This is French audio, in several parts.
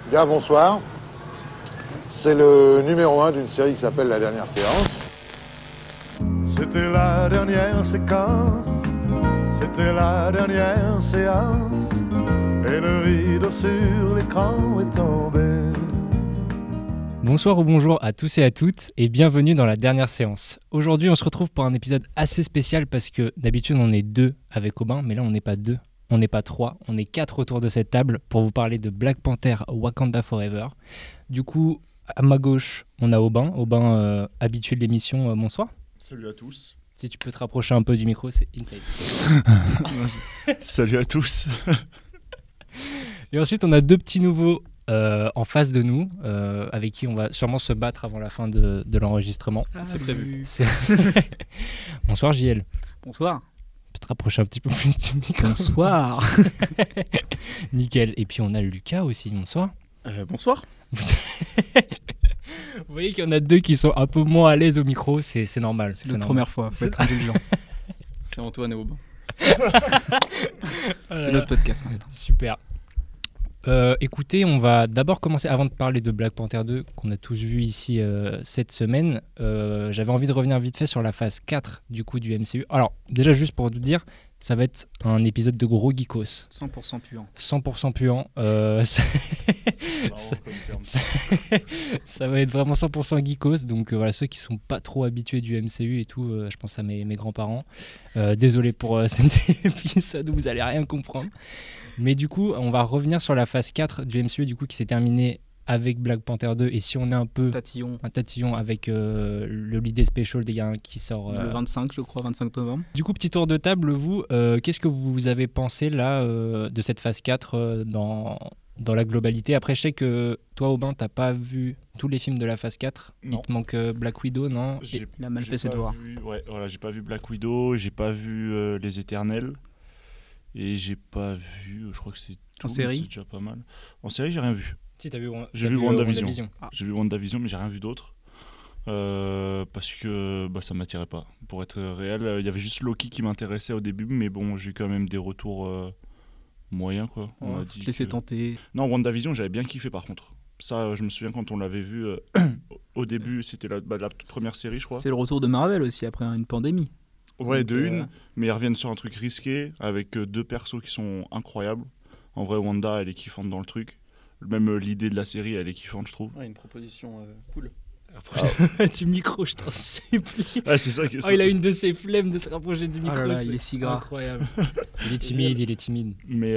Bien, bonsoir. C'est le numéro 1 d'une série qui s'appelle La Dernière Séance. C'était la dernière séquence, c'était la dernière séance, et le rideau sur l'écran est tombé. Bonsoir ou bonjour à tous et à toutes et bienvenue dans la dernière séance. Aujourd'hui on se retrouve pour un épisode assez spécial parce que d'habitude on est deux avec Aubin, mais là on n'est pas deux, on n'est pas trois, on est quatre autour de cette table pour vous parler de Black Panther Wakanda Forever. Du coup à ma gauche on a Aubin habitué de l'émission, bonsoir. Salut à tous. Si tu peux te rapprocher un peu du micro, c'est inside. Salut à tous. Et ensuite on a deux petits nouveaux en face de nous, avec qui on va sûrement se battre avant la fin de l'enregistrement. C'est prévu. Bonsoir JL. Bonsoir. Tu peux te rapprocher un petit peu plus du micro. Bonsoir. Nickel. Et puis on a Lucas aussi. Bonsoir. Bonsoir. Vous voyez qu'il y en a deux qui sont un peu moins à l'aise au micro, c'est normal. C'est notre première fois, faut être indulgent. C'est Antoine et Aubin. C'est notre podcast maintenant. Super. Écoutez, on va d'abord commencer, avant de parler de Black Panther 2, qu'on a tous vu ici cette semaine, j'avais envie de revenir vite fait sur la phase 4 du coup du MCU. Alors, déjà juste pour vous dire, ça va être un épisode de gros geekos. 100% puant. 100% puant. Ça va être vraiment 100% geekos. Donc voilà, ceux qui sont pas trop habitués du MCU et tout, je pense à mes grands-parents. Désolé pour cet épisode où vous allez rien comprendre. Mais du coup, on va revenir sur la phase 4 du MCU du coup, qui s'est terminée avec Black Panther 2. Et si on est un peu un tatillon avec le Holiday Special des gars qui sort le 25, je crois, 25 novembre. Du coup, petit tour de table, vous, qu'est-ce que vous avez pensé là de cette phase 4 dans la globalité? Après, je sais que toi, Aubin, t'as pas vu tous les films de la phase 4. Non. Il te manque Black Widow, non? Il a mal fait ses devoirs. J'ai pas vu Black Widow, j'ai pas vu Les Éternels. Et j'ai pas vu, je crois que c'est tout. En série? C'est déjà pas mal. En série, j'ai rien vu. Si, t'as vu WandaVision. Ah. J'ai vu WandaVision, mais j'ai rien vu d'autre. Parce que ça m'attirait pas. Pour être réel, il y avait juste Loki qui m'intéressait au début, mais bon, j'ai eu quand même des retours moyens, quoi. On m'a dit laisser tenter. Non, WandaVision, j'avais bien kiffé par contre. Ça, je me souviens quand on l'avait vu au début, c'était la toute première série, je crois. C'est le retour de Marvel aussi après une pandémie. Ouais, Donc, mais ils reviennent sur un truc risqué avec deux persos qui sont incroyables. En vrai, Wanda, elle est kiffante dans le truc. Même l'idée de la série, elle est kiffante, je trouve. Ouais, une proposition cool. Du micro, je t'en supplie. Ouais, c'est ça que il a une de ses flemmes de se rapprocher du micro. Oh là là, il est si gras. Incroyable. Il est timide. Mais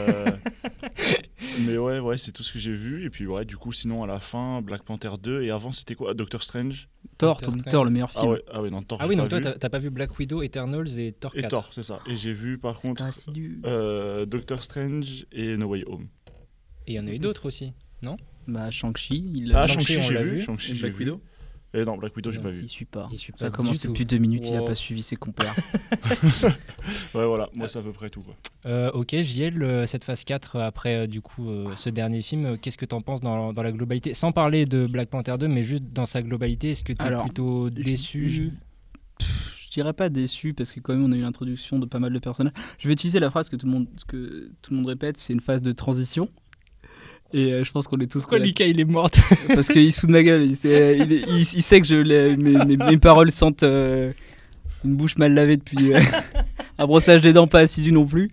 ouais, c'est tout ce que j'ai vu. Et puis ouais, du coup, sinon à la fin, Black Panther 2. Et avant, c'était quoi? Doctor Strange. Thor, le meilleur film. Ah ouais, non, Thor. Ah oui, donc toi, t'as pas vu Black Widow, Eternals et Thor 4. Et Thor, c'est ça. Et j'ai vu par contre Doctor Strange et No Way Home. Et il y en a eu d'autres aussi, non? Bah Shang-Chi, Shang-Chi, j'ai vu. Et Black Widow. Et non, Black Widow, j'ai pas vu. Il suit pas. Ça du commence tout. depuis 2 minutes, il a Wow. pas suivi ses compères. Ouais, voilà, moi c'est à peu près tout, quoi. Ok, JL, cette phase 4, après du coup ce dernier film, qu'est-ce que t'en penses dans la globalité? Sans parler de Black Panther 2, mais juste dans sa globalité, est-ce que t'es plutôt déçu? Je dirais pas déçu parce que quand même on a eu l'introduction de pas mal de personnages. Je vais utiliser la phrase que tout le monde répète, c'est une phase de transition. Et je pense qu'on est tous... Pourquoi Lucas il est mort? Parce qu'il se fout de ma gueule. Il sait que mes paroles sentent une bouche mal lavée depuis un brossage des dents pas assidu non plus.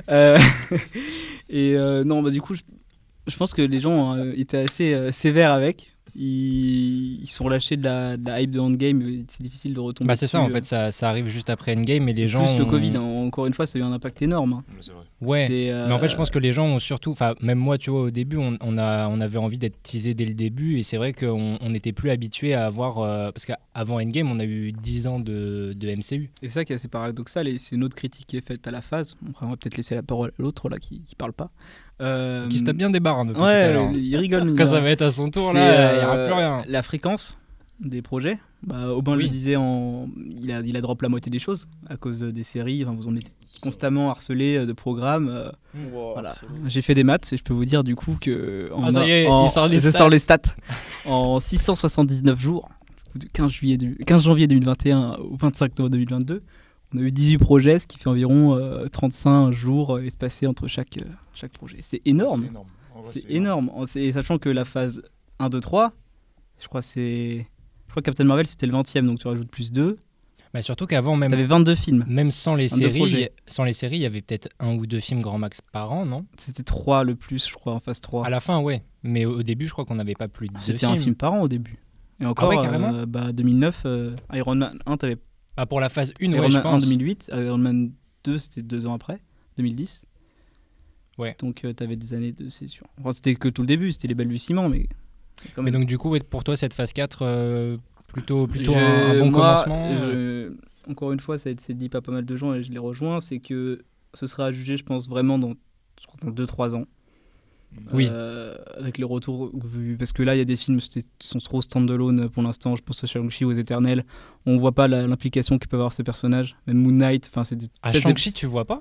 Non, du coup, je pense que les gens étaient assez sévères avec. Ils sont relâchés de la hype de Endgame. C'est difficile de retomber. C'est ça, en fait, ça arrive juste après Endgame et les gens... Plus le Covid, encore une fois, ça a eu un impact énorme. C'est vrai. Ouais, mais en fait, je pense que les gens ont surtout... Enfin, même moi, tu vois, au début, on avait envie d'être teasé dès le début et c'est vrai qu'on n'était plus habitué à avoir... parce qu'avant Endgame, on a eu 10 ans de MCU. Et c'est ça qui est assez paradoxal et c'est une autre critique qui est faite à la phase. On va peut-être laisser la parole à l'autre là qui parle pas. Qui se tape bien des barres depuis tout à l'heure. Il rigole. Quand ça va être à son tour, là, il n'y aura plus rien. La fréquence des projets. Aubin le disait, il a drop la moitié des choses à cause des séries. Enfin, vous en êtes constamment harcelé de programmes. Voilà. J'ai fait des maths et je peux vous dire du coup que je sors les stats. En 679 jours, du 15 janvier 2021 au 25 novembre 2022, on a eu 18 projets, ce qui fait environ 35 jours espacés entre chaque projet. C'est énorme. C'est énorme. C'est énorme. Et sachant que la phase 1, 2, 3, je crois que Captain Marvel c'était le 20e, donc tu rajoutes plus 2. Bah surtout qu'avant, même. T'avais 22 films. Même sans les séries, il y avait peut-être 1 ou 2 films grand max par an, non ? C'était 3 le plus, je crois, en phase 3. À la fin, ouais. Mais au début, je crois qu'on n'avait pas plus de 2 films. C'était un film par an au début. Et encore, 2009, Iron Man 1, t'avais. Ah, pour la phase 1, Iron je Man pense. 1, 2008. Iron Man 2, c'était 2 ans après, 2010. Ouais. Donc t'avais des années de césure. Enfin, c'était que tout le début, c'était les balbutiements, mais. Mais donc, du coup, pour toi, cette phase 4, plutôt un bon commencement Encore une fois, ça a été dit par pas mal de gens et je les rejoins, c'est que ce sera à juger, je pense, vraiment dans 2-3 ans. Oui. Avec les retours, parce que là, il y a des films qui sont trop stand-alone pour l'instant. Je pense à Shang-Chi ou aux Éternels. On voit pas l'implication qu'ils peuvent avoir ces personnages. Même Moon Knight. Shang-Chi, tu vois pas ?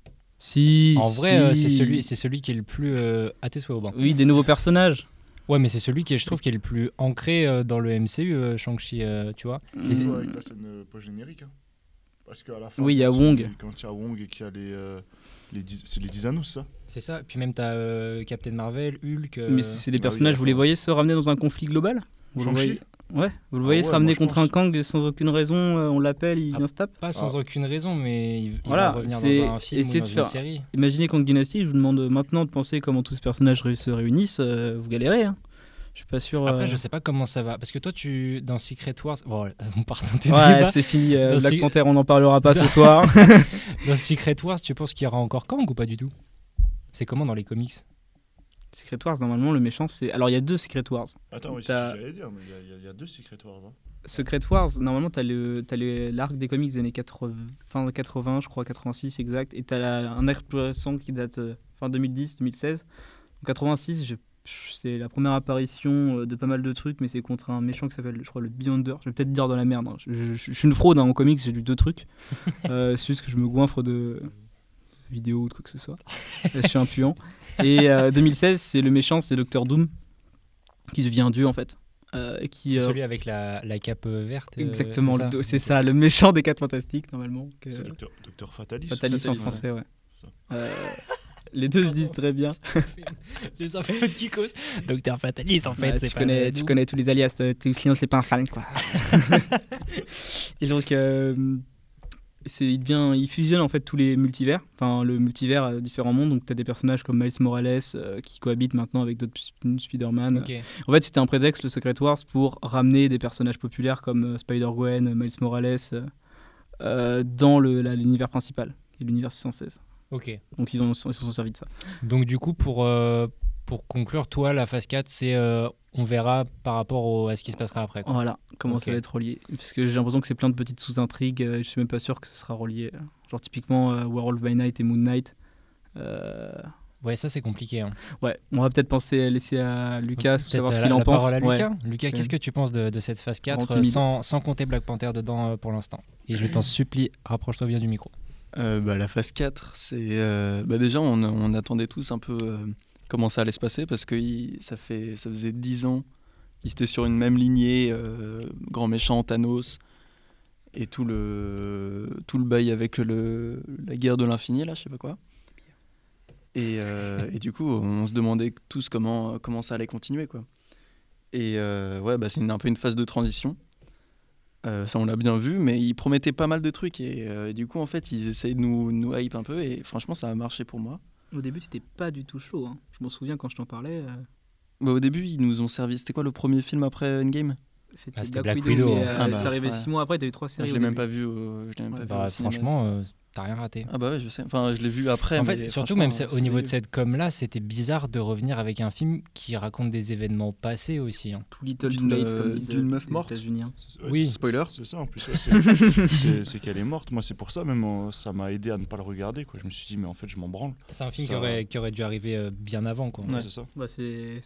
Si. En vrai, c'est celui qui est le plus à tes souhaits au banc. Oui, des nouveaux personnages. Ouais, mais c'est celui qui est, je trouve, qui est le plus ancré dans le MCU, Shang-Chi, tu vois. C'est avec la scène post-générique. Parce qu'à la fin, oui, il y a Wong. Quand il y a Wong et qu'il y a c'est les 10 anneaux, c'est ça ? C'est ça. Puis même, t'as Captain Marvel, Hulk. Mais c'est des personnages, vous les voyez se ramener dans un conflit global ? Shang-Chi ? Ouais, vous le voyez se ramener contre un Kang sans aucune raison, on l'appelle, il vient se tape. Pas sans aucune raison, mais il va revenir dans un film ou dans une série. Imaginez Kang Dynasty, je vous demande maintenant de penser comment tous ces personnages se réunissent, vous galérez. Hein. Je suis pas sûr. Après, je sais pas comment ça va. Parce que toi, dans Secret Wars. Bon, on part d'un tes débats. C'est fini. Black Panther, on n'en parlera pas ce soir. Dans Secret Wars, tu penses qu'il y aura encore Kang ou pas du tout ? C'est comment dans les comics ? Secret Wars, normalement, le méchant, c'est. Alors, il y a 2 Secret Wars. Attends, oui, j'allais dire, mais il y a 2 Secret Wars. Hein. Secret Wars, normalement, t'as l'arc des comics des années 80, je crois, 86 exact. Et t'as un arc plus récent qui date fin 2010, 2016. En 86, c'est la première apparition de pas mal de trucs, mais c'est contre un méchant qui s'appelle, je crois, le Beyonder. Je vais peut-être dire dans la merde. Hein. Je suis une fraude en comics, j'ai lu 2 trucs. C'est juste que je me goinfre de vidéos ou de quoi que ce soit. Je suis un puant. Et 2016, c'est le méchant, c'est Docteur Doom, qui devient un dieu en fait. C'est celui avec la cape verte. Exactement, c'est ça, le méchant des 4 Fantastiques normalement. C'est Docteur Fatalis. Fatalis en français, ouais. Les deux se disent très bien. Les infos de Kikos. Docteur Fatalis, en fait, c'est pas. Tu connais tous les alias, sinon c'est pas un fan, quoi. Et donc, il fusionne en fait tous les multivers. Enfin, le multivers a différents mondes. Donc, tu as des personnages comme Miles Morales qui cohabitent maintenant avec d'autres Spider-Man. Okay. En fait, c'était un prétexte, le Secret Wars, pour ramener des personnages populaires comme Spider-Gwen, Miles Morales dans l'univers principal, qui est l'univers 616. Ok. Donc ils se sont servis de ça. Donc du coup, pour conclure, toi, la phase 4, c'est on verra par rapport à ce qui se passera après. Quoi. Voilà, comment ça va être relié. Parce que j'ai l'impression que c'est plein de petites sous-intrigues. Je suis même pas sûr que ce sera relié. Genre typiquement Werewolf by Night et Moon Knight. Ouais, ça c'est compliqué. Hein. Ouais, on va peut-être laisser à Lucas savoir ce qu'il en pense. Parole à Lucas. Ouais. Lucas, qu'est-ce que tu penses de cette phase 4 sans compter Black Panther dedans pour l'instant ? Et je t'en supplie, rapproche-toi bien du micro. La phase 4, c'est déjà on attendait tous un peu comment ça allait se passer parce que ça faisait 10 ans qu'ils étaient sur une même lignée, grand méchant Thanos et tout le bail avec la guerre de l'infini là, je sais pas quoi. Et du coup, on se demandait tous comment ça allait continuer quoi. Et c'est un peu une phase de transition. Ça on l'a bien vu, mais ils promettaient pas mal de trucs et du coup en fait ils essayaient de nous hype un peu et franchement ça a marché pour moi. Au début tu n'étais pas du tout chaud, hein. Je m'en souviens quand je t'en parlais. Au début ils nous ont servi, c'était quoi le premier film après Endgame ? C'était Black Widow. C'est arrivé 6 mois après, tu as eu 3 séries. Je l'ai même pas vu. Franchement, t'as rien raté. Ah bah ouais, je sais. Enfin, je l'ai vu après. En fait, surtout même au niveau de cette com-là, c'était bizarre de revenir avec un film qui raconte des événements passés aussi. Hein. Too little too late, comme disent d'une meuf morte. États-Unis. Oui, spoiler. C'est ça en plus. C'est qu'elle est morte. Moi, c'est pour ça même. Ça m'a aidé à ne pas le regarder. Quoi. Je me suis dit, mais en fait, je m'en branle. C'est un film qui aurait dû arriver bien avant. Quoi. Ouais, c'est ça. C'est.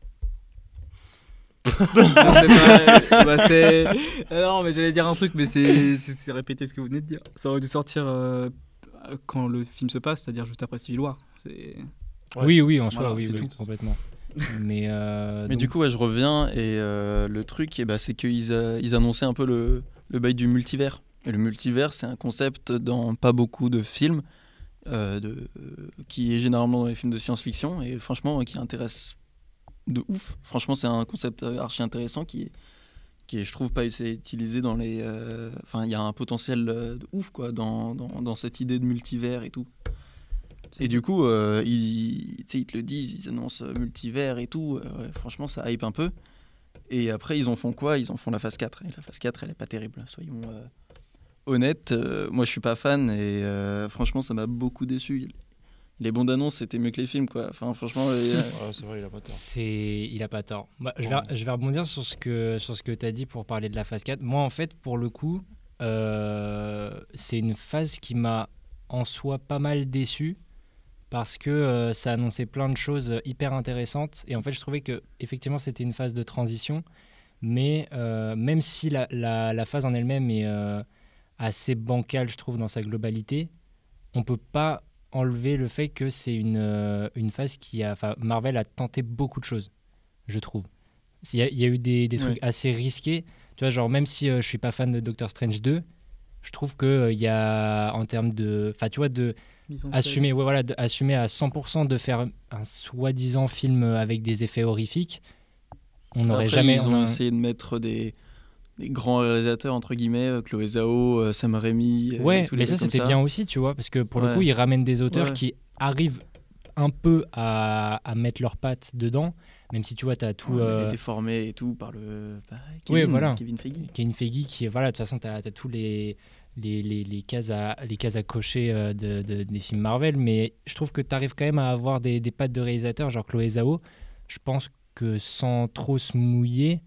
Non mais j'allais dire un truc mais c'est répéter ce que vous venez de dire. Ça aurait dû sortir quand le film se passe, c'est-à-dire juste après Civil War. Oui en soi, oui, complètement. Mais du coup je reviens et le truc c'est qu'ils annonçaient un peu le bail du multivers. Et le multivers c'est un concept dans pas beaucoup de films. qui est généralement dans les films de science-fiction et franchement qui intéresse de ouf. Franchement, c'est un concept archi intéressant qui est, je trouve, pas utilisé dans les... Enfin, il y a un potentiel de ouf, quoi, dans cette idée de multivers et tout. Et du coup, ils te le disent, ils annoncent multivers et tout. Franchement, ça hype un peu. Et après, ils en font quoi ? Ils en font la phase 4. Et la phase 4, elle est pas terrible, soyons honnêtes. Moi, je suis pas fan et franchement, ça m'a beaucoup déçu. Les bandes annonces, c'était mieux que les films, quoi. Enfin, franchement... c'est vrai, il a pas tort. Il a pas tort. Bah, je vais rebondir sur ce que tu as dit pour parler de la phase 4. Moi, en fait, pour le coup, c'est une phase qui m'a en soi pas mal déçu parce que ça annonçait plein de choses hyper intéressantes. Et en fait, je trouvais que effectivement c'était une phase de transition. Mais même si la phase en elle-même est assez bancale, je trouve, dans sa globalité, on peut pas enlever le fait que c'est une phase qui a... Enfin, Marvel a tenté beaucoup de choses, je trouve. Il y a eu des trucs assez risqués. Tu vois, genre, même si je suis pas fan de Doctor Strange 2, je trouve qu'il y a, en termes de... Enfin, tu vois, assumer à 100% de faire un soi-disant film avec des effets horrifiques, on n'aurait jamais... Ils ont essayé de mettre des grands réalisateurs, entre guillemets, Chloé Zhao, Sam Raimi... Ouais, mais ça, c'était bien aussi, tu vois, parce que pour le coup, ils ramènent des auteurs qui arrivent un peu à mettre leurs pattes dedans, même si tu vois, t'as tout... Il a été formé et tout par Kevin Feige. Kevin Feige, qui, voilà, de toute façon, t'as tous les cases à cocher des films Marvel, mais je trouve que t'arrives quand même à avoir des pattes de réalisateurs, genre Chloé Zhao. Je pense que sans trop se mouiller,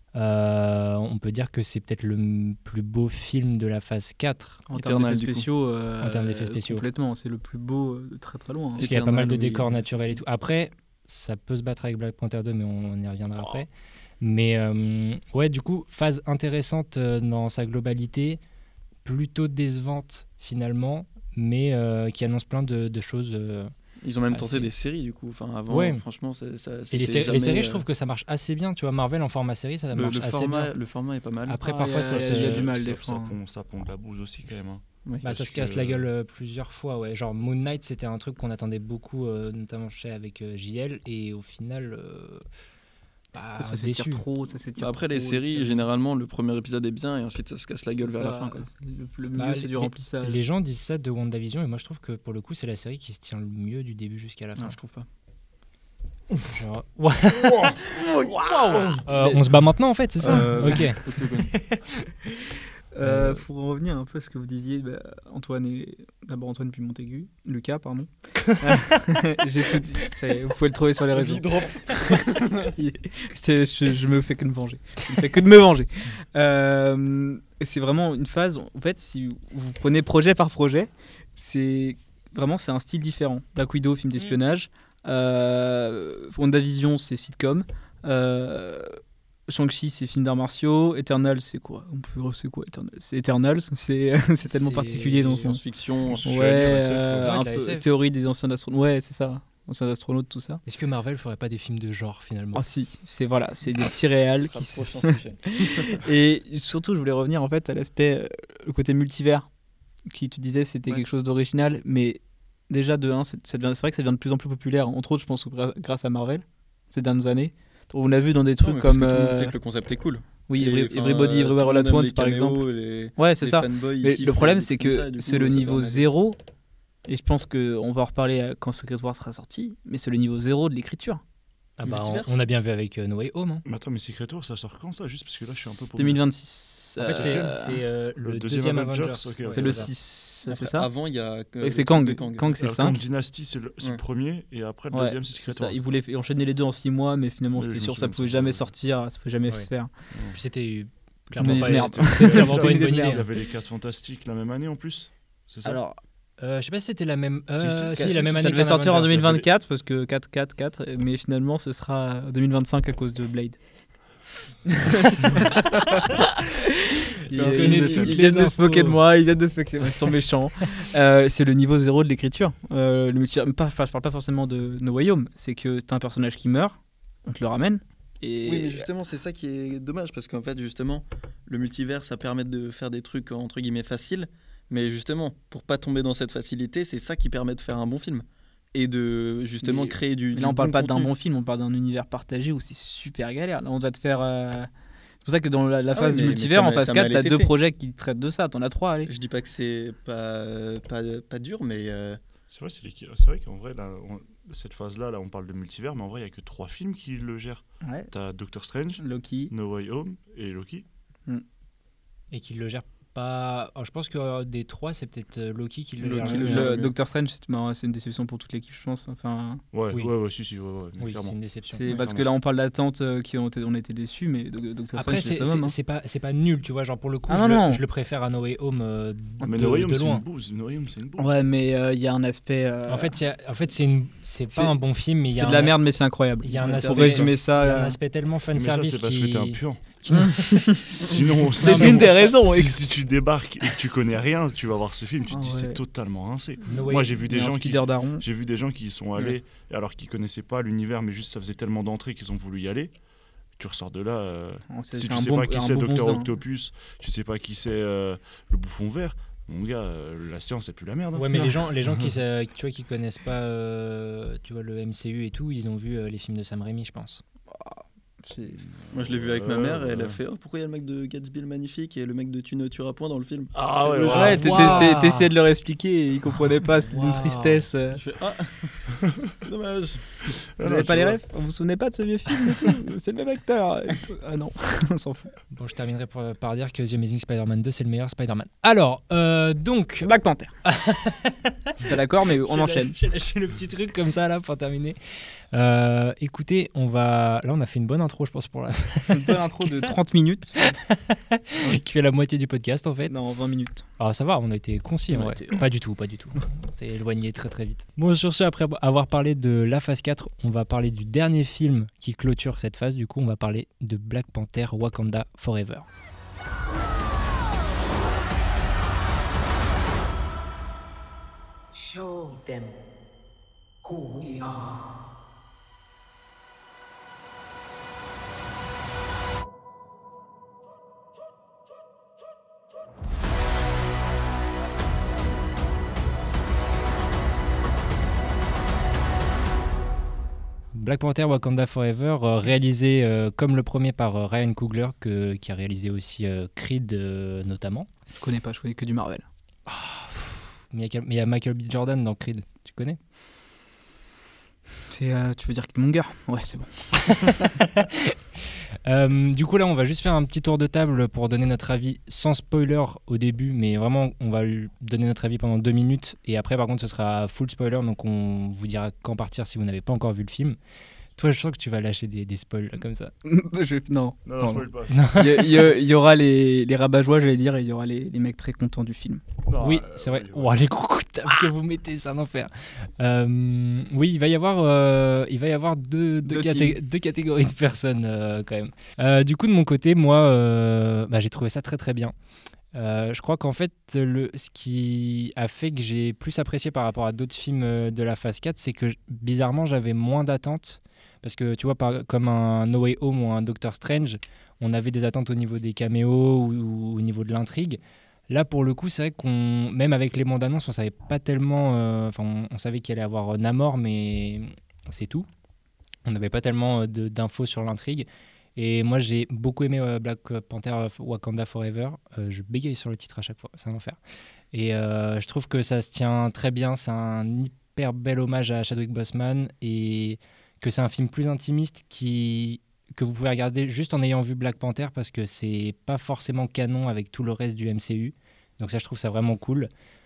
on peut dire que c'est peut-être le plus beau film de la phase 4 en termes d'effets spéciaux. Complètement, c'est le plus beau de très très loin. Parce qu'il y a pas mal de décors naturels et tout. Après, ça peut se battre avec Black Panther 2, mais on y reviendra après. Mais ouais, du coup, phase intéressante dans sa globalité, plutôt décevante finalement, mais qui annonce plein de choses. Ils ont même tenté des séries du coup. Enfin, avant, franchement, ça et les séries, je trouve que ça marche assez bien. Tu vois, Marvel en format série, ça marche assez bien. Le format est pas mal. Après, parfois, ça a du mal des fois. Ça pond de la bouse aussi quand même. Hein. Oui. Ça se casse la gueule plusieurs fois. Ouais. Genre Moon Knight, c'était un truc qu'on attendait beaucoup, notamment avec JL, et au final. Ça s'étire trop. Après, les séries, généralement, le premier épisode est bien et ensuite ça se casse la gueule vers la fin. Quoi. Le mieux, c'est du remplissage. Les gens disent ça de WandaVision et moi je trouve que pour le coup, c'est la série qui se tient le mieux du début jusqu'à la fin. Non, je trouve pas. Genre... on se bat maintenant en fait, c'est ça Ok. Pour en revenir un peu à ce que vous disiez, Antoine puis Montaigu, Lucas, pardon. J'ai tout dit. Vous pouvez le trouver sur les réseaux. Je me fais que de me venger. Je ne fais que de me venger. C'est vraiment une phase. En fait, si vous prenez projet par projet, c'est un style différent. Black Widow, film d'espionnage. WandaVision, c'est sitcom. Shang-Chi, c'est film d'arts martiaux. Eternal, c'est quoi Eternal C'est Eternal, c'est tellement particulier. Donc, science-fiction, un peu théorie des anciens astronautes. Ouais, c'est ça. Anciens astronautes, tout ça. Est-ce que Marvel ferait pas des films de genre finalement ? Ah si, c'est des petits réals qui Et surtout, je voulais revenir en fait à l'aspect, le côté multivers, qui tu disais c'était quelque chose d'original, mais déjà de 1, c'est vrai que ça devient de plus en plus populaire. Entre autres, je pense grâce à Marvel ces dernières années. On l'a vu dans des trucs comme. Tout le monde sait que le concept est cool. Oui, Everybody Everywhere All at Once par exemple. Ouais, c'est ça. Mais le problème, c'est que c'est le niveau 0. Et je pense qu'on va en reparler quand Secret Wars sera sorti. Mais c'est le niveau 0 de l'écriture. Ah bah, on a bien vu avec No Way Home. Hein. Mais attends, mais Secret Wars, ça sort quand ça ? Juste parce que là, je suis un peu paumé. 2026. En fait, c'est le deuxième Avengers. C'est le 6, c'est ça ? Avant, il y a. C'est Kang. Kang, c'est 5. Kang Dynasty, c'est le premier. Et après, le deuxième, c'est Secret Wars. Ils voulaient enchaîner les deux en 6 mois, mais finalement, c'était sûr, ça ne pouvait jamais sortir, ça ne pouvait jamais se faire. Puis c'était clairement pas une bonne idée. Il y avait les 4 Fantastiques la même année en plus. C'est ça ? Alors. Je sais pas si c'était la même la même année. Ça devait sortir en 2024 parce que 4, mais finalement ce sera 2025 à cause de Blade. Il vient de se moquer de moi, ils sont méchants. C'est le niveau 0 de l'écriture. Je parle pas forcément de No Way Home, c'est que t'as un personnage qui meurt, on te le ramène. Oui, mais justement, c'est ça qui est dommage parce qu'en fait, justement, le multivers, ça permet de faire des trucs entre guillemets faciles. Mais justement, pour pas tomber dans cette facilité, c'est ça qui permet de faire un bon film. Et de justement créer du. Mais là, on parle pas d'un contenu. bon film, on parle d'un univers partagé où c'est super galère. Là, on doit te faire. C'est pour ça que dans la phase mais multivers, ça en phase m'a 4, été t'as 2 fait. projets qui traitent de ça. T'en as 3, allez. Je dis pas que c'est pas dur, mais C'est vrai qu'en vrai, là, cette phase-là, là, on parle de multivers, mais en vrai, il n'y a que 3 films qui le gèrent. Ouais. T'as Doctor Strange, Loki. No Way Home et Loki. Et qu'il le gère pas. Alors, je pense que des 3, c'est peut-être Loki qui le Loki, gère. le Doctor Strange, c'est une déception pour toute l'équipe, je pense. Enfin, Ouais, Oui. si, mais Oui, clairement. c'est une déception. c'est parce que là, on parle d'attentes on était déçus, mais Doctor Après, Strange, c'est le summum. c'est pas nul, tu vois. Genre, pour le coup, Ah, non. je le préfère à No Way Home Mais de, No Way Home, de c'est loin. une bouse. No Way Home, c'est une bouse. Ouais, mais il y a un aspect. En fait, c'est c'est- pas un bon film, mais il y c'est a de la merde, mais c'est incroyable. il y a un Pour aspect- résumer il y a un ça. aspect tellement Mais ça, fanservice c'est parce que t'es un puant. qui- Sinon, C'est mais une bon, des raisons. si tu débarques et que tu connais rien, tu vas voir ce film, tu te dis Ah ouais. c'est totalement rincé. No Way- Moi, j'ai vu Il y des a un gens qui speeder daron. J'ai vu des gens qui y sont allés, et alors qu'ils connaissaient pas l'univers, mais juste ça faisait tellement d'entrées qu'ils ont voulu y aller. Tu ressors de là, si tu sais pas qui c'est Docteur Octopus, tu sais pas qui c'est le bouffon vert, mon gars, la séance c'est plus la merde. hein. Ouais, mais les gens tu vois, qui connaissent pas tu vois, le MCU et tout, ils ont vu les films de Sam Raimi, je pense. moi je l'ai vu avec ma mère et elle a ouais. fait pourquoi il y a le mec de Gatsby le magnifique et le mec de Tu ne tueras point dans le film. Ah ouais, Ouais, Wow. t'essayais de leur expliquer et ils comprenaient pas, c'était d'une Wow. tristesse. Je fais c'est dommage. Vous n'avez pas les refs? Vous vous souvenez pas de ce vieux film et tout? C'est le même acteur. Et tout. Ah non, on s'en fout. Bon, je terminerai par dire que The Amazing Spider-Man 2, c'est le meilleur Spider-Man. Alors, donc... Black Panther. Je suis pas d'accord, mais on enchaîne. J'ai lâché le petit truc comme ça, là, pour terminer. Écoutez, là, on a fait une bonne intro, je pense, pour la... Une bonne intro de 30 minutes. qui fait la moitié du podcast, en fait. Non, 20 minutes. Ah, ça va, on a été concis, en On a vrai. été- Pas du tout. C'est éloigné très très vite. Bon, sur ce, après avoir parlé de la phase 4, on va parler du dernier film qui clôture cette phase. Du coup, on va parler de Black Panther Wakanda Forever. Show them who we are. Black Panther Wakanda Forever, réalisé comme le premier par Ryan Coogler, qui a réalisé aussi Creed notamment. Je connais que du Marvel. Mais il y a Michael B. Jordan dans Creed, tu connais? Tu veux dire Killmonger? Ouais, c'est bon. Du coup là on va juste faire un petit tour de table pour donner notre avis sans spoiler au début, mais vraiment on va donner notre avis pendant 2 minutes et après par contre ce sera full spoiler, donc on vous dira quand partir si vous n'avez pas encore vu le film. Toi je sens que tu vas lâcher des spoils là, comme ça. Non. Non, spoil pas. Il y aura les rabat-joie, j'allais dire, et il y aura les mecs très contents du film. Non, Oui c'est vrai. oui, Oh, les coups de table que vous mettez, c'est un enfer. Oui il va y avoir deux catégories de personnes quand même. Du coup de mon côté moi j'ai trouvé ça très très bien. Je crois qu'en fait, ce qui a fait que j'ai plus apprécié par rapport à d'autres films de la phase 4, c'est que bizarrement, j'avais moins d'attentes. Parce que tu vois, comme un No Way Home ou un Doctor Strange, on avait des attentes au niveau des caméos ou au niveau de l'intrigue. Là, pour le coup, c'est vrai qu'on, même avec les bandes annonces, on savait pas tellement. On savait qu'il allait y avoir Namor, mais c'est tout. On n'avait pas tellement d'infos sur l'intrigue. Et moi, j'ai beaucoup aimé Black Panther Wakanda Forever. Je bégaye sur le titre à chaque fois, c'est un enfer. Et je trouve que ça se tient très bien. C'est un hyper bel hommage à Chadwick Boseman et que c'est un film plus intimiste que vous pouvez regarder juste en ayant vu Black Panther parce que c'est pas forcément canon avec tout le reste du MCU. Donc ça, je trouve ça vraiment cool.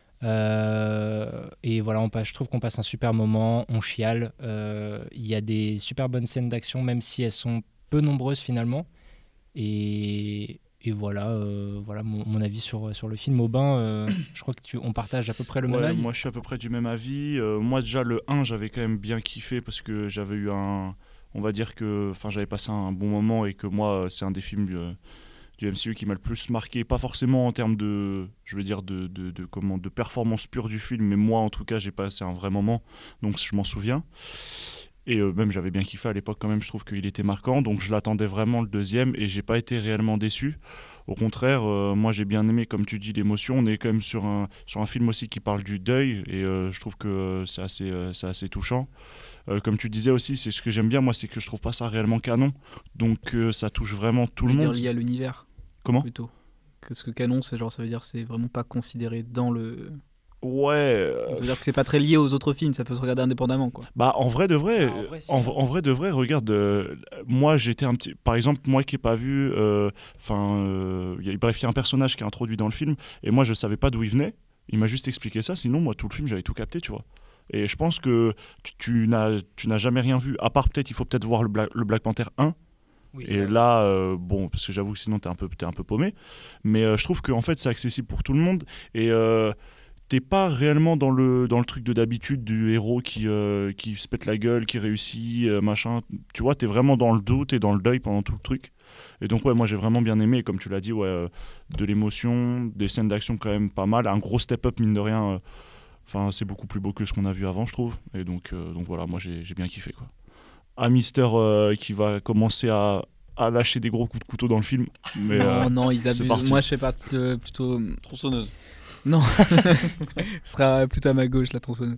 Et voilà, je trouve qu'on passe un super moment, on chiale. Il y a des super bonnes scènes d'action, même si elles sont peu nombreuses finalement. Et voilà, mon avis sur le film. Aubin, je crois qu'on partage à peu près le même avis. Moi je suis à peu près du même avis. Moi déjà le 1 j'avais quand même bien kiffé parce que j'avais eu on va dire que j'avais passé un bon moment et que moi c'est un des films du MCU qui m'a le plus marqué, pas forcément en termes de performance pure du film, mais moi en tout cas j'ai passé un vrai moment, donc je m'en souviens. Et même j'avais bien kiffé à l'époque quand même, je trouve qu'il était marquant, donc je l'attendais vraiment le deuxième et j'ai pas été réellement déçu. Au contraire, moi j'ai bien aimé, comme tu dis, l'émotion. On est quand même sur un film aussi qui parle du deuil et je trouve que c'est assez touchant. Comme tu disais aussi, c'est ce que j'aime bien moi, c'est que je trouve pas ça réellement canon, donc ça touche vraiment tout le monde. Lié à l'univers. Comment ? Plutôt. Parce que canon, c'est genre, ça veut dire que c'est vraiment pas considéré dans le... Ouais. Ça veut dire que c'est pas très lié aux autres films, ça peut se regarder indépendamment, quoi. Bah en vrai de vrai, en vrai de vrai, regarde, moi j'étais un petit, par exemple moi qui ai pas vu, bref il y a un personnage qui est introduit dans le film et moi je savais pas d'où il venait, il m'a juste expliqué ça, sinon moi tout le film j'avais tout capté, tu vois. Et je pense que tu n'as jamais rien vu, à part peut-être il faut peut-être voir le Black Panther 1. Oui, et là, bon, parce que j'avoue que sinon t'es un peu paumé, mais je trouve que en fait c'est accessible pour tout le monde et t'es pas réellement dans le truc de d'habitude du héros qui se pète la gueule, qui réussit, machin. Tu vois, t'es vraiment dans le doute et dans le deuil pendant tout le truc. Et donc ouais, moi j'ai vraiment bien aimé, et comme tu l'as dit, ouais, de l'émotion, des scènes d'action quand même pas mal, un gros step-up mine de rien. Enfin, c'est beaucoup plus beau que ce qu'on a vu avant, je trouve. Et donc voilà, moi j'ai bien kiffé, quoi. À Mister qui va commencer à lâcher des gros coups de couteau dans le film. Mais, non, ils abusent. Moi je fais partie plutôt... Tronçonneuse. Non, ce sera plutôt à ma gauche, la tronçonneuse.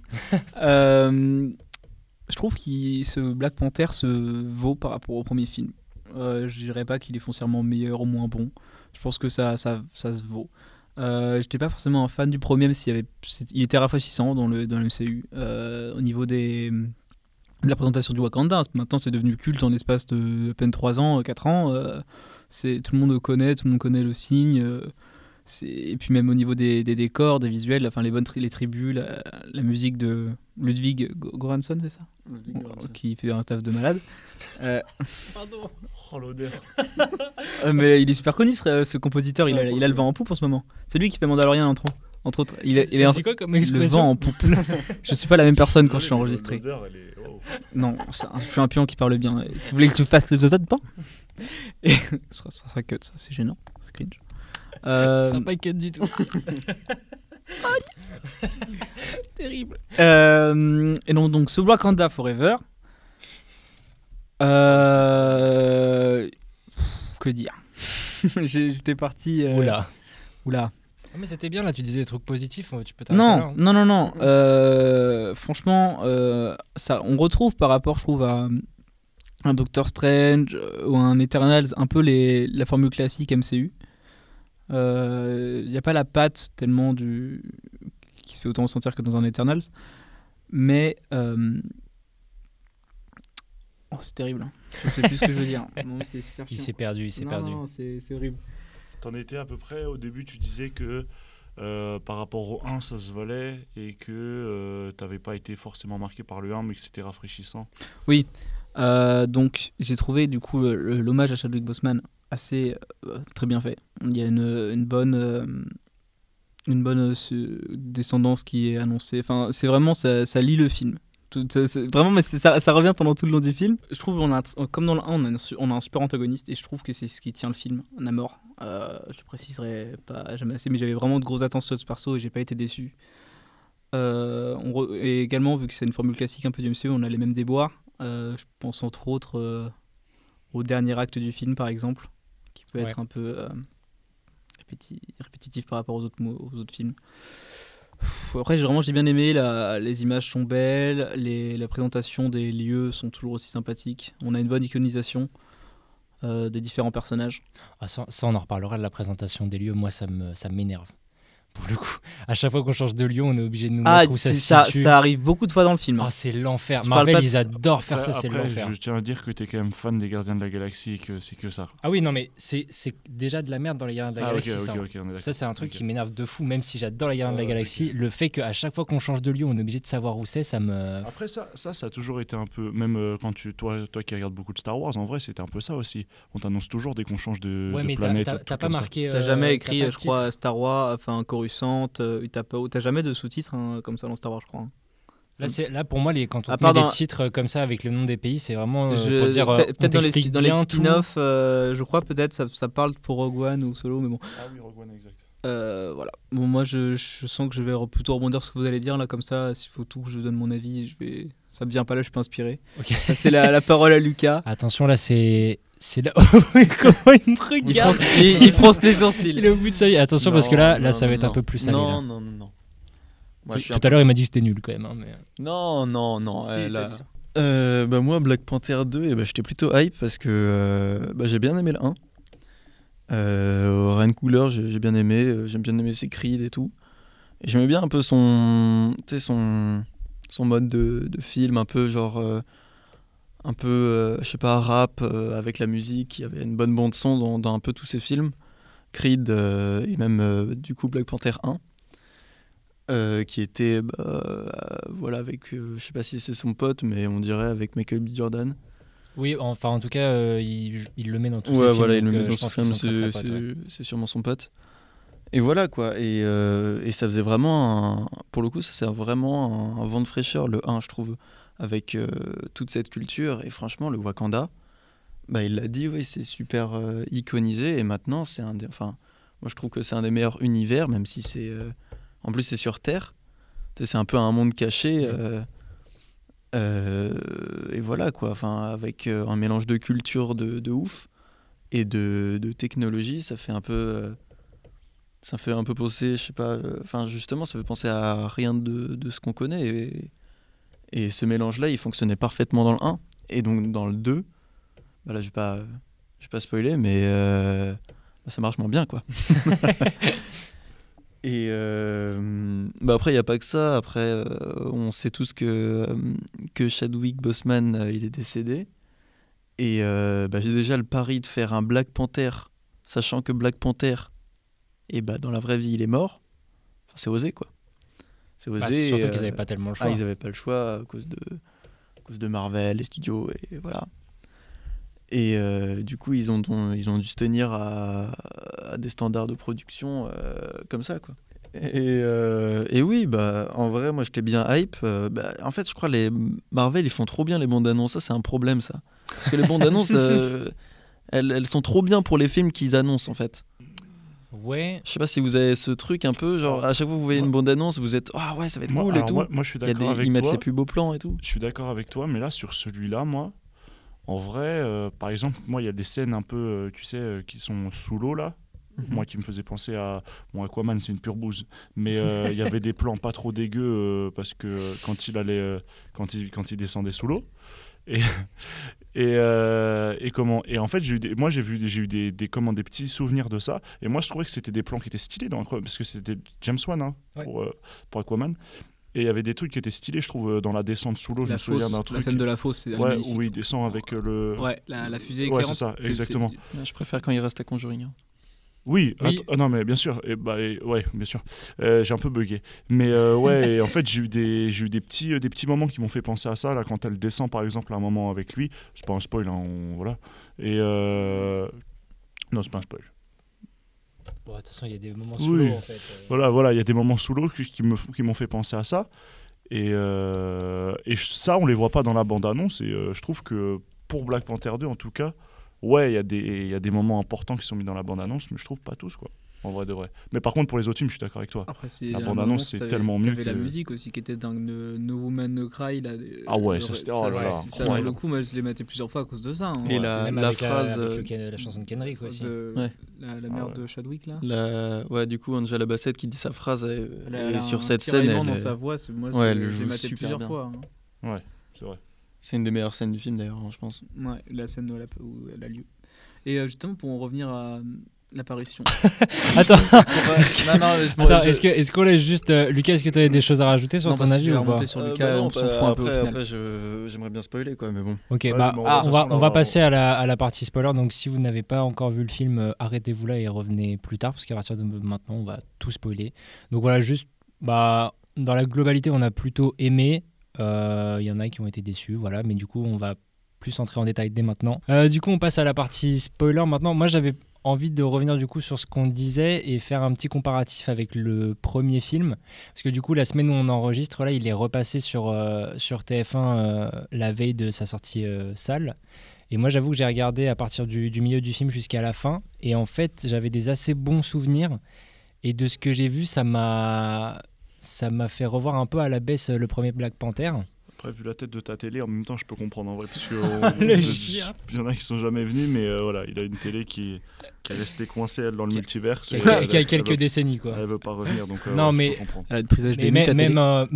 Je trouve que ce Black Panther se vaut par rapport au premier film. Je dirais pas qu'il est foncièrement meilleur ou moins bon. Je pense que ça se vaut. J'étais pas forcément un fan du premier, mais il était rafraîchissant dans le MCU. Au niveau de la présentation du Wakanda, maintenant c'est devenu culte en l'espace de à peine 3 ans, 4 ans. Tout le monde le connaît, tout le monde connaît le signe. Et puis même au niveau des décors, des visuels, enfin les tribus, la musique de Ludwig Göransson, c'est ça ? Qui fait un taf de malade. Pardon. Oh l'odeur. Mais il est super connu ce compositeur, il a le vent en poupe en ce moment. C'est lui qui fait Mandalorian entre autres. Il est quoi comme expression ? Le vent en poupe. Je suis pas la même personne quand je suis enregistré. Non, je suis un pion qui parle bien. Tu voulais que tu fasses les autres pas ? Ça sera cut, ça c'est gênant, c'est cringe. Ça sera pas cut du tout. Terrible. Et donc ce Wakanda Forever. Que dire ? J'étais parti. Oula. Ah, mais c'était bien là, tu disais des trucs positifs, tu peux t'arrêter là. Non. Franchement, ça, on retrouve par rapport, je trouve, à un Doctor Strange ou un Eternals, un peu la formule classique MCU. Il n'y a pas la patte tellement qui se fait autant ressentir que dans un Eternals, mais c'est terrible, hein. Je sais plus ce que je veux dire. Non, c'est super il s'est perdu. Non, c'est horrible. T'en étais à peu près au début, tu disais que par rapport au 1 ça se valait et que t'avais pas été forcément marqué par le 1 mais que c'était rafraîchissant. Oui, donc j'ai trouvé du coup l'hommage à Chadwick Boseman assez très bien fait. Il y a une bonne descendance qui est annoncée. Enfin, c'est vraiment ça lie le film. Vraiment, mais ça revient pendant tout le long du film. Je trouve comme dans le 1, on a un super antagoniste et je trouve que c'est ce qui tient le film, Namor. Je le préciserai pas jamais assez, mais j'avais vraiment de grosses attentes sur ce perso et j'ai pas été déçu. Et également, vu que c'est une formule classique un peu du MCU, on a les mêmes déboires. Je pense entre autres au dernier acte du film, par exemple, qui peut être un peu répétitif par rapport aux autres films. Après, j'ai bien aimé, les images sont belles, la présentation des lieux sont toujours aussi sympathiques. On a une bonne iconisation des différents personnages. Ah, ça, on en reparlera de la présentation des lieux. Moi, ça m'énerve. Pour le coup, à chaque fois qu'on change de lieu, on est obligé de nous mettre où ça se situe. Ça arrive beaucoup de fois dans le film. Ah, c'est l'enfer. Marvel, ils adorent faire ça, c'est l'enfer. Je tiens à dire que t'es quand même fan des Gardiens de la Galaxie et que c'est que ça. Ah oui, non, mais c'est déjà de la merde dans les Gardiens de la Galaxie. Okay, ça, c'est un truc qui m'énerve de fou, même si j'adore les Gardiens de la Galaxie. Le fait qu'à chaque fois qu'on change de lieu, on est obligé de savoir où c'est, ça me... Après, ça a toujours été un peu... Même quand toi qui regardes beaucoup de Star Wars, en vrai, c'était un peu ça aussi. On t'annonce toujours dès qu'on change de planète. T'as pas marqué... T'as jamais écrit, je crois, Star Wars, enfin, Coruscant... T'as jamais de sous-titres comme ça dans Star Wars, je crois. Là pour moi, quand on met des titres comme ça avec le nom des pays, c'est vraiment pour dire. Peut-être dans les spin-offs, je crois peut-être ça parle pour Rogue One ou Solo, mais bon. Ah oui, Rogue One, exact. Voilà. Bon, moi, je sens que je vais plutôt rebondir sur ce que vous allez dire là, comme ça. S'il faut tout que je donne mon avis, ça me vient pas là, je suis pas inspiré. Ok. C'est la parole à Lucas. Attention, là, c'est là. Comment il me regarde. Il fronce les sourcils. Il est au bout de sa vie. Attention, parce que là, ça va être un non. peu plus salé. Non, là. non, non, non. Moi, Oui, je suis tout un à l'heure, il m'a dit que c'était nul quand même. Hein, mais... Non, non, non. Si, là... t'as dit ça. Bah moi, Black Panther 2, j'étais plutôt hype parce que j'ai bien aimé le 1. Ryan Coogler, j'ai bien aimé. J'aime bien aimer ses Creed et tout. Et j'aimais bien un peu son mode de film, un peu genre... un peu, je sais pas, rap avec la musique. Il y avait une bonne bande son dans un peu tous ses films. Creed et même du coup Black Panther 1. Qui était voilà avec je sais pas si c'est son pote mais on dirait avec Michael B. Jordan. Oui, enfin en tout cas il le met dans tous ses Ouais films. voilà, il le donc, met dans je son pense qu'ils film, sont très, très potes, ouais. c'est sûrement son pote. Et voilà quoi, et ça faisait vraiment pour le coup ça c'est vraiment un vent de fraîcheur le 1 je trouve, avec toute cette culture. Et franchement le Wakanda, il l'a dit, oui, c'est super iconisé, et maintenant c'est moi je trouve que c'est un des meilleurs univers, même si c'est en plus c'est sur Terre. C'est un peu un monde caché. Et voilà quoi, avec un mélange de culture de ouf et de technologie, ça fait un peu penser, je sais pas, justement ça fait penser à rien de ce qu'on connaît, et ce mélange là il fonctionnait parfaitement dans le 1, et donc dans le 2, là je vais pas spoiler, mais ça marche moins bien quoi. Et après, il n'y a pas que ça. Après, on sait tous que Chadwick Boseman, il est décédé. Et j'ai déjà le pari de faire un Black Panther, sachant que Black Panther, dans la vraie vie, il est mort. C'est osé, quoi. C'est osé. Surtout qu'ils n'avaient pas tellement le choix. Ils n'avaient pas le choix à cause de Marvel, les studios, et voilà. Et du coup, ils ont dû se tenir à des standards de production comme ça, quoi. Et oui, en vrai, moi, j'étais bien hype. En fait, je crois les Marvel, ils font trop bien les bandes annonces. Ça, c'est un problème, ça. Parce que les bandes annonces, elles sont trop bien pour les films qu'ils annoncent, en fait. Ouais. Je sais pas si vous avez ce truc un peu, genre à chaque fois que vous voyez une bande annonce, vous êtes ah ouais, ça va être cool et tout. Moi, je suis d'accord avec toi. Ils mettent les plus beaux plans et tout. Je suis d'accord avec toi, mais là, sur celui-là, moi. En vrai, par exemple, moi, il y a des scènes un peu, tu sais, qui sont sous l'eau, là. Moi, qui me faisait penser à... Bon, Aquaman, c'est une pure bouse. Mais il y avait des plans pas trop dégueux, parce que quand il descendait sous l'eau. Et en fait, j'ai eu des petits souvenirs de ça. Et moi, je trouvais que c'était des plans qui étaient stylés, parce que c'était James Wan, ouais. pour Aquaman. Et il y avait des trucs qui étaient stylés, je trouve, dans la descente sous l'eau. Je me souviens d'un truc. La scène de la fosse, c'est magnifique. Où il descend avec le... Ouais, la fusée éclairante. Ouais, c'est ça, exactement. Je préfère quand il reste à Conjuring. Hein. Oui. Non, mais bien sûr. Ouais, bien sûr. J'ai un peu bugué. Mais ouais, et en fait, j'ai eu des petits moments qui m'ont fait penser à ça. Là, quand elle descend, par exemple, à un moment avec lui. C'est pas un spoil, hein, voilà. Et... Non, c'est pas un spoil. Bon, de toute façon, il y a des moments sous l'eau, en fait. Voilà, il y a des moments sous l'eau qui m'ont fait penser à ça. Et ça, on les voit pas dans la bande-annonce. Et je trouve que pour Black Panther 2, en tout cas, ouais, il y a des moments importants qui sont mis dans la bande-annonce, mais je trouve pas tous, quoi. En vrai de vrai. Mais par contre, pour les autres films, je suis d'accord avec toi. Après, la bande-annonce, c'est tellement mieux. Il y avait la musique aussi qui était dingue, No Woman No Cry. Là, ah ouais, ça c'était... Oh là là. Ça, pour le coup, moi, je l'ai maté plusieurs fois à cause de ça. Hein. Et même la avec phrase... la chanson de Kendrick aussi. La mère de Chadwick, là. Ouais, du coup, Angela Bassett qui dit sa phrase et sur cette scène... Elle dans sa voix, moi, je l'ai maté plusieurs fois. Ouais, c'est vrai. C'est une des meilleures scènes du film, d'ailleurs, je pense. Ouais, la scène où elle a lieu. Et justement, pour en revenir à l'apparition. Attends, est-ce qu'on laisse juste Lucas, est-ce que tu avais des choses à rajouter sur ton avis ou pas sur Lucas, on s'en fout un peu au final. Après, j'aimerais bien spoiler, quoi, mais bon. Ok, on va passer à la partie spoiler. Donc, si vous n'avez pas encore vu le film, arrêtez-vous là et revenez plus tard, parce qu'à partir de maintenant, on va tout spoiler. Donc voilà, juste, dans la globalité, on a plutôt aimé. Il y en a qui ont été déçus, voilà, mais du coup, on va plus entrer en détail dès maintenant. Du coup, on passe à la partie spoiler maintenant. Moi, j'avais envie de revenir du coup sur ce qu'on disait et faire un petit comparatif avec le premier film, parce que du coup la semaine où on enregistre là, il est repassé sur TF1 la veille de sa sortie salle, et moi j'avoue que j'ai regardé à partir du milieu du film jusqu'à la fin, et en fait j'avais des assez bons souvenirs, Et de ce que j'ai vu, ça m'a fait revoir un peu à la baisse le premier Black Panther. Après, vu la tête de ta télé, en même temps, je peux comprendre en vrai. Parce que Le chien. il y en a qui sont jamais venus, mais voilà, il a une télé qui est restée coincée elle, dans le multivers. Qui a quelques décennies, quoi. Elle veut pas revenir, donc non, ouais, mais je peux comprendre. Elle a une prise HDMI, mais ta télé.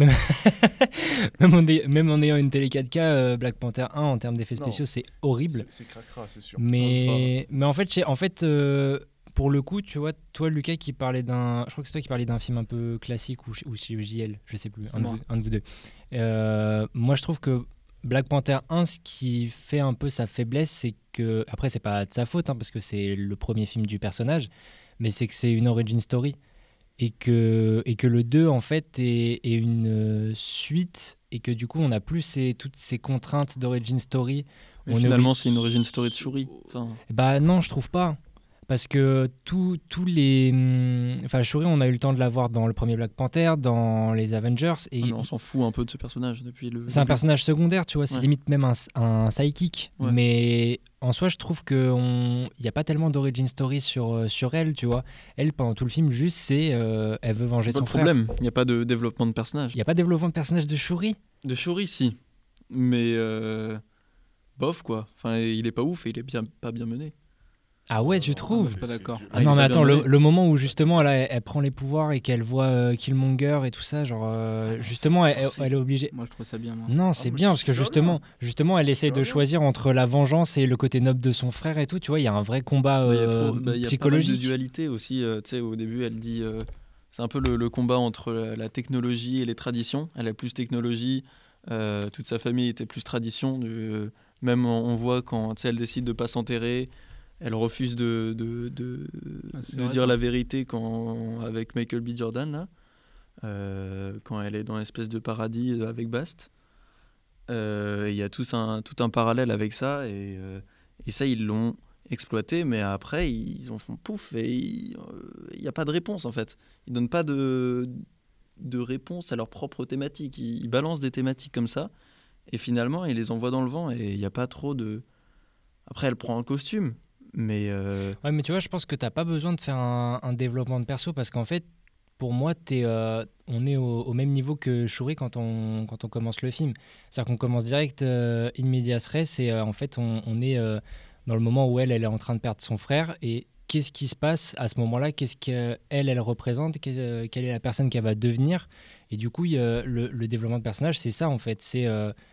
même en ayant une télé 4K, Black Panther 1 en termes d'effets Non. spéciaux, c'est horrible. C'est cracra, c'est sûr. Mais en fait, pour le coup, tu vois, toi, Lucas, je crois que c'est toi qui parlais d'un film un peu classique ou chez JL, je sais plus, un de vous deux. Moi, je trouve que Black Panther 1, ce qui fait un peu sa faiblesse, c'est que, après, c'est pas de sa faute, hein, parce que c'est le premier film du personnage, mais c'est que c'est une origin story. Et que le 2, en fait, est une suite, et que du coup, on n'a plus toutes ces contraintes d'origin story. Mais finalement, c'est une origin story de Shuri. Enfin... Bah non, je trouve pas. Parce que tous les... Enfin, Shuri, on a eu le temps de la voir dans le premier Black Panther, dans les Avengers. Et mais on s'en fout un peu de ce personnage depuis le... C'est un personnage secondaire, tu vois. C'est limite même un sidekick. Ouais. Mais en soi, je trouve qu'il n'y a pas tellement d'origin story sur elle, tu vois. Elle, pendant tout le film, juste, c'est... elle veut venger son frère. C'est pas le problème. Il n'y a pas de développement de personnage. Il n'y a pas de développement de personnage de Shuri. De Shuri, si. Mais... bof, quoi. Enfin, il est pas ouf et il est pas bien mené. Ah ouais, tu trouves? Je suis pas d'accord. Ah non, mais attends, le moment où justement elle prend les pouvoirs et qu'elle voit Killmonger et tout ça, genre justement elle est obligée. Moi je trouve ça bien. Moi. Non, c'est bien parce que justement elle essaie de choisir entre la vengeance et le côté noble de son frère et tout. Tu vois, il y a un vrai combat psychologique. Il y a de dualité aussi. Tu sais, au début, elle dit c'est un peu le combat entre la technologie et les traditions. Elle a plus technologie. Toute sa famille était plus tradition. Même on voit quand elle décide de pas s'enterrer. Elle refuse de dire la vérité avec Michael B. Jordan, là, quand elle est dans l'espèce de paradis avec Bast. Il y a tout un parallèle avec ça, et ça, ils l'ont exploité, mais après, ils en font pouf, et il n'y a pas de réponse, en fait. Ils ne donnent pas de réponse à leur propre thématique. Ils balancent des thématiques comme ça, et finalement, ils les envoient dans le vent, et il n'y a pas trop de... Après, elle prend un costume. Mais ouais, mais tu vois, je pense que t'as pas besoin de faire un développement de perso parce qu'en fait, pour moi, on est au même niveau que Shuri quand on commence le film. C'est-à-dire qu'on commence direct in medias res et en fait, on est dans le moment où elle est en train de perdre son frère et qu'est-ce qui se passe à ce moment-là? Qu'est-ce qu'elle représente? Quelle est la personne qu'elle va devenir? Et du coup, le développement de personnage, c'est ça en fait. C'est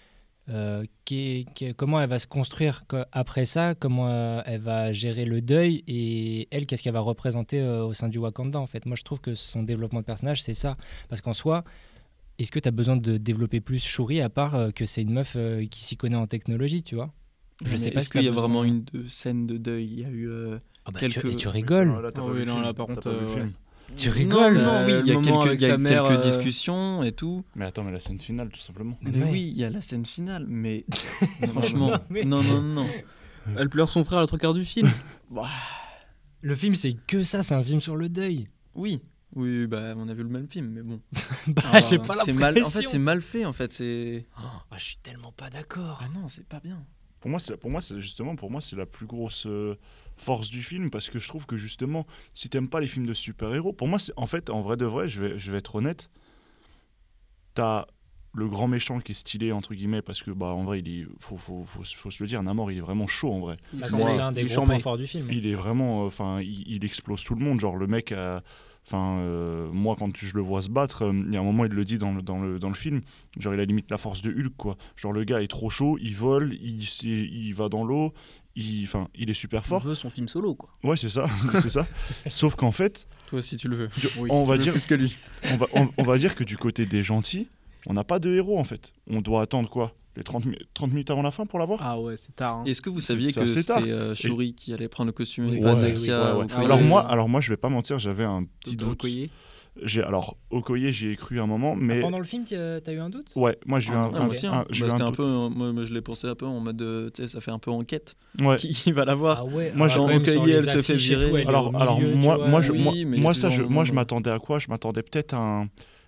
comment elle va se construire après ça, comment elle va gérer le deuil et elle, qu'est-ce qu'elle va représenter au sein du Wakanda en fait. Moi je trouve que son développement de personnage c'est ça, parce qu'en soi est-ce que tu as besoin de développer plus Shuri à part que c'est une meuf qui s'y connaît en technologie, tu vois? Je sais pas. Est-ce qu'il y a vraiment une scène de deuil? Il y a eu quelques... tu rigoles. Là, par contre tu rigoles. Non, oui, il y a quelques discussions et tout. Mais attends, mais la scène finale, tout simplement. Mais oui, il y a la scène finale, mais franchement, non. Elle pleure son frère à trois quarts du film. Le film, c'est que ça, c'est un film sur le deuil. Oui, bah on a vu le même film, mais bon. J'ai pas l'impression. En fait, c'est mal fait, en fait. Je suis tellement pas d'accord. Ah non, c'est pas bien. Pour moi, c'est la plus grosse force du film, parce que je trouve que justement, si t'aimes pas les films de super-héros, pour moi, en fait, en vrai de vrai, je vais être honnête, t'as le grand méchant qui est stylé, entre guillemets, parce que, bah, en vrai, faut se le dire, Namor, il est vraiment chaud, en vrai. C'est un des gros points forts du film. Il est vraiment, il explose tout le monde, genre, le mec a... moi, quand je le vois se battre, il y a un moment, il le dit dans le film, genre, il a limite la force de Hulk, quoi. Genre, le gars est trop chaud, il vole, il va dans l'eau, il est super fort. Il veut son film solo, quoi. Ouais, c'est ça, c'est ça. Sauf qu'en fait... Toi, si tu le veux. On va dire plus que lui. On va dire que du côté des gentils, on n'a pas de héros, en fait. On doit attendre, quoi, les 30 minutes avant la fin pour l'avoir. Ah ouais, c'est tard. Hein. Est-ce que vous saviez que c'était Shuri qui allait prendre le costume et pas Nakia? Alors moi, je vais pas mentir, j'avais un petit doute. Okoye, j'y ai cru un moment, mais... Pendant le film, t'as eu un doute? Ouais, moi j'ai eu un peu... Moi, je l'ai pensé un peu en mode, tu sais, ça fait un peu enquête. Ouais. Qui va la voir? Ah ouais. Moi, genre Okoye, elle se fait virer. Alors moi, je m'attendais à quoi? Je m'attendais peut-être à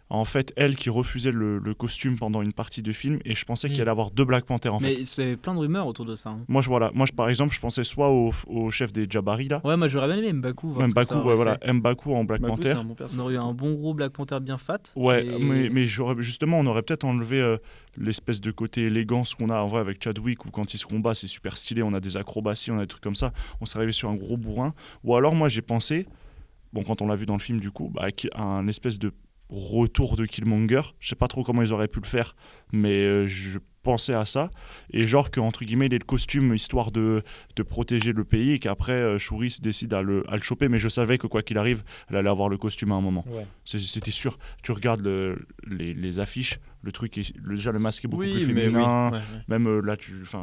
en fait elle qui refusait le costume pendant une partie de film, et je pensais qu'il allait avoir 2 Black Panther en fait. Mais c'est plein de rumeurs autour de ça. Hein. Moi par exemple je pensais soit au chef des Jabari là. Ouais, moi j'aurais bien aimé M'Baku. M'Baku en Black Panther. On aurait eu un bon gros Black Panther bien fat. Ouais, mais justement on aurait peut-être enlevé l'espèce de côté élégance qu'on a en vrai avec Chadwick, où quand il se combat c'est super stylé, on a des acrobaties, on a des trucs comme ça, on serait arrivé sur un gros bourrin. Ou alors moi j'ai pensé, bon quand on l'a vu dans le film du coup, un espèce de retour de Killmonger. Je sais pas trop comment ils auraient pu le faire, mais je pensais à ça, et genre que entre guillemets il ait le costume histoire de protéger le pays, et qu'après Shuri se décide à le choper, mais je savais que quoi qu'il arrive elle allait avoir le costume à un moment. C'était sûr. Tu regardes les affiches, le truc déjà le masque est beaucoup plus féminin, même là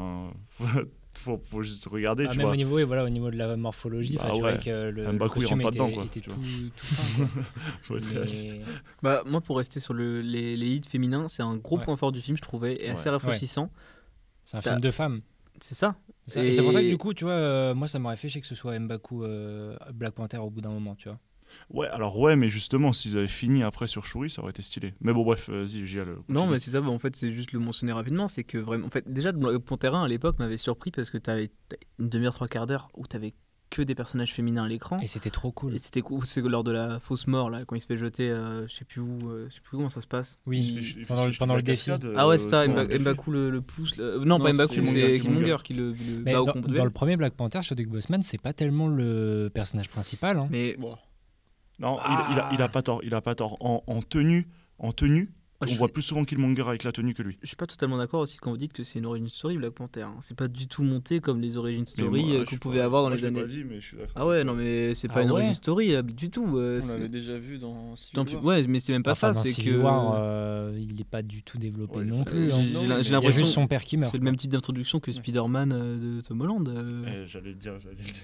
faut juste regarder, tu même vois. Au niveau de la morphologie, tu vois que le costume était tout fin, quoi. Moi, pour rester sur les leads féminins, c'est un gros point fort du film, je trouvais, et assez rafraîchissant. C'est un film de femmes. C'est ça. Et c'est pour ça que du coup, tu vois, moi ça m'aurait fait chier que ce soit M'Baku Black Panther au bout d'un moment, tu vois. Mais justement, s'ils avaient fini après sur Shuri, ça aurait été stylé. Mais bon, bref, vas-y, j'y allais. Non, mais c'est ça, en fait, c'est juste le mentionner rapidement. C'est que vraiment, en fait, déjà, Black Panther 1 à l'époque m'avait surpris parce que t'avais une demi-heure, 3/4 d'heure où t'avais que des personnages féminins à l'écran. Et c'était trop cool. Et c'était cool, c'est lors de la fausse mort, là, quand il se fait jeter, je sais plus où comment ça se passe. Oui, pendant le défi. Ah ouais, c'est ça, M'Baku le pousse. Non, pas M'Baku, c'est Killmonger qui le bat au combat. Dans le premier Black Panther, Chadwick Boseman, c'est pas tellement le personnage principal. Hein. Mais. Non, il a pas tort. En tenue, on voit plus souvent Killmonger avec la tenue que lui. Je suis pas totalement d'accord aussi quand vous dites que c'est une origin story Black Panther. Hein. C'est pas du tout monté comme les origin story que vous pouvez avoir dans les années. Pas dit, mais je suis d'accord. Ah ouais, non mais c'est pas une origin story du tout. On l'avait déjà vu dans Civil War. Ouais, mais c'est même pas ça. Dans C'est Civil que War, il est pas du tout développé non plus. J'ai l'impression que juste son père qui meurt. C'est le même type d'introduction que Spider-Man de Tom Holland. J'allais le dire.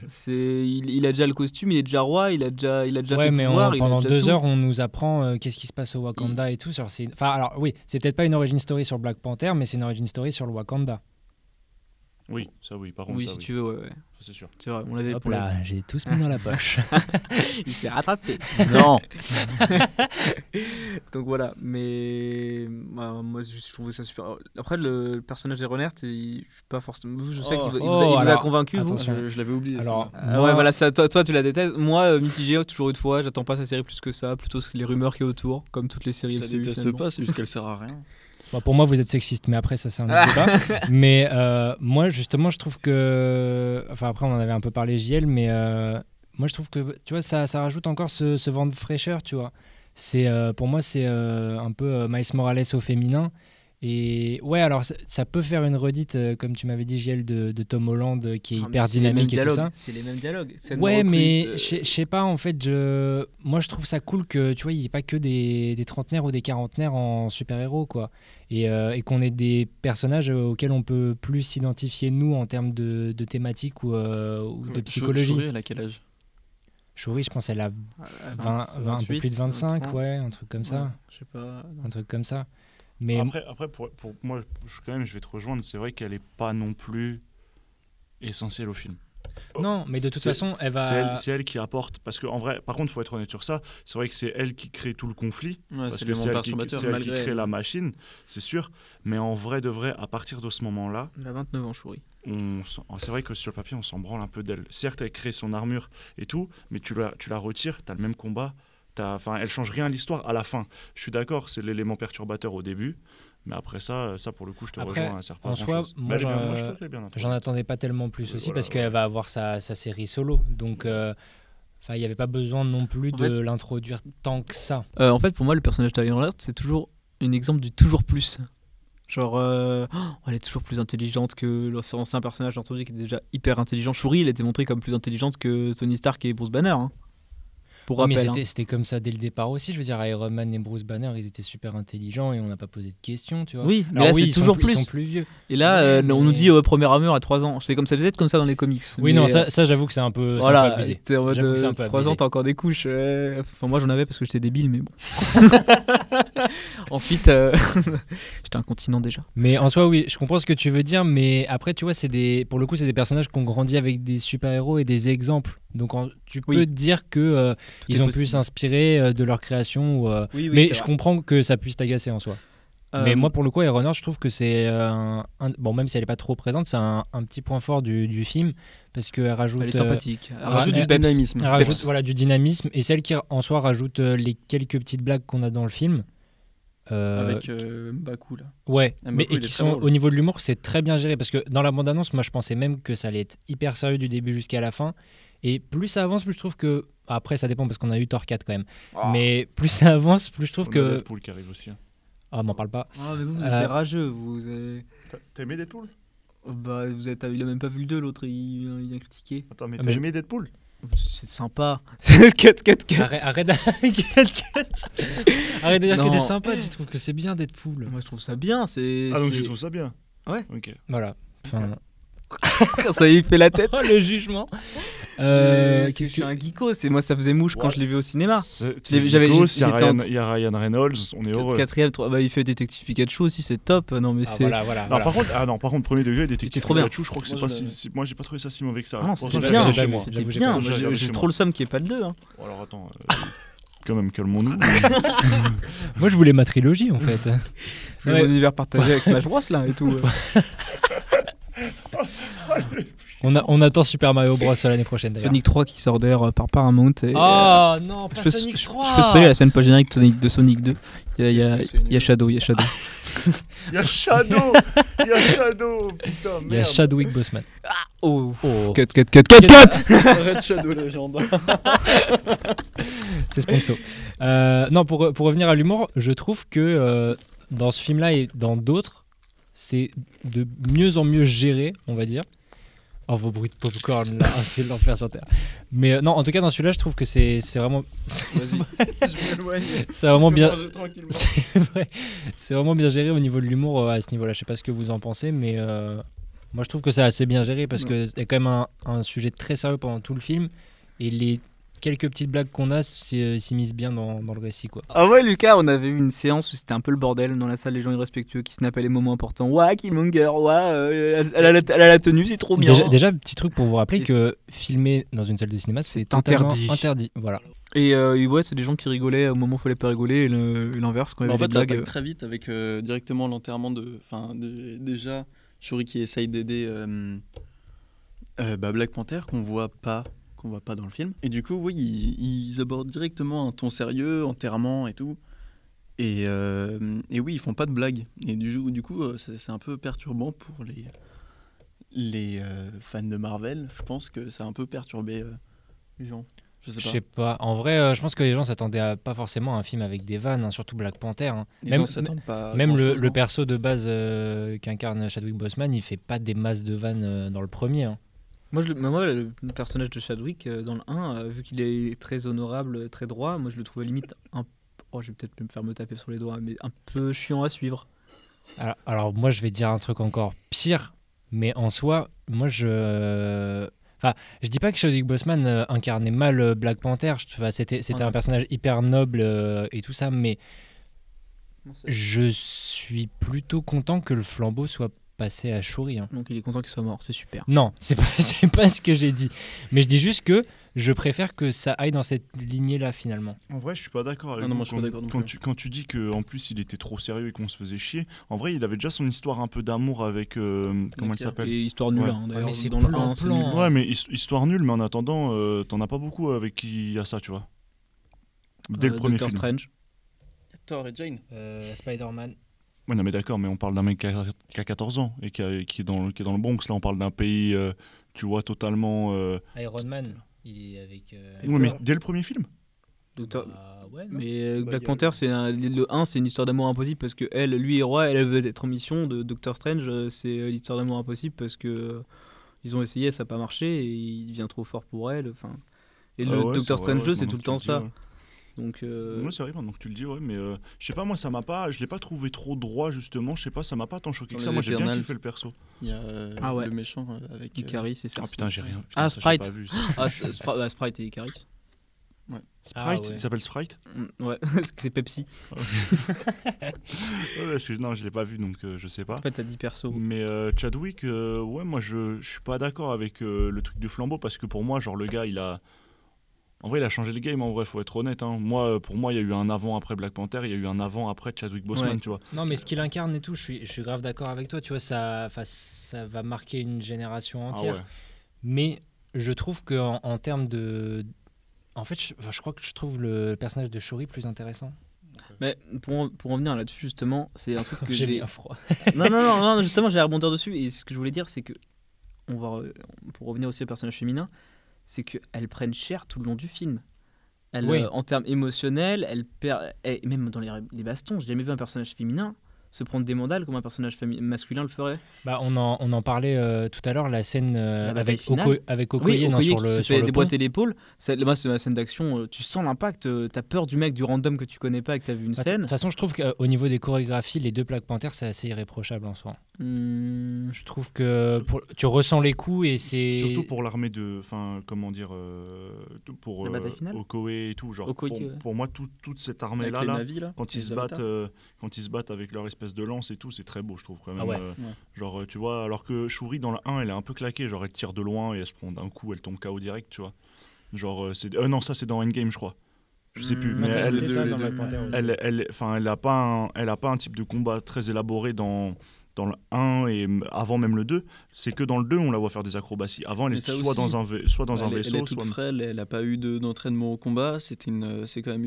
Il a déjà le costume, il est déjà roi, il a déjà ses pouvoirs. Mais pendant 2 heures, on nous apprend qu'est-ce qui se passe au Wakanda et tout. Enfin, alors oui, c'est peut-être pas une origin story sur Black Panther, mais c'est une origin story sur le Wakanda. Oui, ça oui, par contre. Oui, si tu veux, ouais. C'est sûr. C'est vrai, on l'avait. Hop là, j'ai tous mis dans la poche. Il s'est rattrapé. Non. Donc voilà, mais moi je trouvais ça super. Après le personnage d'Aaron Eckhart, je suis pas forcément. Je sais qu'il vous a convaincu. Je l'avais oublié. Alors, ouais, voilà, ça, toi tu la détestes. Moi, mitigé, toujours une fois, j'attends pas sa série plus que ça, plutôt les rumeurs qu'il y a autour, comme toutes les séries. Je la déteste pas, c'est juste qu'elle sert à rien. Pour moi, vous êtes sexiste, mais après, ça, c'est un autre débat. Mais moi, justement, je trouve que... Enfin, après, on en avait un peu parlé, JL, mais moi, je trouve que, tu vois, ça rajoute encore ce vent de fraîcheur, tu vois. Pour moi, c'est un peu Miles Morales au féminin. Et ouais, alors, ça peut faire une redite, comme tu m'avais dit, JL, de Tom Holland, qui est hyper dynamique et tout ça. C'est les mêmes dialogues. Ouais, mais je sais pas, en fait, moi, je trouve ça cool que, tu vois, il n'y ait pas que des trentenaires ou des quarantenaires en super-héros, quoi. Et qu'on ait des personnages auxquels on peut plus s'identifier, nous, en termes de thématiques ou de psychologie. Shuri, elle a quel âge? Shuri, je pense qu'elle a 20, un peu plus de 25, 30. Ouais, un truc comme ça. Ouais, je sais pas. Un truc comme ça. Mais après pour moi, je vais te rejoindre, c'est vrai qu'elle est pas non plus essentielle au film. Non, mais de toute façon, elle va... C'est elle qui apporte, parce qu'en vrai, par contre, il faut être honnête sur ça, c'est vrai que c'est elle qui crée tout le conflit, parce que c'est elle qui crée la machine, c'est sûr, mais en vrai de vrai, à partir de ce moment-là... Elle a 29 ans, Shuri. C'est vrai que sur le papier, on s'en branle un peu d'elle. Certes, elle crée son armure et tout, mais tu la retires, t'as le même combat, elle change rien à l'histoire à la fin. Je suis d'accord, c'est l'élément perturbateur au début, mais après ça pour le coup, je te rejoins. En soi, moi, j'en attendais pas tellement plus aussi, parce qu'elle va avoir sa série solo, donc il n'y avait pas besoin non plus de l'introduire tant que ça. En fait, pour moi, le personnage d'Iron Heart, c'est toujours un exemple du toujours plus. Genre, elle est toujours plus intelligente que l'ancien personnage introduit qui était déjà hyper intelligent. Shuri, elle était montrée comme plus intelligente que Tony Stark et Bruce Banner. Hein. Pour rappel, mais c'était comme ça dès le départ aussi. Je veux dire, Iron Man et Bruce Banner, ils étaient super intelligents et on n'a pas posé de questions, tu vois. Oui, mais là, c'est toujours plus. Ils sont plus vieux. Et là, on nous dit premier armure à 3 ans. C'est comme ça, peut-être comme ça dans les comics. Oui, non, ça j'avoue que c'est un peu. Voilà, abusé. T'es en mode 3 ans, t'as encore des couches. Enfin, moi, j'en avais parce que j'étais débile, mais bon. Ensuite, j'étais incontinent déjà. Mais en soi, oui, je comprends ce que tu veux dire, mais après, tu vois, pour le coup, c'est des personnages qui ont grandi avec des super-héros et des exemples. Donc, tu peux te dire que ils ont pu s'inspirer de leur création. Mais je comprends que ça puisse t'agacer en soi. Mais moi, pour le coup, Ironheart, je trouve que c'est bon, même si elle n'est pas trop présente, c'est un petit point fort du film parce qu'elle rajoute. Elle est sympathique. Elle rajoute du dynamisme. Elle rajoute du dynamisme et celle qui en soi rajoute les quelques petites blagues qu'on a dans le film. Avec Baku là. Ouais, Baku, mais et qui sont au niveau de l'humour, c'est très bien géré parce que dans la bande-annonce, moi, je pensais même que ça allait être hyper sérieux du début jusqu'à la fin. Et plus ça avance, plus je trouve que. Après, ça dépend parce qu'on a eu Thor 4 quand même. Mais plus ça avance, plus je trouve que. Deadpool qui arrive aussi. Ah, m'en parle pas. Ah, mais vous êtes des rageux. T'as aimé Deadpool? Bah, il a même pas vu le 2, l'autre, il a critiqué. Attends, mais t'as aimé Deadpool? C'est sympa. Cut. Arrête de dire que t'es sympa, tu trouves que c'est bien Deadpool. Moi, je trouve ça bien. Ah, donc tu trouves ça bien? Ouais. Ok. Voilà. Enfin. Ça y est, il fait la tête. Oh, le jugement. Qu'est-ce que je suis un geeko, c'est moi ça faisait mouche quand je l'ai vu au cinéma. Il y a Ryan Reynolds, on est heureux. 4ème, il fait Détective Pikachu aussi, c'est top. Non mais c'est. Voilà. Par contre, premier degré, Détective trop bien. Pikachu, je crois que c'est pas si. Moi, j'ai pas trouvé ça si mauvais que ça. Non, c'était bien. C'était bien. J'ai trop le somme qu'il n'y ait pas le 2. Alors attends. Quand même, calmons-nous. Moi, je voulais ma trilogie en fait. Mon univers partagé avec Smash Bros là et tout. On attend Super Mario Bros l'année prochaine d'ailleurs. Sonic 3 qui sort d'ailleurs par Paramount. Et, non, pas Sonic 3. Je peux spoiler la scène post-générique de Sonic 2. Il y a Shadow. Il y a Shadow, putain, merde. Il y a Chadwick Boseman. Cut. Arrête Shadow Legend. C'est sponsor. Non, pour revenir à l'humour, je trouve que dans ce film-là et dans d'autres, c'est de mieux en mieux géré, on va dire. Oh, vos bruits de popcorn là, c'est l'enfer sur terre. Mais non, en tout cas, dans celui-là, je trouve que c'est vraiment. Vas-y, je m'éloigne. C'est vraiment bien. C'est vrai. C'est vraiment bien géré au niveau de l'humour à ce niveau-là. Je sais pas ce que vous en pensez, mais moi je trouve que c'est assez bien géré parce qu'il y a quand même un sujet très sérieux pendant tout le film et les quelques petites blagues qu'on a s'immiscent bien dans le récit, quoi. Ah ouais, Lucas, on avait eu une séance où c'était un peu le bordel dans la salle, les gens irrespectueux qui snappaient les moments importants. Ouah, Killmonger, elle a la tenue, c'est trop bien. Déjà, petit truc pour vous rappeler que filmer dans une salle de cinéma, c'est interdit. Voilà. Et ouais, c'est des gens qui rigolaient au moment où il fallait pas rigoler et l'inverse quand il y avait des blagues. Ça attaque très vite avec directement l'enterrement déjà Shuri qui essaye d'aider Black Panther qu'on voit pas dans le film. Et du coup, oui, ils abordent directement un ton sérieux, enterrement et tout. Et oui, ils font pas de blagues. Et du coup, c'est un peu perturbant pour les fans de Marvel. Je pense que ça a un peu perturbé les gens. Je sais pas. En vrai, je pense que les gens s'attendaient pas forcément à un film avec des vannes, surtout Black Panther. Même le perso de base qu'incarne Chadwick Boseman, il fait pas des masses de vannes dans le premier. Moi, le personnage de Chadwick dans le 1, vu qu'il est très honorable, très droit, moi je le trouvais limite je vais peut-être me faire me taper sur les doigts, mais un peu chiant à suivre. Alors moi je vais dire un truc encore pire, mais en soi, moi je dis pas que Chadwick Boseman incarnait mal Black Panther, c'était un personnage hyper noble et tout ça, mais je suis plutôt content que le flambeau soit passé à Shuri. Donc il est content qu'il soit mort, c'est super. Non, c'est pas ce que j'ai dit. Mais je dis juste que je préfère que ça aille dans cette lignée-là finalement. En vrai, je suis pas d'accord avec vous. Quand tu dis qu'en plus il était trop sérieux et qu'on se faisait chier, en vrai, il avait déjà son histoire un peu d'amour avec comment elle s'appelle. Et histoire nulle, d'ailleurs. Mais c'est dans le 1, Ouais, mais histoire nulle, mais en attendant, t'en as pas beaucoup avec qui il y a ça, tu vois. Dès le premier Doctor film. Strange. Thor et Jane. Spider-Man. Ouais, non, mais d'accord, mais on parle d'un mec qui a 14 ans et qui est dans le Bronx. Là, on parle d'un pays, tu vois, totalement. Iron Man, il est avec. Ouais, mais dès le premier film. Mais Black Panther, le 1, c'est une histoire d'amour impossible parce que lui est roi, elle veut être en mission. De Doctor Strange, c'est l'histoire d'amour impossible parce que ils ont essayé, ça n'a pas marché et il devient trop fort pour elle. Et le Doctor Strange 2, c'est tout le temps ça. Donc moi c'est vrai donc tu le dis mais je sais pas, moi je l'ai pas trouvé trop droit justement, je sais pas, ça m'a pas tant choqué que ça. Moi j'ai bien kiffé le perso. Il y a le méchant avec Icaris et Cersei. Putain, j'ai rien. Sprite. Pas vu, Sprite et Icaris. Sprite, Ah, ouais. il s'appelle Sprite. Ouais, parce que c'est Pepsi. Non, je l'ai pas vu, donc je sais pas. En fait, t'as dit perso. Mais Chadwick, ouais, moi je suis pas d'accord avec le truc du flambeau parce que pour moi, genre le gars, il a changé le game. En vrai, faut être honnête. Hein. Moi, pour moi, il y a eu un avant après Black Panther, il y a eu un avant après Chadwick Boseman, Ouais. tu vois. Non, mais ce qu'il incarne et tout, je suis grave d'accord avec toi. Tu vois, ça va marquer une génération Ah entière. ouais. Mais je trouve qu'en termes de. En fait, je crois que je trouve le personnage de Shuri plus intéressant. Mais pour en venir là-dessus, justement, c'est un truc que J'ai j'ai. bien froid. Non, justement, j'allais rebondir dessus. Et ce que je voulais dire, c'est que. Pour revenir aussi au personnage féminin, c'est qu'elles prennent cher tout le long du film. Oui. En termes émotionnels, elles perdent. Et même dans les bastons, j'ai jamais vu un personnage féminin se prendre des mandales comme un personnage masculin le ferait. Bah, on en parlait tout à l'heure, la scène La bataille avec finale. avec Okoye, non, Okoye sur qui le se sur fait le pont. déboîter l'épaule. Moi, c'est ma scène d'action. Tu sens l'impact. T'as peur du mec, du random que tu connais pas et que t'as vu une Bah, de scène. toute façon, je trouve qu'au niveau des chorégraphies, les deux Black Panther, c'est assez irréprochable en soi. Je trouve que tu ressens les coups et c'est. Surtout pour l'armée de. Enfin, comment dire. Pour La bataille finale Okoye et tout. Genre, Okoye, ouais. pour moi, toute cette Avec armée-là, les là, navis, là, quand ils se battent avec leur espèce de lance et tout, c'est très beau, je trouve quand même. Ah ouais. Genre, tu vois, alors que Shuri dans la 1, elle est un peu claquée, genre elle tire de loin et elle se prend d'un coup, elle tombe KO direct, tu vois. Genre, non, ça c'est dans Endgame, je crois. Je sais plus, mais Attends, elle, c'est deux, pas les dans deux. Black Panther aussi. elle a pas un type de combat très élaboré dans le 1 et avant même le 2. C'est que dans le 2, on la voit faire des acrobaties. Avant, elle Mais est ça soit aussi. dans un Elle est vaisseau, toute soit. frêle, elle a pas eu d'entraînement au combat. C'est quand même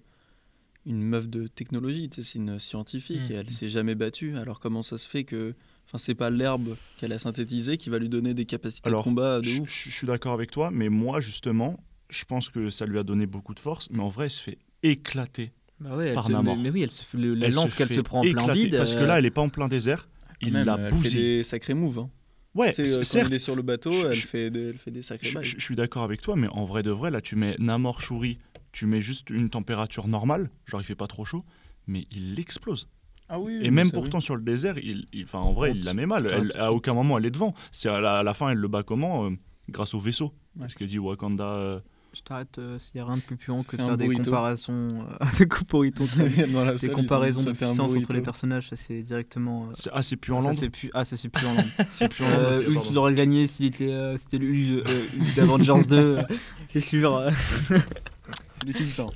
une meuf de technologie, tu sais, c'est une scientifique et elle s'est jamais battue. Alors comment ça se fait que, enfin, c'est pas l'herbe qu'elle a synthétisée qui va lui donner des capacités Alors, de combat de je ouf. suis d'accord avec toi, mais moi, justement, je pense que ça lui a donné beaucoup de force, mais en vrai, elle se fait éclater. Bah ouais, par Namor. mais oui, elle se fait la Elle lance se qu'elle fait se prend en plein éclater, vide. parce que là, elle est pas en plein désert. Il Même, la elle fait bousille. des sacrés moves. Hein. Ouais, Tu sais, quand certes, il est sur le bateau, je- elle je- fait des sacrés bails. je suis d'accord avec toi, mais en vrai de vrai, là, tu mets Namor Shuri, tu mets juste une température normale, genre il fait pas trop chaud, mais il explose. Ah oui. Et même pourtant sur le désert, enfin, en vrai, il la met mal. À aucun moment, elle est devant. C'est à la fin, elle le bat comment grâce au vaisseau. Parce que dit Wakanda. Je t'arrête s'il y a rien de plus puant que de fait un faire des burrito. comparaisons. Des comparaisons Dans la des salle, comparaisons ça de fait un puissance entre burrito. les personnages, ça c'est directement. C'est plus en ça land. c'est plus. Ah, ça c'est plus en land. C'est plus en land. ok, Hulk pardon. il aurait gagné s'il était c'était le Hulk d'Avengers 2. C'est sûr. C'est lui qui le sent.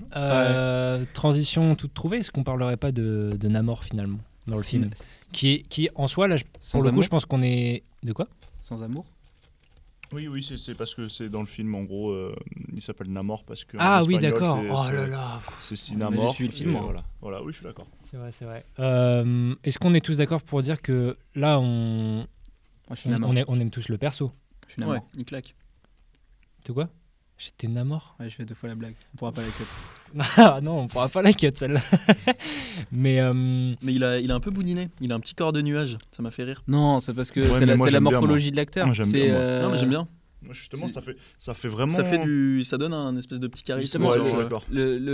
Transition toute trouvée, est-ce qu'on parlerait pas de Namor finalement dans le film qui en soi, là, Sans pour le coup, amour. je pense qu'on est. De quoi? Sans amour. Oui, c'est parce que c'est dans le film, en gros, il s'appelle Namor parce que. en Ah oui, espagnol, d'accord. c'est- Oh c'est- là là. C'est si Mais Namor. j'ai suivi le film, et moi. Voilà, oui, je suis d'accord. C'est vrai. Est-ce qu'on est tous d'accord pour dire que là, Moi je suis Namor. on aime tous le perso? Je suis Namor. Ouais, il claque. De quoi? J'étais Namor? Ouais, je fais deux fois la blague. On pourra pas la cut. Ah non, on pourra pas la cut celle-là. Mais Mais il a un peu boudiné. Il a un petit corps de nuage. Ça m'a fait rire. Non, c'est parce que Ouais, c'est mais moi, la j'aime bien, morphologie de l'acteur. Moi, j'aime C'est, bien, moi. Non, mais j'aime bien. Moi, justement, C'est- ça fait vraiment. Ça donne un espèce de petit charisme. Justement, Ouais, sur, je suis d'accord.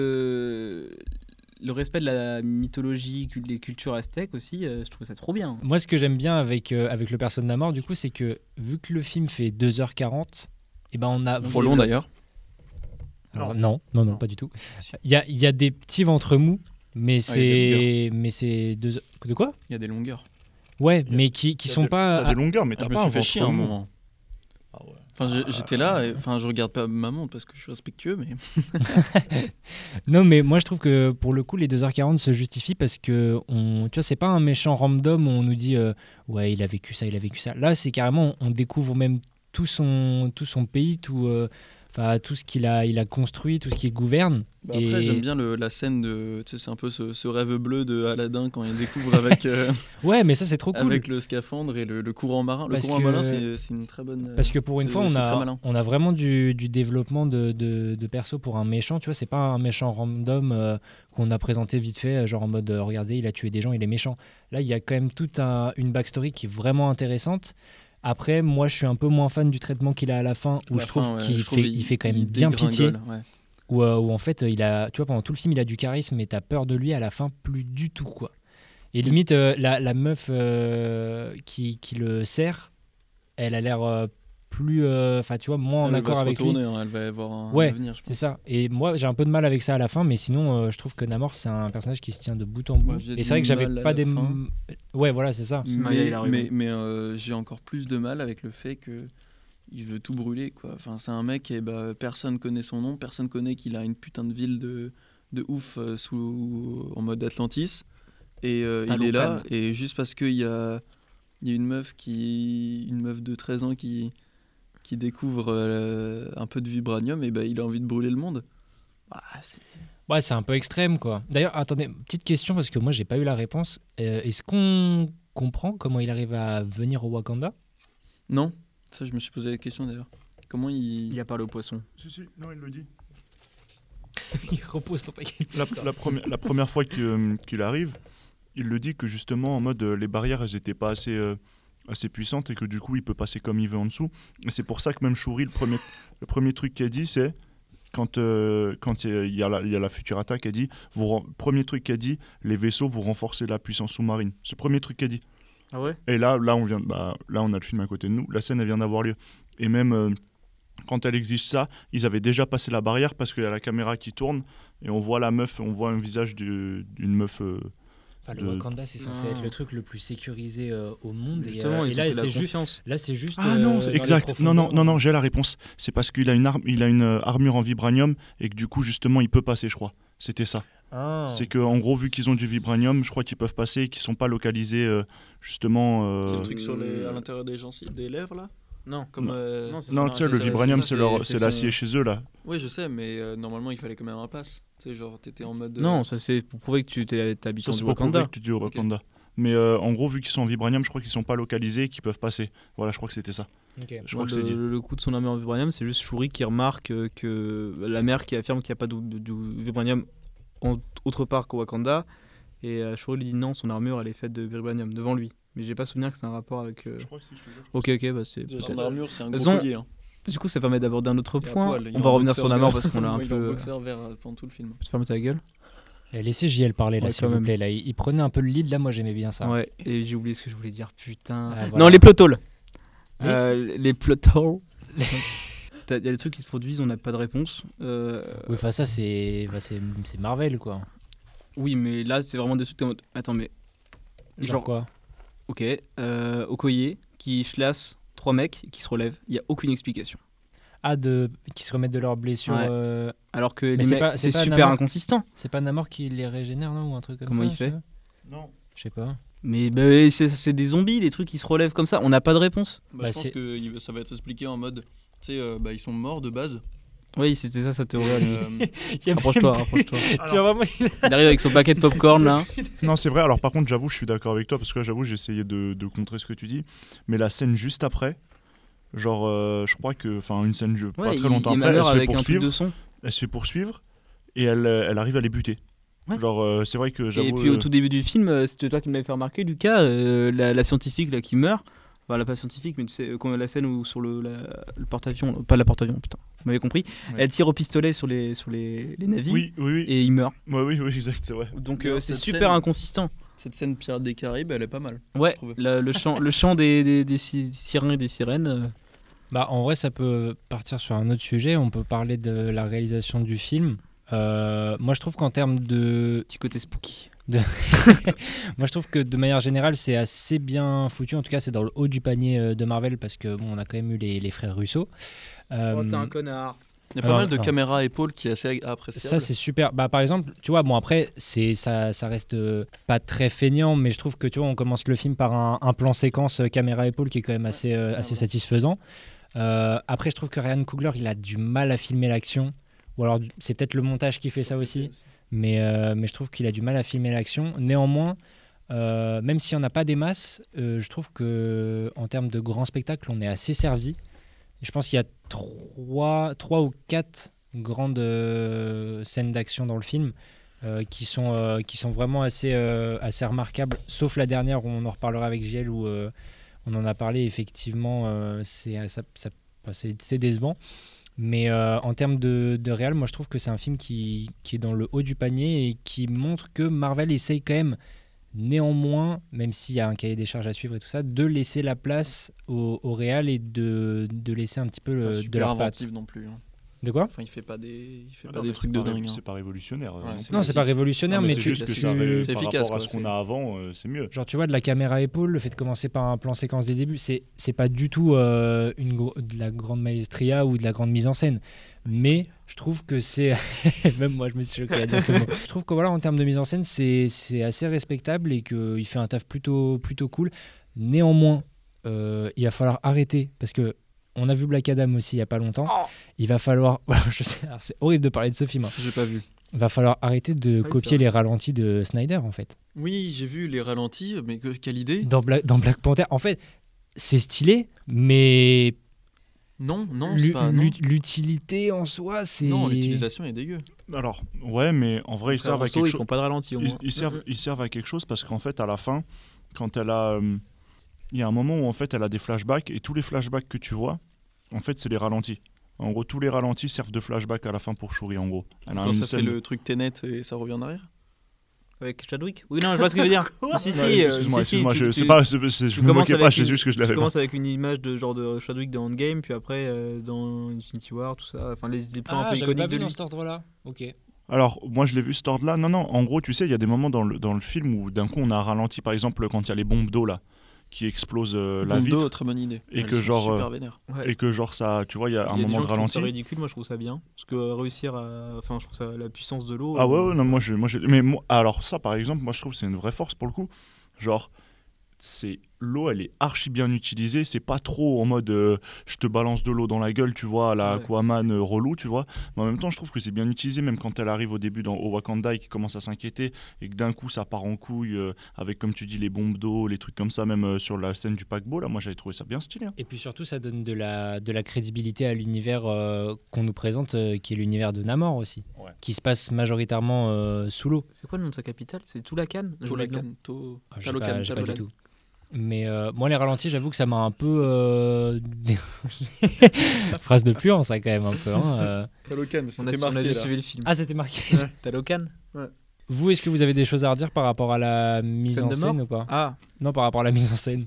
le respect de la mythologie, des cultures aztèques aussi, je trouve ça trop bien. moi, ce que j'aime bien avec le perso de Namor, du coup, c'est que vu que le film fait 2h40, et ben on a. Trop long d'ailleurs. Alors, non, pas du tout. Il y a des petits ventres mous, mais Ah, il y a c'est deux. De quoi? Il y a des longueurs. Ouais, mais qui sont T'as pas. des longueurs, mais Ah, t'as je me pas un suis fait ventre chier à un mou. moment. Ah ouais. Enfin, j'étais là, enfin, je regarde pas ma montre parce que je suis respectueux, mais Non, mais moi je trouve que pour le coup, les 2h40 se justifient parce que tu vois, c'est pas un méchant random où on nous dit ouais, il a vécu ça. Là, c'est carrément, on découvre même tout son pays, tout ce qu'il a construit, tout ce qu'il gouverne. Bah après, j'aime bien la scène de. Tu sais, c'est un peu ce rêve bleu de Aladdin quand il découvre avec, Ouais, mais ça, c'est trop cool. avec le scaphandre et le courant marin. Le Parce courant que- marin, c'est une très bonne. Parce que pour une c'est- fois, c'est très malin. on a vraiment du développement de perso pour un méchant. Tu vois, c'est pas un méchant random qu'on a présenté vite fait, genre en mode regardez, il a tué des gens, il est méchant. Là, il y a quand même toute une backstory qui est vraiment intéressante. Après, moi, je suis un peu moins fan du traitement qu'il a à la fin, où je trouve qu'il fait quand même bien pitié. Ouais. Où en fait, tu vois, pendant tout le film, il a du charisme, mais t'as peur de lui à la fin, plus du tout, quoi. Et limite, la meuf qui le sert, elle a l'air plus, enfin tu vois, moins en accord avec lui. Elle va avoir un Ouais, avenir, je pense. c'est ça. Et moi, j'ai un peu de mal avec ça à la fin, mais sinon, je trouve que Namor, c'est un personnage qui se tient de bout en bout. Moi, j'ai Et du c'est vrai que j'avais mal à pas la des. fin. Ouais, voilà, c'est ça. Maya, il a raison. Mais j'ai encore plus de mal avec le fait que il veut tout brûler, quoi. Enfin, c'est un mec et personne connaît son nom, personne connaît qu'il a une putain de ville de ouf en mode Atlantis. Et il est là, et juste parce qu'il y a une meuf de 13 ans qui découvre un peu de vibranium, et il a envie de brûler le monde. Ouais, c'est un peu extrême, quoi. D'ailleurs, attendez, petite question, parce que moi, j'ai pas eu la réponse. Est-ce qu'on comprend comment il arrive à venir au Wakanda? Non, ça je me suis posé la question d'ailleurs. Comment Il a parlé au poisson. Si, non, il le dit. Il repose ton paquet. La première fois qu'il arrive, il le dit que justement, en mode, les barrières, elles étaient pas assez puissantes et que du coup, il peut passer comme il veut en dessous. Et c'est pour ça que même Shuri, le premier truc qu'elle dit, c'est quand il y a la future attaque, elle dit, premier truc qu'elle dit, les vaisseaux, vous renforcez la puissance sous-marine. C'est le premier truc qu'elle dit. Ah ouais. Et là, on a le film à côté de nous. La scène, elle vient d'avoir lieu. Et même quand elle exige ça, ils avaient déjà passé la barrière parce qu'il y a la caméra qui tourne et on voit la meuf, on voit un visage d'une meuf. Le Wakanda, c'est censé être le truc le plus sécurisé au monde. Justement, et là, c'est juste. Ah non, c'est exact. Non, j'ai la réponse. C'est parce qu'il a une armure en vibranium et que du coup, justement, il peut passer, je crois. C'était ça. Ah. C'est que en gros, vu qu'ils ont du vibranium, je crois qu'ils peuvent passer et qu'ils sont pas localisés justement. C'est le truc à l'intérieur des lèvres là. Non, non, tu sais, le vibranium, c'est l'acier chez eux là. Oui, je sais, mais normalement, il fallait quand même un pass. Tu sais, genre, t'étais en mode. Non, ça c'est pour prouver que tu t'habites Ça, en c'est pour Wakanda. prouver que tu dis au Wakanda. Okay. Mais en gros, vu qu'ils sont en vibranium, je crois qu'ils sont pas localisés et qu'ils peuvent passer. Voilà, je crois que c'était ça. Okay. Je crois que c'est dit. Le coup de son armure en vibranium, c'est juste Shuri qui remarque que la mère qui affirme qu'il n'y a pas de vibranium autre part qu'au Wakanda. Et Shuri lui dit non, son armure elle est faite de vibranium devant lui. Mais j'ai pas souvenir que c'est un rapport avec. Je crois que si, je te jure. Ok, bah c'est. Son armure, c'est un gros collier. Hein. Du coup, ça permet d'aborder un autre point. On va revenir sur Namor parce qu'on a un peu. Il est en boxeur vert pendant tout le film. Tu peux te fermer ta gueule. Laissez JL parler là, s'il vous plaît. Là, il prenait un peu le lead là, moi j'aimais bien ça. Ouais, et j'ai oublié ce que je voulais dire. Putain. Voilà. Non, les plot holes. Les plot holes. Il y a des trucs qui se produisent, on n'a pas de réponse. Oui, enfin ça c'est Marvel quoi. Oui, mais là c'est vraiment des trucs. Attends, mais genre quoi? Ok, Okoye qui chlasse 3 mecs qui se relèvent, il n'y a aucune explication. Ah, qui se remettent de leurs blessures. Ouais. Alors que mais les mecs, c'est super Namor, inconsistant. C'est pas Namor qui les régénère, non? Ou un truc comme Comment ça? Comment il fait? Non. Je sais pas. Mais c'est des zombies, les trucs qui se relèvent comme ça, on n'a pas de réponse. Je pense que ça va être expliqué en mode, tu sais, ils sont morts de base. Oui, c'était ça sa théorie. Rapproche-toi. Alors, tu vois vraiment, il arrive avec son paquet de popcorn là. Non, c'est vrai. Alors par contre, j'avoue, je suis d'accord avec toi parce que là, j'avoue, j'ai essayé de contrer ce que tu dis. Mais la scène juste après, genre, je crois que, enfin, une scène pas très longtemps après, elle se fait poursuivre et elle arrive à les buter. Ouais. Genre, c'est vrai que j'avoue. Et puis au tout début du film, c'était toi qui me l'avais fait remarquer, Lucas, la scientifique là qui meurt. Enfin, pas scientifique, mais tu sais, quand la scène où sur le porte-avions, pas la porte-avions, putain, vous m'avez compris, elle tire au pistolet sur les navires et il meurt. Oui, exact, c'est vrai. Donc c'est super inconsistant. Cette scène Pirates des Caraïbes, elle est pas mal. Ouais, le chant des sirènes et des sirènes. Bah, en vrai, ça peut partir sur un autre sujet. On peut parler de la réalisation du film. Moi, je trouve qu'en termes de... Petit côté spooky. Moi je trouve que de manière générale c'est assez bien foutu, en tout cas c'est dans le haut du panier de Marvel parce que bon, on a quand même eu les frères Russo. Oh t'es un connard. Il y a pas mal de caméra à épaule qui est assez appréciable. Ça c'est super. Bah par exemple, tu vois, bon après ça reste pas très feignant, mais je trouve que tu vois on commence le film par un plan séquence caméra à épaule qui est quand même assez satisfaisant. Après je trouve que Ryan Coogler il a du mal à filmer l'action, ou alors c'est peut-être le montage qui fait ça aussi. Mais je trouve qu'il a du mal à filmer l'action. Néanmoins, même si on n'a pas des masses, je trouve qu'en termes de grand spectacle, on est assez servi. Et je pense qu'il y a 3 ou 4 grandes scènes d'action dans le film qui sont vraiment assez remarquables, sauf la dernière où on en reparlera avec JL, où on en a parlé. Effectivement, c'est décevant. Mais en termes de réal, moi je trouve que c'est un film qui est dans le haut du panier et qui montre que Marvel essaye quand même Néanmoins, même s'il y a un cahier des charges à suivre et tout ça, de laisser la place au réal et de laisser un petit peu Pas de super leur patte. inventif non plus. Hein. De quoi? Enfin, il fait pas des mais trucs de c'est pas dingue. Hein. C'est pas révolutionnaire. Ouais, non c'est plus. Non, c'est pas révolutionnaire, Non, mais c'est tu, juste que tu- ça, c'est par efficace, rapport à quoi, ce qu'on c'est- a avant, c'est mieux. genre tu vois de la caméra épaule, le fait de commencer par un plan séquence dès le début, c'est pas du tout de la grande maestria ou de la grande mise en scène. Mais je trouve que c'est même moi je me suis choqué à dire ce mot. Je trouve que voilà en termes de mise en scène c'est assez respectable et qu'il fait un taf plutôt cool. Néanmoins, il va falloir arrêter parce que on a vu Black Adam aussi il y a pas longtemps. Il va falloir je sais, alors, c'est horrible de parler de ce film. Hein. J'ai pas vu. Il va falloir arrêter de Ouais, copier c'est vrai. les ralentis de Snyder en fait. Oui, j'ai vu les ralentis, mais quelle idée. Dans Black Panther, en fait, c'est stylé, mais Non, c'est pas. Non, l'utilité en soi, c'est. non l'utilisation est dégueu. Alors, ouais, mais en vrai, ils servent à Ils quelque chose. font pas de ralenti au moins. Ils servent à quelque chose parce qu'en fait, à la fin, quand elle a. Il y a un moment où en fait, elle a des flashbacks et tous les flashbacks que tu vois, en fait, c'est les ralentis. En gros, tous les ralentis servent de flashback à la fin pour Shuri, en gros. Elle a Quand une ça scène- fait le truc Tenet et ça revient en arrière. Avec Chadwick. Oui, non, je vois ce que tu veux dire. Si, Ouais, excuse-moi, je sais pas, je me commences moquais pas, avec c'est juste que je Tu l'avais pas. commences avec une image de genre de Chadwick dans Endgame, puis après dans Infinity War, tout ça. Enfin, les plans un Ah, peu j'avais pas iconiques de vu dans lui. cet ordre-là. Ok. Alors, moi, je l'ai vu, cet ordre-là. Non, en gros, tu sais, il y a des moments dans le film où d'un coup, on a un ralenti, par exemple, quand il y a les bombes d'eau, là, qui explosent la Bombe d'eau, vitre. très bonne idée. Et Elles que sont genre, super vénère. Ouais. Et que genre, ça, tu vois, il y a un Il y a des moment gens de qui trouvent ça ralenti. ridicule, moi je trouve ça bien. Parce que réussir à. Enfin, je trouve ça la puissance de l'eau. Ah ouais, non, mais moi, alors ça, par exemple, moi, je trouve que c'est une vraie force pour le coup. Genre, l'eau, elle est archi bien utilisée. C'est pas trop en mode je te balance de l'eau dans la gueule, tu vois, à la Ouais. Aquaman relou, tu vois. Mais en même temps, je trouve que c'est bien utilisé, même quand elle arrive au début au Wakanda et qui commence à s'inquiéter et que d'un coup ça part en couille avec, comme tu dis, les bombes d'eau, les trucs comme ça, même sur la scène du paquebot. Là, moi, j'avais trouvé ça bien stylé. Hein. Et puis surtout, ça donne de la crédibilité à l'univers qu'on nous présente, qui est l'univers de Namor aussi, Ouais. qui se passe majoritairement sous l'eau. C'est quoi le nom de sa capitale? C'est Tulakan? Tolakan, Ah, j'ai Talokan, pas du Talokan. tout. Mais moi, les ralentis, j'avoue que ça m'a un peu dérangé. Phrase de puant, ça quand même un peu. Hein, Talokan, On c'était a marqué déjà là. suivi le film. Ah, c'était marqué. Talokan? Vous, est-ce que vous avez des choses à redire par rapport à la mise Scène en de scène mort ou pas? Ah, Non, par rapport à la mise en scène.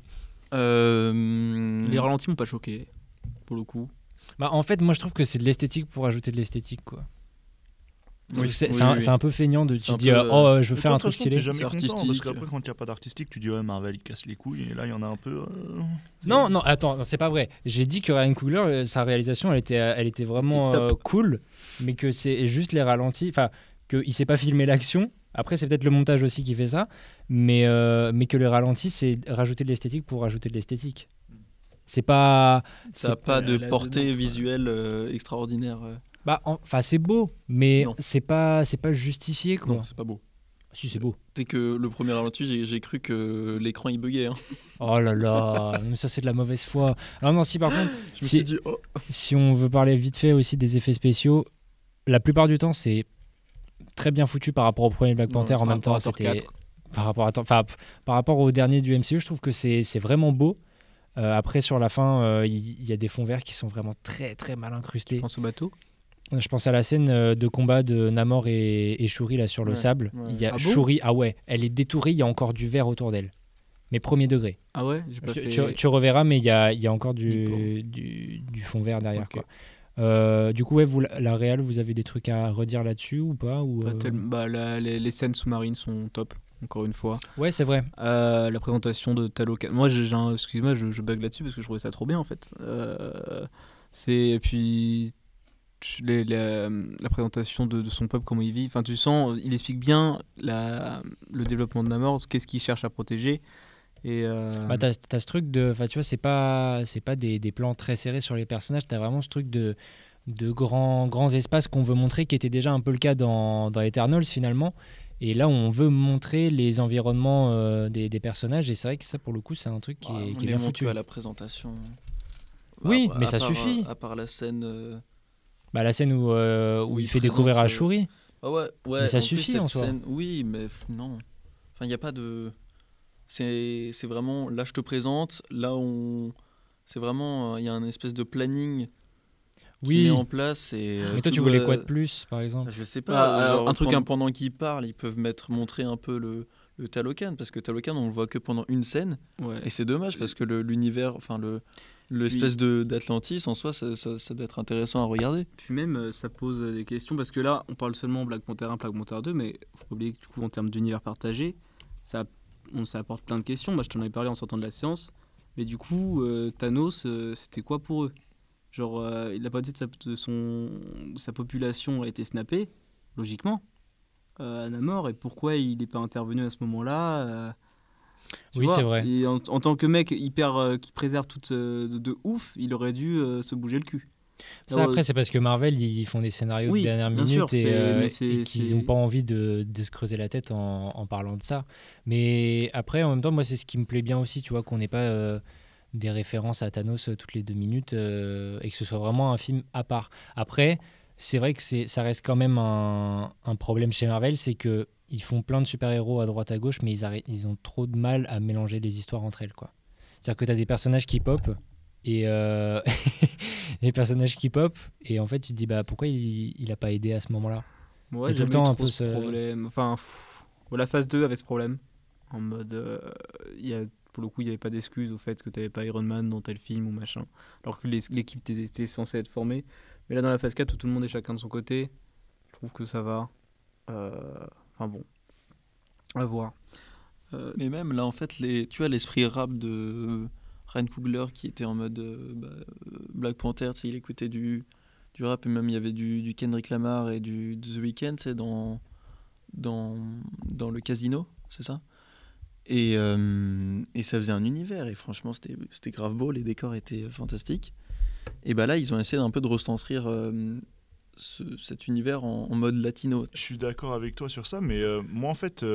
les ralentis m'ont pas choqué, pour le coup. Bah, en fait, moi, je trouve que c'est de l'esthétique pour ajouter de l'esthétique, quoi. Je trouve Oui, que c'est oui, un, oui. c'est un peu feignant de C'est tu un te dis peu, je veux Mais faire toi, un de toute truc façon, stylé. t'es jamais C'est content, artistique. parce qu'après, quand il n'y a pas d'artistique, tu dis ouais, Marvel il casse les couilles, et là il y en a un peu. Non, attends, non, c'est pas vrai. J'ai dit que Ryan Coogler, sa réalisation, elle était vraiment Elle était top. cool, mais que c'est juste les ralentis. Enfin, qu'il sait pas filmer l'action. Après, c'est peut-être le montage aussi qui fait ça, mais que les ralentis, c'est rajouter de l'esthétique pour rajouter de l'esthétique. C'est pas. Ça n'a c'est- pas de la portée dedans, visuelle extraordinaire. Bah, enfin, c'est beau, mais Non. c'est pas justifié, quoi. Non, c'est pas beau. Si, c'est beau. Dès que le premier ralenti, j'ai cru que l'écran il buguait. Hein. Oh là là, mais ça c'est de la mauvaise foi. Alors non, si par contre, Je me Si- suis dit, oh, si on veut parler vite fait aussi des effets spéciaux, la plupart du temps c'est très bien foutu par rapport au premier Black Non, Panther. En par même temps, rapport à Thor c'était 4. par rapport à par rapport au dernier du MCU, je trouve que c'est vraiment beau. Après sur la fin, il y a des fonds verts qui sont vraiment très très mal incrustés. Je pense au bateau. Je pense à la scène de combat de Namor et Shuri là sur le Ouais, sable. ouais. Il y a Ah bon Shuri, ah ouais, elle est détourée, il y a encore du verre autour d'elle. Mais premier degré. Ah ouais, j'ai pas Tu, fait. tu reverras, mais il y a encore Ni du fond vert derrière. Ok. Quoi. Du coup, ouais, vous, la réal, vous avez des trucs à redire là-dessus ou pas ou, Pas tellement- Bah, les scènes sous-marines sont top, encore une fois. Ouais, c'est vrai. La présentation de Talokan. Moi, excuse-moi, je bug là-dessus parce que je trouvais ça trop bien en fait. Et puis la présentation de son peuple, comment il vit. Enfin, tu sens, il explique bien le développement de Namor, qu'est-ce qu'il cherche à protéger. Et Bah, t'as ce truc de. Enfin, tu vois, c'est pas des plans très serrés sur les personnages. T'as vraiment ce truc de grands espaces qu'on veut montrer, qui était déjà un peu le cas dans Eternals finalement. Et là, on veut montrer les environnements des personnages. Et c'est vrai que ça, pour le coup, c'est un truc qui Ouais, est on bien les montre foutu. que à la présentation. Oui, À mais ça part, suffit. À part la scène. Bah, la scène où Où il il fait présente, découvrir à Shuri. Ah ouais, ouais. Mais ça en plus, suffit, cette en soi. scène- Oui, mais non. Enfin, il n'y a pas de. C'est vraiment. Là, je te présente. Là, on. C'est vraiment. Il y a un espèce de planning qui Oui. met en place. Et, Mais toi, tout tu voulais doit- quoi de plus, par exemple? Je sais pas. Ah, genre, un truc pendant qu'ils parlent, ils peuvent montrer un peu Talocan, parce que Talocan on le voit que pendant une scène, Ouais. et c'est dommage parce que l'univers, enfin l'espèce d'Atlantis en soi, ça doit être intéressant à regarder. Puis même, ça pose des questions, parce que là, on parle seulement Black Panther 1, Black Panther 2, mais faut pas oublier que du coup, en termes d'univers partagé, ça apporte plein de questions. Moi, je t'en avais parlé en sortant de la séance, mais du coup, Thanos, c'était quoi pour eux? Genre, il a pas dit sa population a été snappée, logiquement, à Namor, et pourquoi il n'est pas intervenu à ce moment-là tu Oui, vois. c'est vrai. Et en tant que mec hyper qui préserve tout de ouf, il aurait dû se bouger le cul. Ça, après, c'est parce que Marvel, ils font des scénarios Oui, de dernière bien minute sûr, mais et qu'ils n'ont pas envie de se creuser la tête en parlant de ça. Mais après, en même temps, moi, c'est ce qui me plaît bien aussi, tu vois, qu'on n'ait pas des références à Thanos toutes les 2 minutes et que ce soit vraiment un film à part. Après, c'est vrai que ça reste quand même un problème chez Marvel, c'est que ils font plein de super-héros à droite à gauche, mais ils ont trop de mal à mélanger les histoires entre elles, quoi. C'est-à-dire que tu as des personnages qui pop et les personnages qui pop et en fait tu te dis bah pourquoi il a pas aidé à ce moment-là. Ouais, c'est tout le temps un peu ce problème. Enfin, la phase 2 avait ce problème. En mode, pour le coup, il n'y avait pas d'excuse au fait que tu n'avais pas Iron Man dans tel film ou machin. Alors que l'équipe était censée être formée. Mais là, dans la phase 4, où tout le monde est chacun de son côté, je trouve que ça va. Enfin bon, à voir. Mais même là, en fait, tu vois, l'esprit rap de Ryan Coogler qui était en mode Black Panther, tu sais, il écoutait du rap, et même il y avait du Kendrick Lamar et du The Weeknd, tu sais, dans le casino, c'est ça, et ça faisait un univers, et franchement, c'était grave beau, les décors étaient fantastiques. Et bah là, ils ont essayé un peu de retranscrire cet univers en mode latino. Je suis d'accord avec toi sur ça, mais moi en fait,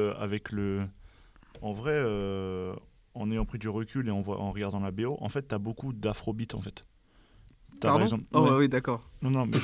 en vrai, en ayant pris du recul et en regardant la BO, en fait, t'as beaucoup d'afrobeat en fait. Pardon ? Par exemple, oui, d'accord. Non, mais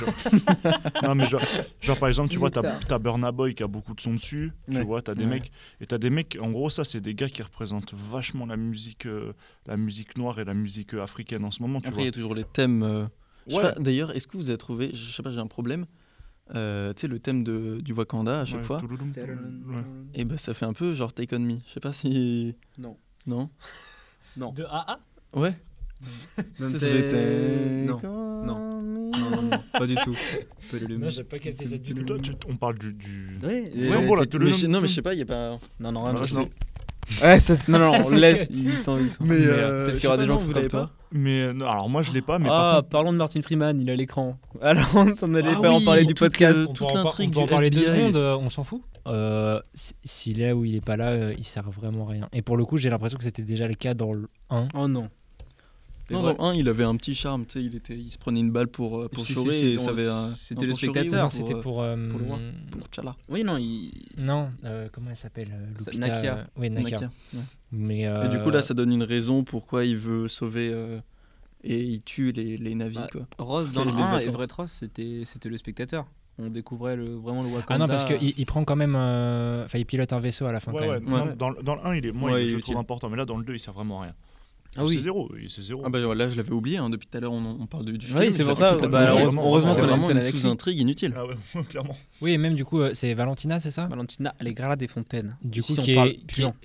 genre par exemple, tu vois, t'as Burna Boy qui a beaucoup de sons dessus, tu vois, t'as des mecs, et t'as des mecs, en gros, ça, c'est des gars qui représentent vachement la musique noire et la musique africaine en ce moment, tu Après, vois. il y a toujours les thèmes. Je sais Ouais. pas, d'ailleurs, est-ce que vous avez trouvé, je sais pas, j'ai un problème, tu sais, le thème du Wakanda à chaque fois, Ouais. et bah ça fait un peu genre Take On Me. Je sais pas si. Non. Non. Non. De AA Ouais. Même Ça fait Non. Take On Non. Me. Non, pas du tout. Non, j'ai pas capté ça du tout. Toi, on parle du... Ouais, Ouais, bon, là, tout le monde- Non, mais je sais pas, il y a pas. Non, Ah, vraiment. non. Ouais, non, laisse. Ils sont. Mais Peut-être qu'il y aura des gens qui sont vous comme l'avez toi. Mais non, alors moi, je l'ai pas, mais par Ah, contre, parlons de Martin Freeman, il a l'écran. Alors, on allait Ah pas en oui, parler du toute, podcast. euh, On toute peut l'intrigue en du parler 2 FBI. secondes, on s'en fout. S'il est ou il est pas là, il sert vraiment à rien. Et pour le coup, j'ai l'impression que c'était déjà le cas dans le 1. Oh non. Non, dans le 1, il avait un petit charme, tu sais, il se prenait une balle pour Si, Shuri si, et ça avait un. c'était un le pour Shuri spectateur. ou Non, c'était pour. pour le roi. Pour T'Challa. Oui, non, Non, comment elle s'appelle Lupita, Nakia. Oui, Nakia. Nakia, ouais. Mais, Et du coup, là, ça donne une raison pourquoi il veut sauver et il tue les navis, Bah, quoi. Ross dans le Les 1, Atlantes. Everett Ross, c'était le spectateur. On découvrait vraiment le Wakanda. Ah non, parce qu'il prend quand même. Enfin, il pilote un vaisseau à la fin quand ouais, même. non, Ouais. dans le 1, il est, moi, Ouais, je il le est trouve utile. important, mais là, dans le 2, il sert vraiment à rien. Ah oui. C'est zéro, c'est zéro. Ah bah là, je l'avais oublié, hein, depuis tout à l'heure, on parle du film. Oui, c'est je pour l'avais ça. complètement Bah, oublié. heureusement C'est qu'on a une vraiment scène une avec lui. sous-intrigue inutile. Ah ouais, clairement. Oui, et même du coup, c'est Valentina, c'est ça Valentina Allegra des Fontaines. Du coup, Ici, qui on parle est, puant.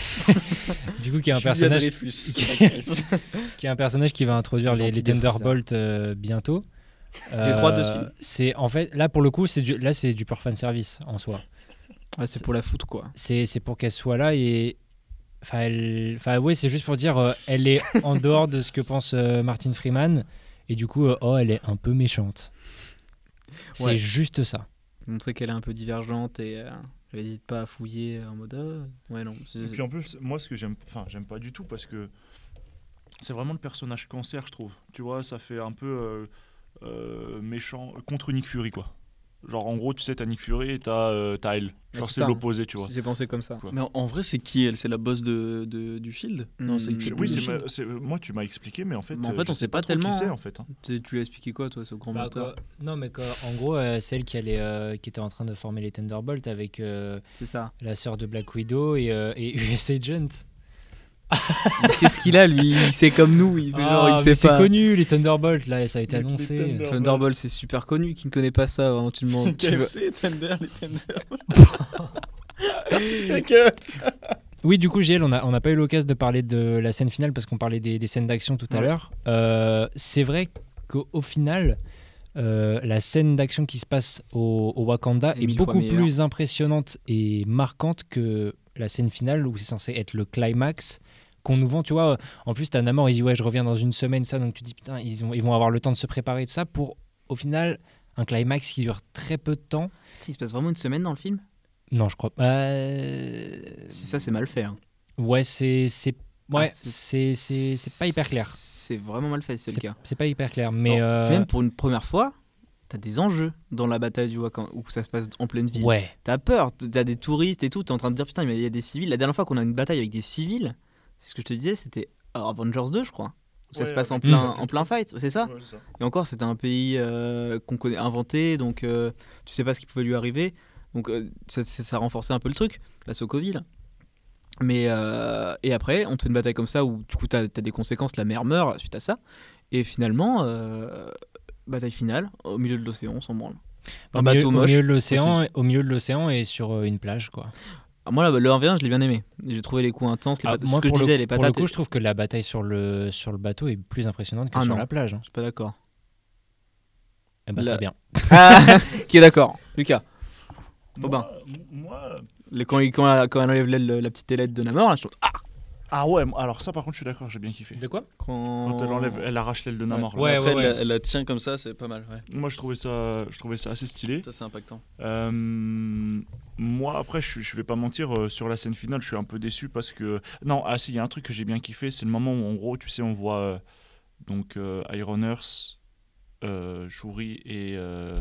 du coup, qui est un Julia personnage, Dreyfus. qui est un personnage qui va introduire les Gentil défaut, Thunderbolts bientôt. J'ai 3 dessus. C'est en fait là pour le coup, c'est du pur fan service en soi. Ouais, c'est pour la foot, quoi. C'est pour qu'elle soit là et ouais, c'est juste pour dire elle est en dehors de ce que pense Martin Freeman et du coup elle est un peu méchante. C'est Ouais. juste ça. Montrer qu'elle est un peu divergente et elle n'hésite pas à fouiller en mode ouais, non. Et puis en plus, moi, ce que j'aime pas du tout parce que c'est vraiment le personnage cancer, je trouve. Tu vois, ça fait un peu méchant contre Nick Fury, quoi. Genre, en gros, tu sais, t'as Nick Fury et t'as elle. Genre, c'est c'est ça. l'opposé, tu vois. Si c'est pensé comme ça. Quoi. Mais en vrai, c'est qui elle? C'est la boss du Shield? Non, c'est Je- Oui, du c'est Shield. moi, tu m'as expliqué, mais en fait, Mais en fait, je on sais sait pas trop tellement, qui c'est, hein. en fait. Hein. Tu lui as expliqué quoi, toi, ce grand Bah, menteur? non mais en gros celle qui était en train de former les Thunderbolts avec C'est ça. la sœur de Black Widow et US Agent. Qu'est-ce qu'il a, lui? Il sait comme nous. Il sait c'est pas. connu les Thunderbolts là, ça a été Les annoncé. Thunderbolts. Thunderbolt, c'est super connu. Qui ne connaît pas ça? Vraiment, tu demandes. KFC, Tender, les Tender. Oui, du coup, GL, on n'a pas eu l'occasion de parler de la scène finale parce qu'on parlait des scènes d'action tout à l'heure. C'est vrai qu'au final, la scène d'action qui se passe au Wakanda est beaucoup plus impressionnante et marquante que la scène finale où c'est censé être le climax qu'on nous vend. Tu vois, en plus, t'as Namor, il dit ouais, je reviens dans une semaine, ça, donc tu dis putain, ils vont avoir le temps de se préparer, tout ça, pour au final un climax qui dure très peu de temps. Il se passe vraiment une semaine dans le film ? Non, je crois pas. Si ça, c'est mal fait. Hein. Ouais, c'est pas hyper clair. C'est vraiment mal fait, c'est le cas. C'est pas hyper clair, mais même pour une première fois, t'as des enjeux dans la bataille du Wakanda où ça se passe en pleine ville. Ouais. T'as peur, t'as des touristes et tout. T'es en train de dire putain, mais il y a des civils. La dernière fois qu'on a une bataille avec des civils, c'est ce que je te disais, c'était Avengers 2, je crois. Où ça se passe en plein fight, c'est ça ? Ouais, c'est ça. Et encore, c'était un pays qu'on connaît inventé, donc tu sais pas ce qui pouvait lui arriver. Donc ça renforçait un peu le truc, la Sokovie là. Mais et après, on te fait une bataille comme ça où du coup t'as des conséquences, la mer meurt suite à ça. Et finalement, bataille finale, au milieu de l'océan, on s'en branle. Un bateau moche. Au milieu de l'océan et sur une plage, quoi. Moi, le 1v1, je l'ai bien aimé. J'ai trouvé les coups intenses, moi, ce que je disais, les patates. Pour le coup, je trouve que la bataille sur le bateau est plus impressionnante que sur la plage. Je suis pas d'accord. Eh ben, c'est bien. Qui est d'accord, Lucas. Aubin. Moi... Quand elle enlève la petite ailette de Namor, là, je trouve... Ah ouais, alors ça par contre je suis d'accord, j'ai bien kiffé. De quoi ? Quand elle arrache l'aile de Namor. Ouais. Après, elle la tient comme ça, c'est pas mal. Ouais. Moi je trouvais ça assez stylé. Ça c'est impactant. Moi après je vais pas mentir, sur la scène finale je suis un peu déçu parce que... Non, il y a un truc que j'ai bien kiffé, c'est le moment où en gros tu sais on voit Iron Earth, Shuri et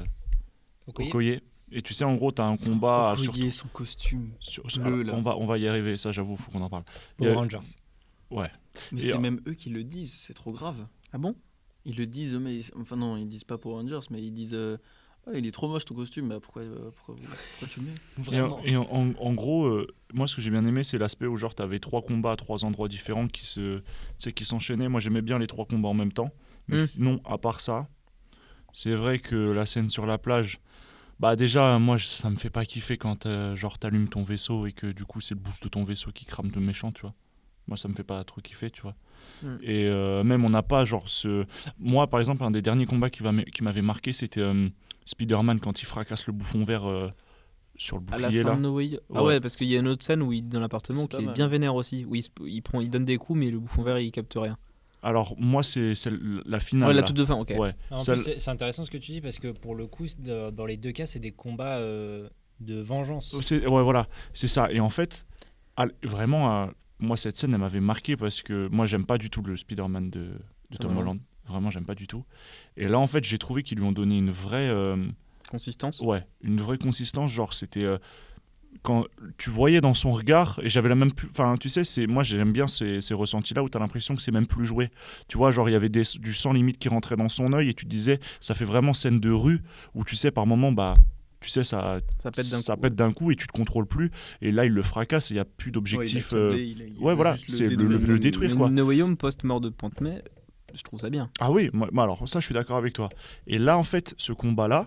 Okoye. Et tu sais, en gros, t'as un combat... Okoye, son costume bleu, là. On va y arriver, ça, j'avoue, faut qu'on en parle. Power Rangers. Ouais. Mais c'est même eux qui le disent, c'est trop grave. Ah bon ? Ils le disent, mais... Enfin non, ils disent pas Power Rangers, mais ils disent... il est trop moche ton costume, bah pourquoi tu le mets ? Vraiment. Et en gros, moi, ce que j'ai bien aimé, c'est l'aspect où genre t'avais 3 combats à 3 endroits différents qui s'enchaînaient. Moi, j'aimais bien les 3 combats en même temps. Mais sinon, à part ça, c'est vrai que la scène sur la plage... Bah déjà, moi, ça me fait pas kiffer quand genre t'allumes ton vaisseau et que du coup c'est le boost de ton vaisseau qui crame de méchant, tu vois. Moi, ça me fait pas trop kiffer, tu vois. Et même on n'a pas genre ce... Moi, par exemple, un des derniers combats qui m'avait marqué, c'était Spider-Man quand il fracasse le bouffon vert sur le bouclier à la fin là. De No Way... Ah ouais, parce qu'il y a une autre scène où il est dans l'appartement qui est bien vénère aussi, où il donne des coups mais le bouffon vert il capte rien. Alors moi c'est la finale. Ouais, la toute de fin, ok. Ouais. En plus, c'est intéressant ce que tu dis parce que pour le coup, dans les deux cas, c'est des combats de vengeance. Ouais, voilà, c'est ça. Et en fait, vraiment, moi cette scène elle m'avait marqué parce que moi j'aime pas du tout le Spider-Man de Tom Holland. Vraiment, j'aime pas du tout. Et là en fait, j'ai trouvé qu'ils lui ont donné une vraie consistance. Ouais, une vraie consistance. Genre c'était quand tu voyais dans son regard, et j'avais la même... Enfin, tu sais, moi j'aime bien ces ressentis-là où tu as l'impression que c'est même plus joué. Tu vois, genre il y avait du sang limite qui rentrait dans son œil et tu te disais, ça fait vraiment scène de rue où tu sais, par moment, bah, tu sais, ça pète d'un coup et tu te contrôles plus. Et là, il le fracasse et il n'y a plus d'objectif. Ouais, voilà, c'est le détruire, quoi. No Way Home post-mort de Pantmé, je trouve ça bien. Ah oui, moi, alors ça, je suis d'accord avec toi. Et là, en fait, ce combat-là,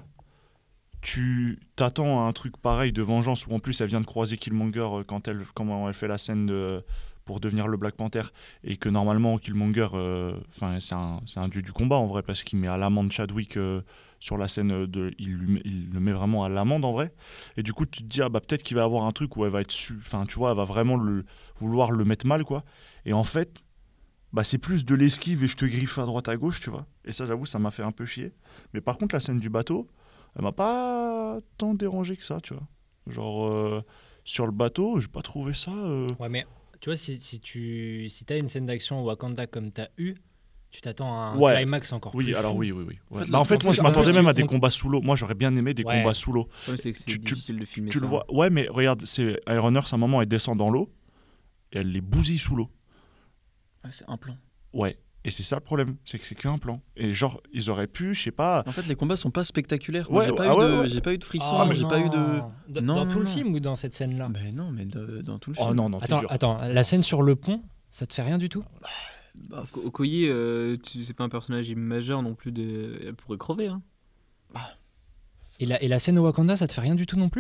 tu t'attends à un truc pareil de vengeance où en plus elle vient de croiser Killmonger quand elle fait la scène pour devenir le Black Panther et que normalement Killmonger c'est un dieu du combat en vrai parce qu'il met à l'amende Chadwick sur la scène il le met vraiment à l'amende en vrai et du coup tu te dis peut-être qu'il va avoir un truc où elle va être tu vois elle va vraiment vouloir le mettre mal quoi et en fait c'est plus de l'esquive et je te griffe à droite à gauche tu vois et ça j'avoue ça m'a fait un peu chier mais par contre la scène du bateau elle m'a pas tant dérangé que ça, tu vois. Genre, sur le bateau, j'ai pas trouvé ça... Ouais, mais tu vois, si t'as une scène d'action au Wakanda comme t'as eu, tu t'attends à un climax encore plus alors fou. oui. Ouais. En fait, moi, je m'attendais même à des combats sous l'eau. Moi, j'aurais bien aimé des combats sous l'eau. Ouais, c'est difficile de filmer ça. Tu le vois. Ouais, mais regarde, c'est Iron Earth, à un moment, elle descend dans l'eau et elle les bousille sous l'eau. Ah, c'est un plan. Ouais. Et c'est ça le problème, c'est que c'est qu'un plan. Et genre, ils auraient pu, je sais pas... En fait, les combats sont pas spectaculaires. Ouais, j'ai pas eu de frisson, j'ai pas eu de... Dans tout le film ou dans cette scène-là ? Ben non, mais dans tout le film. Oh non, attends, la scène sur le pont, ça te fait rien du tout ? Okoye, c'est pas un personnage majeur non plus, elle pourrait crever. Hein. Et la scène au Wakanda, ça te fait rien du tout non plus ?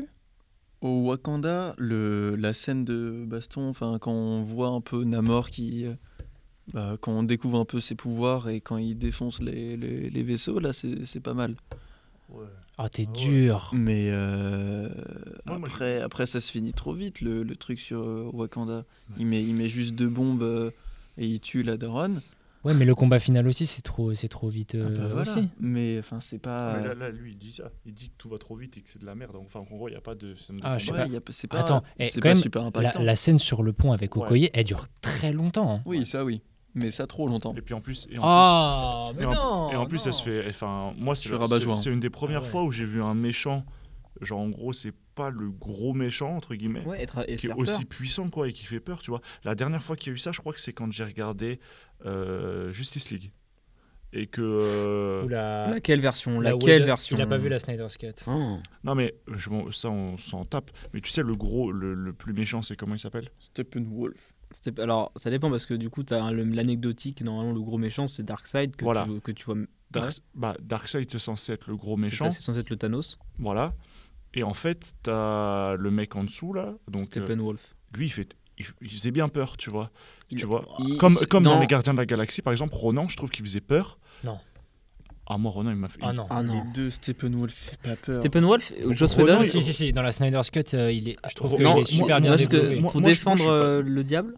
Au Wakanda, la scène de baston, enfin quand on voit un peu Namor quand on découvre un peu ses pouvoirs et quand il défonce les vaisseaux, là c'est pas mal. Ouais. Oh, t'es dur. Mais Moi, après ça se finit trop vite le truc sur Wakanda. Il met juste 2 bombes et il tue la daronne. Ouais, mais le combat final aussi, c'est trop vite Voilà. aussi. Mais enfin c'est pas. Mais là, lui, il dit ça. Il dit que tout va trop vite et que c'est de la merde. Enfin, en gros, il n'y a pas de scène de Ah, je sais combat. pas. C'est pas. Attends, c'est quand pas même, super impactant. la scène sur le pont avec Okoye, elle dure très longtemps. Hein. Oui, ça oui. Mais ça trop longtemps. Et puis en plus, Ah, mais et en non. plus, non. elle se fait. Enfin, moi, c'est Je suis rabat-joie. une des premières Ah ouais. fois où j'ai vu un méchant. Genre, en gros, c'est pas le gros méchant, entre guillemets. Ouais, et Qui est faire aussi peur. puissant, quoi, et qui fait peur, tu vois. La dernière fois qu'il y a eu ça, je crois que c'est quand j'ai regardé Justice League. Et que. Oula. Laquelle version La Laquelle Whedon- version Il a pas vu la Snyder's Cut. Oh. Non, mais ça, on s'en tape. Mais tu sais, le plus méchant, c'est comment il s'appelle? Steppenwolf. Alors, ça dépend parce que du coup, t'as l'anecdotique. Normalement, le gros méchant, c'est Darkseid que, Voilà. que tu vois. Darkseid, c'est censé être le gros méchant. C'est censé être le Thanos. Voilà. Et en fait, t'as le mec en dessous, là. Donc, Steppenwolf. lui, il faisait bien peur, tu vois. Il- Comme dans dans- Les Gardiens de la Galaxie, par exemple, Ronan, je trouve qu'il faisait peur. Non. Ah, moi, Ronan, il m'a fait. Ah non. Ah non. Les deux Steppenwolf fait pas peur. Steppenwolf, Joss Ronan, Whedon. Si, dans la Snyder's Cut, je trouve Non, qu'il est super bien parce que développé. Moi, pour je défendre suis pas- le diable,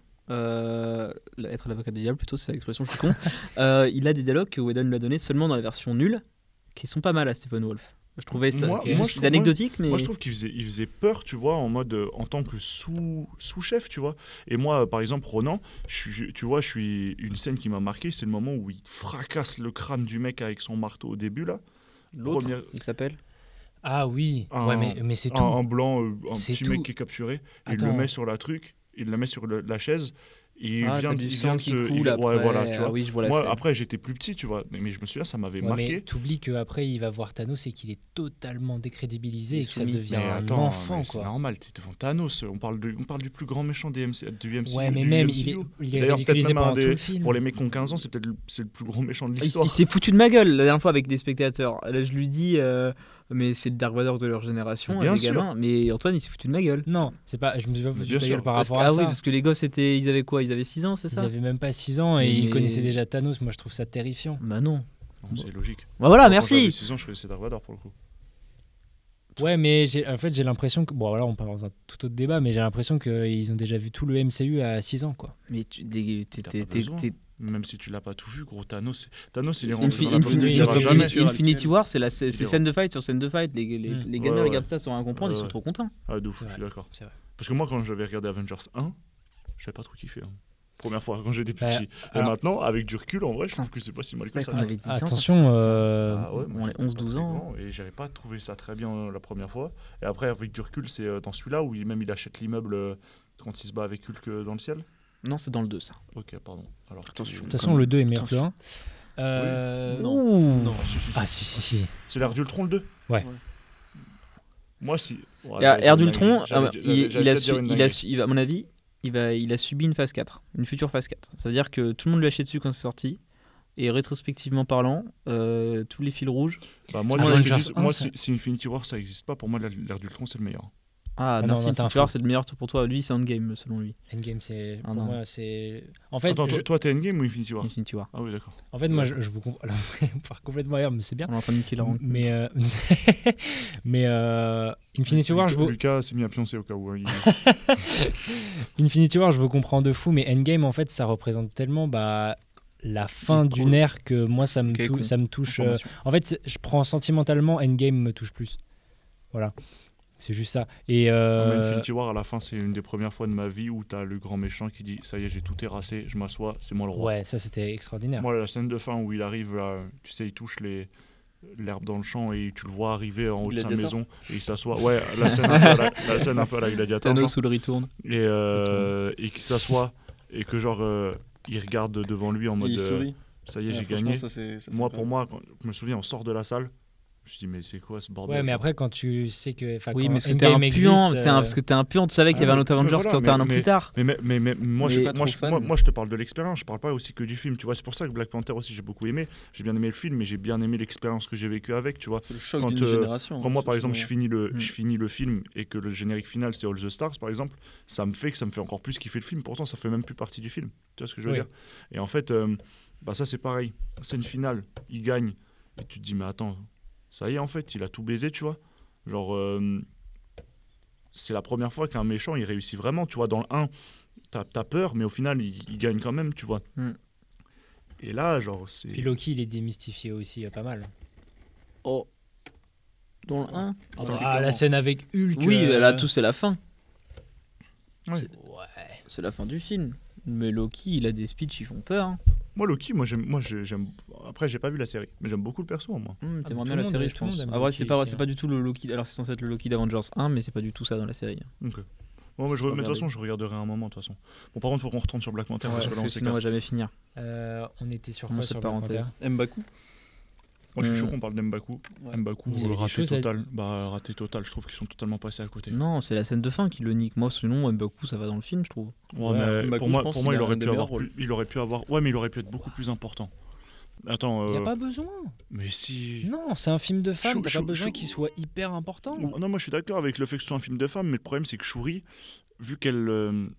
être l'avocat du diable, plutôt, c'est l'expression, je suis con. Il a des dialogues que Whedon lui a donné seulement dans la version nulle, qui sont pas mal à Steppenwolf. Je trouvais ça Moi, juste moi, je trouve- anecdotique, mais Moi, je trouve qu'il faisait peur, tu vois, en mode en tant que sous-chef, tu vois. Et moi, par exemple, Ronan, tu vois, une scène qui m'a marqué, c'est le moment où il fracasse le crâne du mec avec son marteau au début, là. l'autre, Première- il s'appelle. Ah oui. Un- Ouais, mais c'est tout. un blanc, un C'est petit tout. mec qui est capturé, et il Attends. le met sur il le met sur la chaise, et il Ah, vient t'as de du il sang vient de qui se. coule il- après. Ouais, voilà, tu Ah vois. oui, je vois la Moi, scène. après, j'étais plus petit, tu vois, mais je me souviens, ça m'avait Ouais, marqué. mais t'oublies qu'après il va voir Thanos et qu'il est totalement décrédibilisé Il est et que ça soumis. devient Mais un attends, enfant mais c'est quoi. normal, t'es devant Thanos. On parle du plus grand méchant du MCU. Ouais, mais du même MCU. il est D'ailleurs, ridiculisé peut-être même un pendant tout le des- film. Pour les mecs qui ont 15 ans, c'est peut-être c'est le plus grand méchant de Il l'histoire. s'est foutu de ma gueule la dernière fois avec des spectateurs. Là, je lui dis, mais c'est le Dark Vador de leur génération, Bien les sûr. gamins. Mais Antoine, il s'est foutu de ma gueule. Non, c'est pas. Je me suis pas foutu Bien de ta sûr. gueule par Parce rapport que, à oui, ça. parce que les gosses ils avaient quoi? Ils avaient 6 ans, c'est Ils ça? avaient même pas 6 ans et Mais- ils connaissaient déjà Thanos. Moi, je trouve ça terrifiant. Bah non. Non, c'est logique. Bah voilà, Quand merci. j'avais 6 ans, je connaissais Dark Vador pour le coup. Ouais, mais j'ai l'impression que. Bon, voilà, on part dans un tout autre débat, mais j'ai l'impression qu'ils ont déjà vu tout le MCU à 6 ans, quoi. Mais T'as pas besoin. Même si tu l'as pas tout vu, gros, Thanos, il est Infi- rentré dans la Infi- politique, Infi- il dira Infi- jamais. Infi- Infinity War, c'est Il est scène de fight sur scène de fight. Les gamins Ouais, regardent ouais. ça sans rien comprendre, ils sont Ouais. trop contents. Ah, de ouf, C'est je suis vrai. d'accord. C'est vrai. Parce que moi, quand j'avais regardé Avengers 1, j'avais pas trop kiffé. Hein. Première fois, quand j'étais Bah, petit. Et alors- maintenant, avec du recul, en vrai, je trouve que c'est pas si mal C'est que vrai ça. qu'on avait 10 ans. Attention, Ah ouais, on moi, est j'étais 11-12 pas très ans. grand et j'avais pas trouvé ça très bien la première fois. Et après, avec du recul, c'est dans celui-là où il achète l'immeuble quand il se bat avec Hulk dans le ciel. Non, c'est dans le 2 ça. Ok, pardon. Alors, Attention. de toute façon, le 2 est meilleur que le 1. Non. Non, si. Ah, si. C'est l'ère d'Ultron le 2. Ouais. Moi, si. Ouais, Air d'Ultron, j'allais à mon avis, il a subi une phase 4, une future phase 4. Ça veut dire que tout le monde lui a acheté dessus quand c'est sorti. Et rétrospectivement parlant, tous les fils rouges. Bah, moi, Avengers je te dis, 1, moi ça- si Infinity War ça existe pas, pour moi, l'ère d'Ultron c'est le meilleur. Ah, non, merci, non, t'es un Infinity War, fou. c'est le meilleur tour pour toi. Lui, c'est Endgame, selon lui. Endgame, c'est. Ah, Pour non. moi, c'est. En fait, Attends, je- toi, t'es Endgame ou Infinity War? Infinity War. Ah oui, d'accord. en fait moi, je vous comprends. Alors, on part complètement ailleurs, mais c'est bien. On est en train de niquer la rencontre. Mais, mais Infinity War, Lucas s'est mis à pioncer au cas où. Hein, Infinity War, je vous comprends de fou, mais Endgame, en fait, ça représente tellement la fin Cool. d'une ère que moi, ça me, Ok, cool. ça me touche. Information. En fait, je prends sentimentalement, Endgame me touche plus. Voilà. C'est juste ça. Et Mais Infinity War, à la fin, c'est une des premières fois de ma vie où t'as le grand méchant qui dit ça y est, j'ai tout terrassé, je m'assois, c'est moi le roi. ouais, ça c'était extraordinaire. Moi, la scène de fin où il arrive, tu sais, il touche l'herbe dans le champ et tu le vois arriver en haut de sa Gladiator. maison et il s'assoit. Ouais, la scène un peu à la Gladiator. Thanos genre. sous le retourne. Et qu'il s'assoit et que genre il regarde devant lui en mode Il sourit. ça y est, j'ai Franchement, gagné. ça, c'est Moi, sympa. pour moi, je me souviens, on sort de la salle, Je me suis dit, mais c'est quoi ce bordel? Ouais, mais après, quand tu sais que. Oui, quand mais parce que Endgame t'es un puant, existe, parce que t'es un puant, tu savais qu'il y avait un autre Avengers qui sortait un an plus tard. Mais moi, Mais pas trop fan. moi, je te parle de l'expérience, je parle pas aussi que du film, tu vois. C'est pour ça que Black Panther aussi, j'ai beaucoup aimé. J'ai bien aimé le film, mais j'ai bien aimé l'expérience que j'ai vécue avec, tu vois. C'est le choc Quand, d'une génération. Quand moi, par exemple, je finis Mm. le film et que le générique final, c'est All the Stars, par exemple, ça me fait encore plus kiffer le film. Pourtant, ça fait même plus partie du film. Tu vois ce que je veux Oui. dire? Et en fait, ça, c'est pareil. Scène finale, il gagne. Et tu te dis, mais attends, ça y est, en fait, il a tout baisé, tu vois. Genre, c'est la première fois qu'un méchant, il réussit vraiment. Tu vois, dans le 1, t'as peur, mais au final, il gagne quand même, tu vois. Mm. Et là, genre, c'est... Puis Loki, il est démystifié aussi pas mal. Oh. Dans le 1 La scène avec Hulk. Oui, là, tout, c'est la fin. Ouais. C'est la fin du film. Mais Loki, il a des speeches, ils font peur. Hein. Moi, Loki, j'aime... Après, j'ai pas vu la série, mais j'aime beaucoup le perso, moi. T'aimerais tout bien le la monde, série, je tout le pense. monde aime Ah ouais, Loki c'est aussi, pas du tout le Loki. Alors, c'est censé être le Loki d'Avengers 1, mais c'est pas du tout ça dans la série. Ok. Bon, mais de toute façon, je regarderai un moment, de toute façon. Bon, par contre, faut qu'on retourne sur Black Panther, parce que là, on sinon, on va s'écarte. jamais finir. On était sur Comment quoi cette sur Black parenthèse Panther? M'Baku. Moi, je suis chaud qu'on parle d'Mbaku. Ouais. Mbaku, Vous avez des raté choses à- total. Bah, raté total, je trouve qu'ils sont totalement passés à côté. Non, c'est la scène de fin qui le nique. Moi, sinon, Mbaku, ça va dans le film, je trouve. Ouais, Ouais, mais Mbaku, pour moi, je pense pour moi qu'il il a aurait un pu des avoir meilleurs rôles. il aurait pu avoir ouais, mais il aurait pu être beaucoup plus important. Attends, Il n'y a pas besoin. mais si. Non, c'est un film de femme. Chou- T'as chou- pas besoin chou- qu'il soit hyper important. Non, moi je suis d'accord avec le fait que ce soit un film de femme, mais le problème c'est que Shuri, vu qu'elle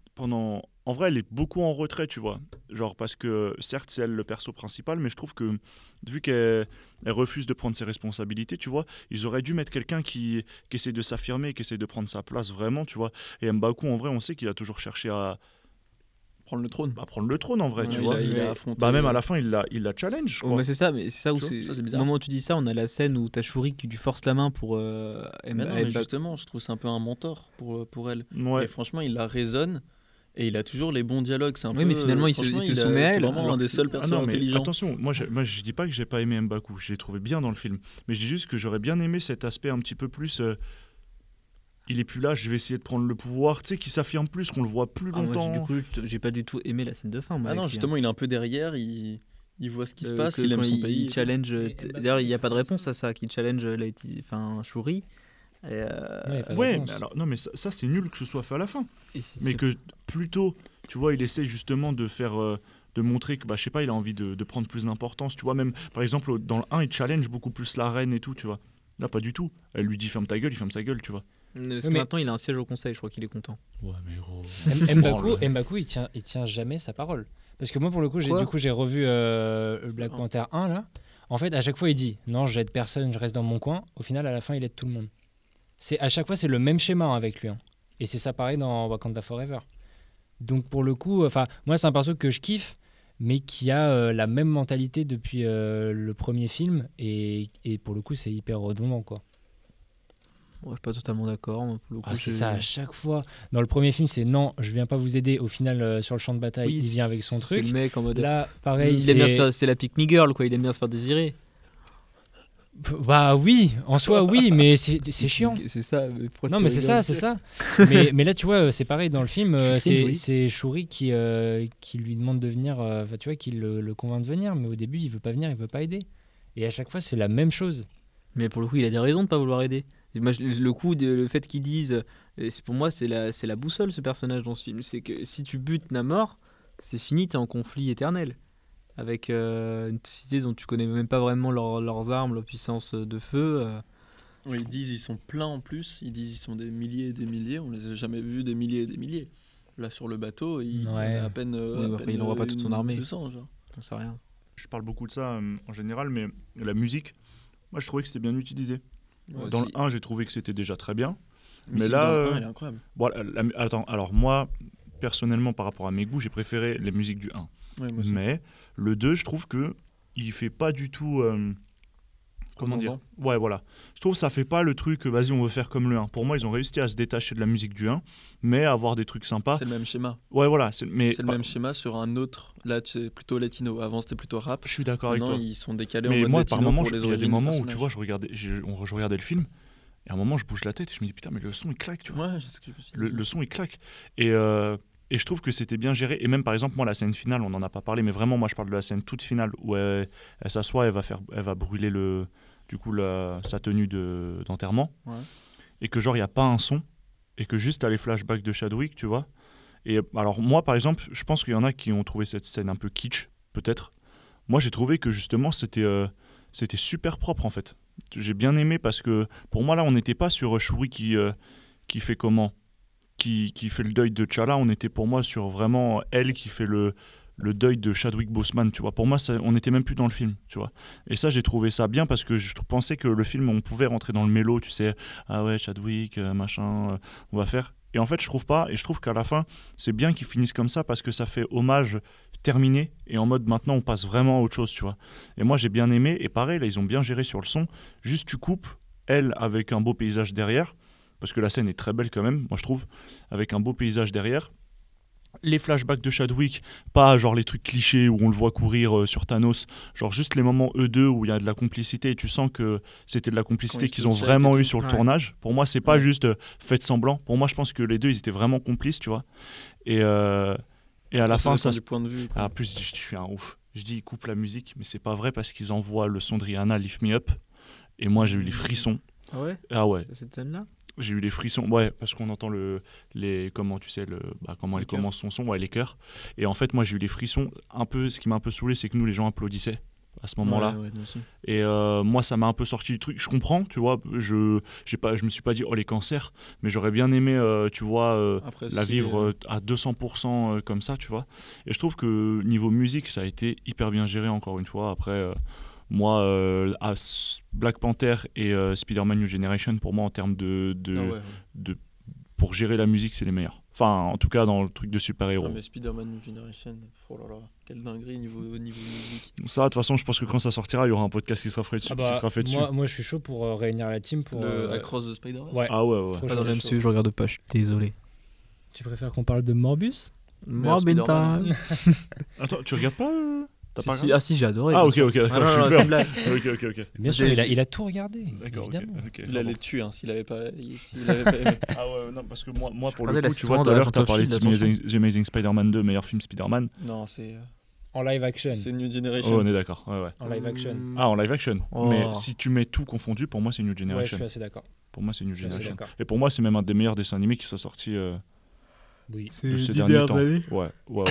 en vrai, elle est beaucoup en retrait, tu vois. Genre parce que certes c'est elle le perso principal, mais je trouve que vu qu'elle refuse de prendre ses responsabilités, tu vois, ils auraient dû mettre quelqu'un qui essaie de s'affirmer, qui essaie de prendre sa place vraiment, tu vois. Et Mbaku, en vrai, on sait qu'il a toujours cherché à Prendre le trône. prendre le trône, en vrai, Ouais, tu il vois. a- il Ouais. a affronté. Bah même à la fin, il la challenge, je Oh, crois. mais c'est ça, mais c'est ça où Tu vois, c'est. ça, c'est Au bizarre. moment où tu dis ça, on a la scène où t'as Shuri qui lui force la main pour. Mais non, mais justement, je trouve que c'est un peu un mentor pour elle. Ouais. Et franchement, il la raisonne et il a toujours les bons dialogues. C'est un Oui, peu, mais finalement, il se franchement, soumet à c'est elle, vraiment alors un des que seuls Ah persos non, mais intelligents. attention, moi je dis pas que j'ai pas aimé Mbaku, je l'ai trouvé bien dans le film, mais je dis juste que j'aurais bien aimé cet aspect un petit peu plus. Il est plus là, je vais essayer de prendre le pouvoir, tu sais, qui s'affirme plus, qu'on le voit plus Ah, moi, longtemps. du coup, j'ai pas du tout aimé la scène de fin. Moi, Ah non, avec lui, justement, il est un peu derrière, il voit ce qui se passe, que il aime quand son pays. Il challenge. Mais D'ailleurs, il n'y a pas de réponse à ça. Qui challenge Shuri. Et, Ouais, pas de Ouais, réponse. mais alors, non, mais ça c'est nul que ce soit fait à la fin. et Mais c'est- que plutôt, tu vois, il essaie justement de faire. De montrer que, bah, je sais pas, il a envie de prendre plus d'importance, tu vois. Même, par exemple, dans le 1, il challenge beaucoup plus la reine et tout, tu vois. Là, pas du tout. Elle lui dit ferme ta gueule, il ferme sa gueule, tu vois. Parce que mais- maintenant, il a un siège au conseil. Je crois qu'il est content. Ouais, mais gros. Mbaku, il tient jamais sa parole. Parce que moi, pour le coup, Quoi j'ai revu le Black Panther 1 là. En fait, à chaque fois, il dit non, j'aide personne, je reste dans mon coin. Au final, à la fin, il aide tout le monde. À chaque fois, c'est le même schéma avec lui. Hein. Et c'est ça pareil dans Wakanda Forever. Donc pour le coup, moi, c'est un perso que je kiffe, mais qui a la même mentalité depuis le premier film. Et pour le coup, c'est hyper redondant, quoi. Ouais, je suis pas totalement d'accord. Pour le coup, C'est ça, à chaque fois. Dans le premier film, c'est non, je viens pas vous aider. Au final, sur le champ de bataille, Oui, il vient avec son c'est truc. le mec en mode. Là, pareil, il aime bien se faire- c'est la pick me girl, quoi. Il aime bien se faire désirer. Bah oui, en soi, oui, mais c'est chiant. C'est ça. Mais pourquoi Non, tu mais c'est ça, rigoles c'est ça. mais là, tu vois, c'est pareil dans le film. C'est Shuri qui lui demande de venir, tu vois, qui le convainc de venir. Mais au début, il veut pas venir, il veut pas aider. Et à chaque fois, c'est la même chose. Mais pour le coup, il a des raisons de pas vouloir aider. Et moi, le fait qu'ils disent, pour moi, c'est la boussole ce personnage dans ce film. C'est que si tu butes Namor, c'est fini, t'es en conflit éternel avec une cité dont tu connais même pas vraiment leurs armes, leur puissance de feu. Oui, ils disent ils sont pleins en plus, ils disent ils sont des milliers et des milliers, on les a jamais vus des milliers et des milliers. Là sur le bateau, il Ouais. a à peine. Oui, mais après, il envoie pas toute son armée. 200, genre. On sait rien. Je parle beaucoup de ça en général, mais la musique, moi je trouvais que c'était bien utilisé. Ouais, Dans si. le 1, j'ai trouvé que c'était déjà très bien. Mais Musique là, dans le 1, elle est incroyable. Bon, attends, alors moi, personnellement, par rapport à mes goûts, j'ai préféré les musiques du 1. Ouais, moi aussi. Mais le 2, je trouve que il fait pas du tout. Comment dire Redondant. Ouais, voilà. Je trouve que ça fait pas le truc, vas-y, on veut faire comme le 1. Pour moi, ils ont réussi à se détacher de la musique du 1, mais à avoir des trucs sympas. C'est le même schéma. Ouais, voilà. Mais C'est le même schéma sur un autre. Là, c'est plutôt latino. Avant, c'était plutôt rap. Je suis d'accord avec Maintenant, toi. ils sont décalés en Mais mode moi, latino par moment, pour les il y a des origines moments du où, tu personnage. vois, je regardais le film, et à un moment, je bouge la tête, et je me dis, putain, mais le son, il claque, tu vois. Ouais, c'est ce que je me suis dit. Le son il claque et je trouve que c'était bien géré et même par exemple moi la scène finale on n'en a pas parlé mais vraiment moi je parle de la scène toute finale où elle s'assoit elle va brûler du coup sa tenue d'enterrement, Ouais. et que genre il y a pas un son, et que juste t'as les flashbacks de Chadwick, tu vois. Et alors moi par exemple, je pense qu'il y en a qui ont trouvé cette scène un peu kitsch, peut-être. Moi j'ai trouvé que justement c'était super propre en fait. J'ai bien aimé parce que pour moi là on n'était pas sur Shuri qui fait comment, qui fait le deuil de T'Challa, on était pour moi sur vraiment elle qui fait le deuil de Chadwick Boseman, tu vois. Pour moi, on n'était même plus dans le film, tu vois. Et ça, j'ai trouvé ça bien parce que je pensais que le film, on pouvait rentrer dans le mélo, tu sais. Ah ouais, Chadwick, machin, on va faire. Et en fait, je trouve pas. Et je trouve qu'à la fin, c'est bien qu'ils finissent comme ça parce que ça fait hommage terminé. Et en mode, maintenant, on passe vraiment à autre chose, tu vois. Et moi, j'ai bien aimé. Et pareil, là, ils ont bien géré sur le son. Juste, tu coupes, elle, avec un beau paysage derrière. Parce que la scène est très belle quand même, moi, je trouve. Avec un beau paysage derrière. Les flashbacks de Chadwick, pas genre les trucs clichés où on le voit courir sur Thanos, genre juste les moments E2 où il y a de la complicité et tu sens que c'était de la complicité qu'ils ont vraiment eu sur le tournage. Pour moi, c'est pas juste fait semblant. Pour moi, je pense que les deux, ils étaient vraiment complices, tu vois. Et à la fin, ça... point de vue, en plus, je suis un ouf. Je dis, ils coupent la musique, mais c'est pas vrai parce qu'ils envoient le son de Rihanna, Lift Me Up. Et moi, j'ai eu les frissons. Ah ouais? Ah ouais. Cette scène-là? J'ai eu les frissons, ouais, parce qu'on entend comment tu sais, comment elle commence son son, ouais, les chœurs. Et en fait, moi, j'ai eu les frissons. Un peu, ce qui m'a un peu saoulé, c'est que nous, les gens applaudissaient à ce moment-là. Ouais, nous aussi. Et moi, ça m'a un peu sorti du truc. Je comprends, tu vois. Je me suis pas dit, oh, les cancers, mais j'aurais bien aimé, tu vois, la vivre à 200% comme ça, tu vois. Et je trouve que niveau musique, ça a été hyper bien géré, encore une fois. Après. Moi, Black Panther et Spider-Man New Generation, pour moi, en termes pour gérer la musique, c'est les meilleurs. Enfin, en tout cas, dans le truc de super-héros. Non, mais Spider-Man New Generation, oh là là, quelle dinguerie niveau musique. Ça, de toute façon, je pense que quand ça sortira, il y aura un podcast qui sera fait dessus. Moi, je suis chaud pour réunir la team pour... Across the Spider-Man. Ouais. Ah ouais. Pas dans le MCU, je regarde pas, je suis désolé. Tu préfères qu'on parle de Morbius? Morbin Time. Attends, tu regardes pas Ah si, j'ai adoré. Ah ok, d'accord. Ah, non, c'est une blague. ok. Bien sûr, il a tout regardé. D'accord, évidemment. ok. Il allait tuer s'il avait pas aimé. Ah ouais, non, parce que moi pour le regardais coup, tu vois, tout à l'heure, t'as parlé de The Amazing Spider-Man 2, meilleur film Spider-Man. Non, c'est... En live action. C'est New Generation. Oh, on est d'accord, ouais. En live action. Ah, en live action. Oh. Mais si tu mets tout confondu, pour moi, c'est New Ouais, je Generation. suis assez d'accord. Pour moi, c'est New Je suis assez Generation. d'accord. Et pour moi, c'est même un des meilleurs dessins animés qui soit sorti Oui. de ces derniers temps. Ouais.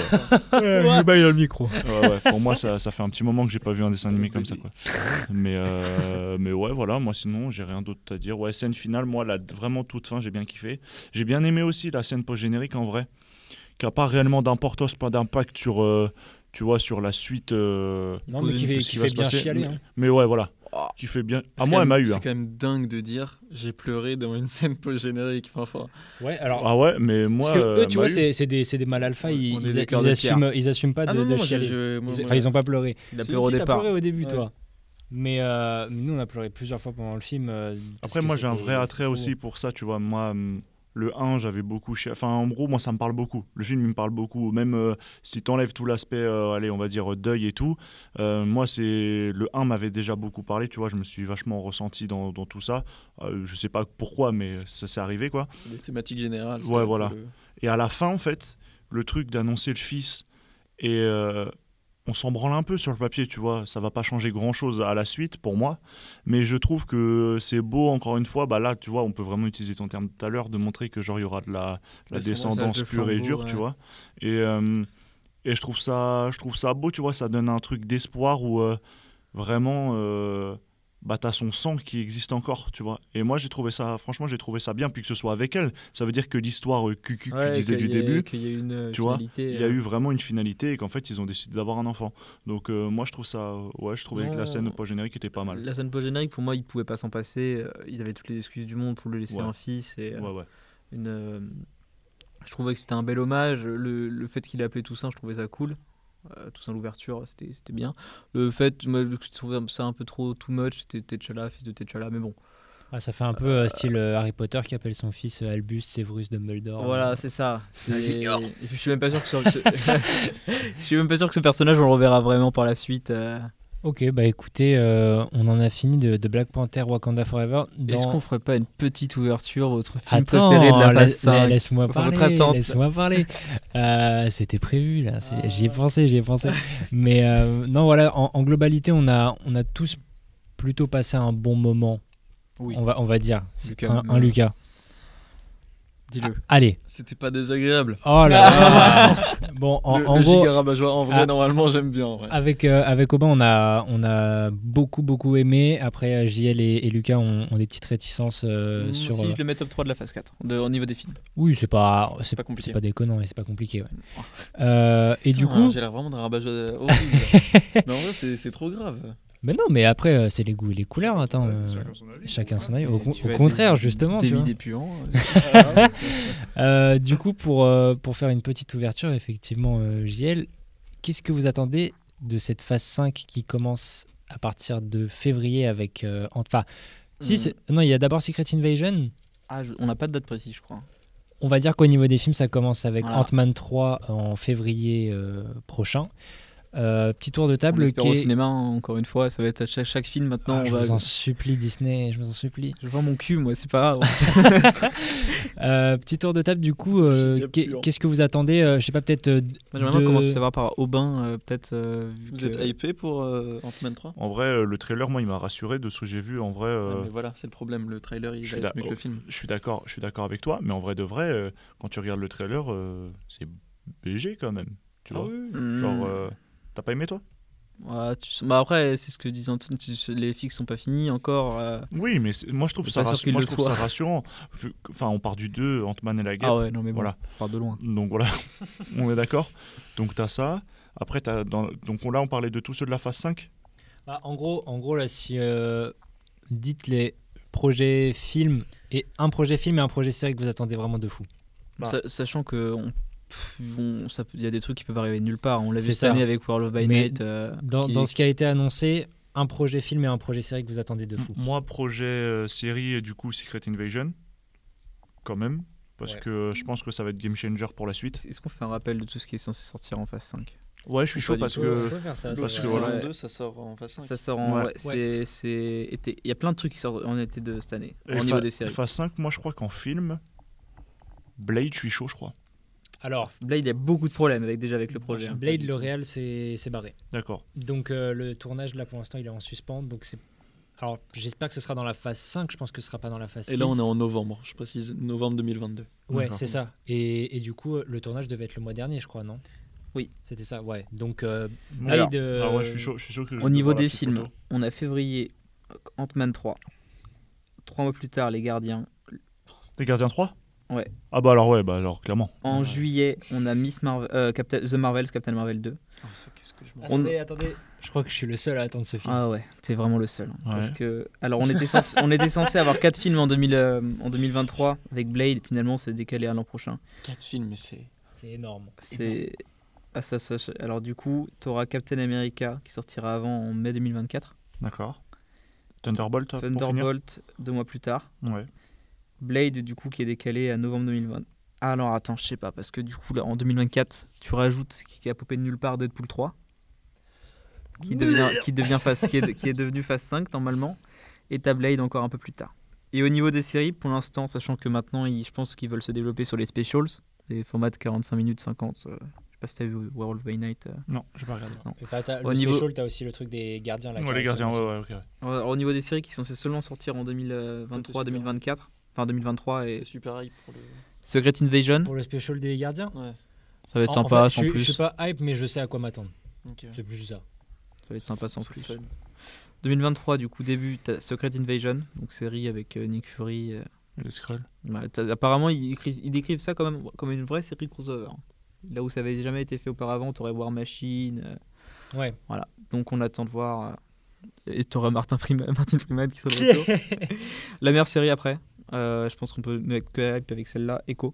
Je baille dans le micro. Ouais. Pour moi, ça fait un petit moment que j'ai pas vu un dessin animé comme ça, quoi. Mais ouais, voilà. Moi, sinon, j'ai rien d'autre à dire. Ouais, scène finale, moi, là, vraiment toute fin, j'ai bien kiffé. J'ai bien aimé aussi la scène post-générique, en vrai, qui a pas réellement d'importance, pas d'impact sur, tu vois, sur la suite. Non, mais qui fait bien chialer. Hein. Mais ouais, voilà. Qui fait bien. Moi, elle m'a eu. C'est quand même dingue de dire j'ai pleuré dans une scène post-générique. Enfin. Ouais, alors. Ah ouais, mais moi. Parce que eux, tu vois, c'est des mal alpha, ils assument pas de chialer. Ils ont pas pleuré. Il a pleuré au départ. T'as pleuré au début, toi. Mais nous, on a pleuré plusieurs fois pendant le film. Après, moi, j'ai un vrai attrait aussi pour ça, tu vois. Moi. Le 1, j'avais beaucoup... Enfin, en gros, moi, ça me parle beaucoup. Le film, il me parle beaucoup. Même si t'enlèves tout l'aspect, allez, on va dire, deuil et tout, moi, c'est... Le 1 m'avait déjà beaucoup parlé, tu vois. Je me suis vachement ressenti dans tout ça. Je sais pas pourquoi, mais ça s'est arrivé, quoi. C'est des thématiques générales. Ouais, voilà. Et à la fin, en fait, le truc d'annoncer le fils et... on s'en branle un peu sur le papier, tu vois, ça va pas changer grand-chose à la suite pour moi, mais je trouve que c'est beau, encore une fois, bah là, tu vois, on peut vraiment utiliser ton terme tout à l'heure, de montrer que genre, il y aura de la descendance pure et dure, tu vois, et je trouve ça beau, tu vois, ça donne un truc d'espoir où vraiment... bah t'as son sang qui existe encore, tu vois. Et moi j'ai trouvé ça bien, puis que ce soit avec elle, ça veut dire que l'histoire QQ que tu disais du début, qu'il y a une tu vois, il y a eu vraiment une finalité et qu'en fait ils ont décidé d'avoir un enfant. Donc moi je trouve ça, je trouvais que la scène post-générique était pas mal. La scène post-générique pour moi ils pouvaient pas s'en passer, ils avaient toutes les excuses du monde pour lui laisser un fils et je trouvais que c'était un bel hommage. Le fait qu'il ait appelé Toussaint, je trouvais ça cool. Toussaint l'ouverture, c'était bien. Le fait, moi, je trouvais ça un peu trop too much, c'était T'Challa, fils de T'Challa, mais bon. Ah, ça fait un peu style Harry Potter qui appelle son fils Albus Severus Dumbledore. Voilà, c'est ça. Et puis je suis même pas sûr que ce personnage on le reverra vraiment par la suite. Ok, bah écoutez, on en a fini de Black Panther Wakanda Forever. Est-ce qu'on ferait pas une petite ouverture, votre film préféré de la phase 5 Laisse-moi parler. C'était prévu, là. J'y ai pensé. Mais non, voilà, en globalité, on a tous plutôt passé un bon moment. Oui. On va dire. C'est Lucas, un Lucas. Dis-le. Allez. C'était pas désagréable. Oh là là. Bon, en le gros, giga rabat-joie, en vrai, normalement, j'aime bien. En vrai. avec Aubin, on a beaucoup aimé. Après, JL et Lucas ont des petites réticences sur. Si je le mets top 3 de la phase 4, au niveau des films. Oui, c'est pas compliqué. C'est pas déconnant et c'est pas compliqué. Ouais. Et du coup. J'ai l'air vraiment d'un rabat-joie horrible. Mais en vrai, c'est trop grave. Mais non, mais après, c'est les goûts et les couleurs. Attends, chacun son avis. Au contraire, justement. Tu vois. Des puants. Du coup, pour faire une petite ouverture, effectivement, JL, qu'est-ce que vous attendez de cette phase 5 qui commence à partir de février avec... non, il y a d'abord Secret Invasion. On n'a pas de date précise, je crois. On va dire qu'au niveau des films, ça commence avec Voilà. Ant-Man 3 en février prochain. Petit tour de table On espère au cinéma, encore une fois, ça va être à chaque film maintenant. Je vous en supplie, Disney, je vous en supplie. Je vends mon cul, moi, c'est pas grave. Petit tour de table, du coup, qu'est-ce que vous attendez Je sais pas, peut-être. J'aimerais bien commencer à savoir par Aubin, peut-être. Vous êtes hypé pour Ant-Man 3 En vrai, le trailer, moi, il m'a rassuré de ce que j'ai vu. En vrai, mais voilà, c'est le problème. Le trailer, il je va être mieux que le film. Je suis d'accord avec toi, mais en vrai de vrai, quand tu regardes le trailer, c'est BG quand même. Tu vois Genre, t'as pas aimé toi après, c'est ce que disent Antoine, les fixes sont pas finis encore. Oui, mais moi je trouve ça rassurant. Enfin, on part du 2, Ant-Man et la guêpe. Ah ouais, non mais bon, voilà. on part de loin. Donc voilà, on est d'accord. Donc t'as ça. Après, donc là, on parlait de tous ceux de la phase 5. En gros, là, si dites les projets films et un projet film et un projet série que vous attendez vraiment de fou. Sachant que il y a des trucs qui peuvent arriver de nulle part. On l'a vu cette ça. année avec World of by Mais Night. Dans ce qui a été annoncé, un projet film et un projet série que vous attendez de fou. Moi, projet série, du coup, Secret Invasion, quand même, parce que je pense que ça va être game changer pour la suite. Est-ce qu'on fait un rappel de tout ce qui est censé sortir en phase 5 ? Ouais, je suis chaud parce que... On peut faire ça. Parce que voilà. saison 2, ça sort en phase 5. Ça sort en... Ouais. c'est été. Il y a plein de trucs qui sortent en été de cette année, au niveau des séries. Phase 5, moi, je crois qu'en film, Blade, je suis chaud, je crois. Alors, Blade, il y a beaucoup de problèmes avec le projet. Blade, le réel, c'est barré. D'accord. Donc le tournage, là, pour l'instant, il est en suspens. Donc alors, j'espère que ce sera dans la phase 5. Je pense que ce sera pas dans la phase 6. Et là, on est en novembre, je précise, novembre 2022. Ouais, D'accord. c'est ça. Et du coup, le tournage devait être le mois dernier, je crois, non ? Oui. C'était ça, ouais. Donc, Alors, Blade... ouais, je suis chaud que Au niveau des films, on a février, Ant-Man 3. 3 mois plus tard, Les Gardiens. Les Gardiens 3 Ouais. Ah bah alors clairement. En juillet, on a The Marvels, Captain Marvel 2. Qu'est-ce que je Attendez. Je crois que je suis le seul à attendre ce film. Ah ouais, t'es vraiment le seul. Parce Ouais. que, alors, on était censé avoir 4 films en 2023 avec Blade. Finalement, c'est décalé à l'an prochain. 4 films, mais c'est... C'est énorme. Alors du coup, t'auras Captain America qui sortira avant en mai 2024. D'accord. Thunderbolt pour finir Thunderbolt 2 mois plus tard. Ouais. Blade du coup qui est décalé à novembre 2020. Ah alors attends, je sais pas parce que du coup là en 2024, tu rajoutes ce qui a popé de nulle part Deadpool 3 qui est devenu phase 5 normalement et t'as Blade encore un peu plus tard. Et au niveau des séries, pour l'instant, sachant que maintenant je pense qu'ils veulent se développer sur les specials, des formats de 45 minutes 50. Je sais pas si t'as vu Werewolf by Night. Non, j'ai pas regardé. Non. Enfin, Au niveau- special, t'as aussi le truc des gardiens. Là, Ouais, les Gardiens, ouais, ok. Alors, au niveau des séries qui sont censées seulement sortir en 2023-2024, enfin 2023 et C'est super hype pour le... Secret Invasion, Pour le special des gardiens. Ouais. ça va être En sympa fait, sans plus. Je suis pas hype, mais je sais à quoi m'attendre. Ok. C'est plus ça. Ça va être sympa sans plus. Fun. 2023 du coup début, t'as Secret Invasion, donc série avec Nick Fury. Les Skrulls. Apparemment ils décrivent ça comme une vraie série crossover. Là où ça avait jamais été fait auparavant, t'aurais War Machine. Ouais. Voilà. Donc on attend de voir. Et t'auras Martin Freeman qui sera de retour. La meilleure série après. Je pense qu'on peut mettre que hype avec celle-là. Echo.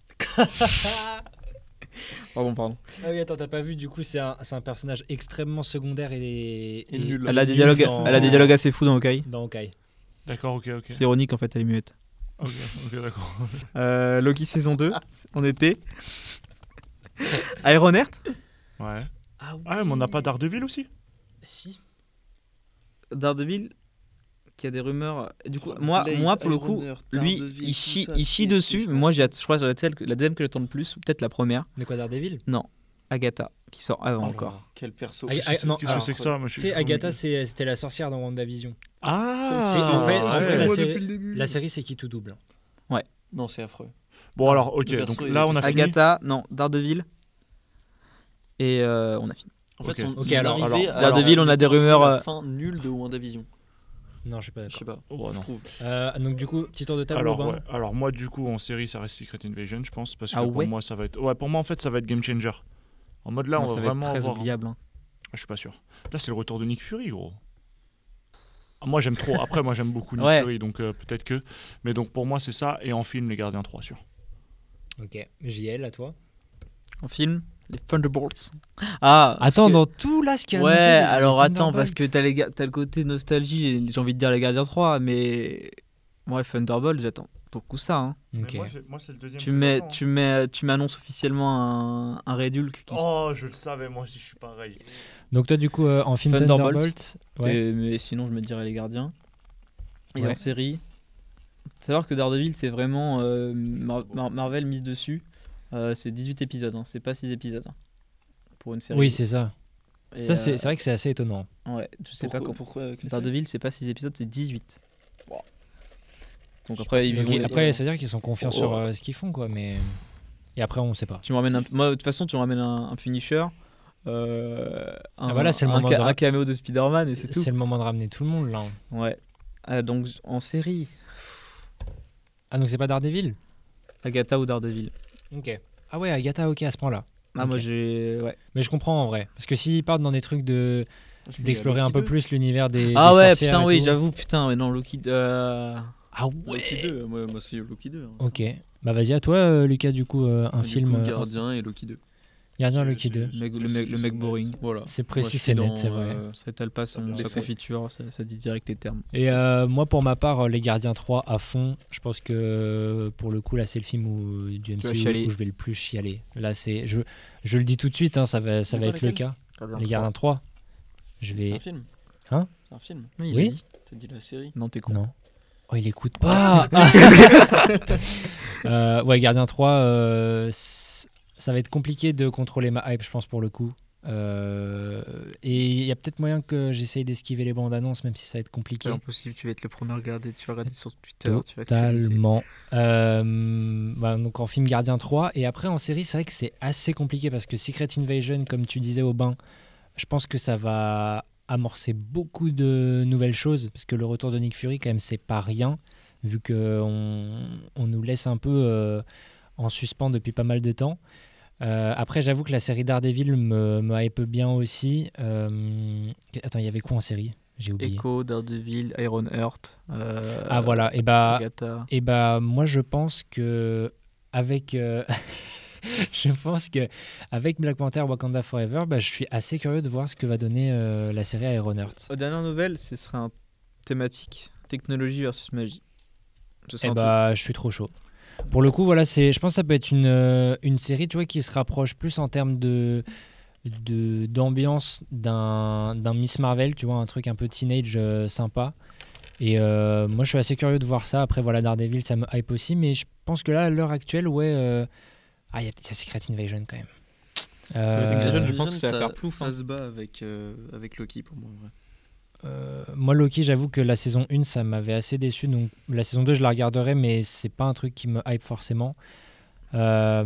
Pardon. Ah oui, attends, t'as pas vu, du coup, c'est un personnage extrêmement secondaire et nul. Elle a des dialogues assez fous dans Hawkeye. Dans Hawkeye. D'accord, ok. C'est ironique en fait, elle est muette. Ok, d'accord. Loki saison 2 en été. Ironheart. Ouais. Ah oui. Ah, mais on n'a pas Daredevil aussi Si. Daredevil qui a des rumeurs. Du coup, moi pour le coup, lui il chie dessus. Moi je crois que c'est la deuxième que j'attends le plus, ou peut-être la première. De quoi, Daredevil? Agatha, qui sort avant Oh, encore. quel perso. Non, Qu'est-ce que c'est que ça moi, je Tu suis sais, fou, Agatha, mec. c'était la sorcière dans WandaVision. Ah C'est en fait, ouais. sauf que Moi, depuis le début. la série, c'est qui tout double. Non, c'est affreux. Bon alors, ok, Le perso, donc il là était on a fini. Agatha, non, Daredevil. Et on a fini. En fait, Ok. Ok, alors, Daredevil, on a des rumeurs, La fin nulle de WandaVision. Non, je sais pas. Je d'accord. sais pas. Oh, je non. trouve. Donc du coup, petit tour de table. Alors, Aubin. ouais. Alors moi du coup en série ça reste Secret Invasion je pense parce que Ah pour ouais moi ça va être pour moi en fait ça va être game changer. En mode là Non, on va ça va vraiment être très avoir oubliable. hein. Ah, je suis pas sûr. Là c'est le retour de Nick Fury gros. Ah, moi j'aime trop. Après moi j'aime beaucoup Nick Ouais. Fury donc peut-être que mais donc pour moi c'est ça et en film Les Gardiens 3 sûr. Ok. JL, à toi. En film, les Thunderbolts. Ah, parce Attends, que- dans tout là ce qui a Ouais, annoncé, les alors attends, Thunderbolts. parce que t'as le côté nostalgie, et j'ai envie de dire les Gardiens 3, mais. Moi, Thunderbolt, j'attends beaucoup ça. Hein. Ok. Moi c'est le deuxième. Tu m'annonces officiellement un Redulk qui Oh je le savais moi aussi je suis pareil. Donc toi du coup en film Thunderbolt. Thunderbolt, ouais. Mais sinon, je me dirais les Gardiens. Et Ouais. en série, savoir que Daredevil, c'est vraiment Marvel mise dessus. C'est 18 épisodes, hein, c'est pas 6 épisodes. Hein, pour une série. Oui, c'est ça. Et, Ça c'est vrai que c'est assez étonnant. Ouais, je sais pas comment. Pourquoi Daredevil, c'est pas 6 épisodes, c'est 18. Wow. Donc après, ils Ok, vont. après ça veut dire qu'ils sont confiants Oh. sur ce qu'ils font quoi, mais et après on sait pas. Tu me ramènes moi, de toute façon, tu me ramènes un Punisher. Voilà, c'est le moment de un caméo de Spider-Man et c'est tout. C'est le moment de ramener tout le monde là. Ouais. Donc en série, Ah donc c'est pas Daredevil. Agatha ou Daredevil. Ok. Ah ouais, Agatha, ok à ce point-là. Ah, moi Ok. j'ai. Ouais. Mais je comprends en vrai, parce que s'ils partent dans des trucs d'explorer un peu plus l'univers des Ah des ouais, sorcières putain, et oui, tout. j'avoue, putain, mais non, Loki. Ah Loki 2, moi c'est Loki 2. hein. Ok. Bah vas-y à toi Lucas du coup un Du film coup, Gardien et Loki 2. Gardien C'est- Loki 2. c'est- Le mec boring. Voilà. C'est Moi, précis, je c'est suis net, dans, c'est vrai. Ça étale pas sa l'effet. confiture, ça dit direct les termes. Et moi pour ma part les Gardiens 3 à fond, je pense que pour le coup là c'est le film du vas MCU chialer. où je vais le plus chialer. Là c'est je le dis tout de suite hein, ça va C'est être le lequel cas. Les Gardiens 3. Je C'est vais un film. Hein C'est un film. Oui, il Oui. a dit. T'as dit la série. Non, t'es con. Non. Oh, il écoute pas. Ouais, Gardien 3, ça va être compliqué de contrôler ma hype, je pense, pour le coup. Et il y a peut-être moyen que j'essaye d'esquiver les bandes annonces, même si ça va être compliqué. C'est impossible, tu vas être le premier à regarder, tu vas regarder sur Twitter, tu vas curiser. Totalement. Voilà, donc en film Gardien 3. Et après en série, c'est vrai que c'est assez compliqué parce que Secret Invasion, comme tu disais Aubin, je pense que ça va amorcer beaucoup de nouvelles choses. Parce que le retour de Nick Fury, quand même, c'est pas rien. Vu qu'on nous laisse un peu en suspens depuis pas mal de temps. Après, j'avoue que la série Daredevil me hype bien aussi. Attends, il y avait quoi en série ? J'ai oublié. Echo, Daredevil, Iron Heart. Ah voilà, et bah, Agatha. moi je pense que avec je pense que avec Black Panther Wakanda Forever, bah, je suis assez curieux de voir ce que va donner la série Ironheart. Aux dernières nouvelles, ce serait un thématique technologie versus magie. Ce serait Et un bah, je suis trop chaud. Pour le coup, voilà, je pense que ça peut être une série, tu vois, qui se rapproche plus en termes d'ambiance d'un Miss Marvel, tu vois, un truc un peu teenage sympa. Et moi, je suis assez curieux de voir ça. Après, voilà, Daredevil, ça me hype aussi, mais je pense que là, à l'heure actuelle, ouais, il y a Secret Invasion quand même. Secret Invasion, je pense que ça va ça faire plouf, Ça hein. se bat avec Loki pour moi. En vrai. Moi, Loki, j'avoue que la saison 1, ça m'avait assez déçu. Donc, la saison 2, je la regarderai, mais c'est pas un truc qui me hype forcément. Je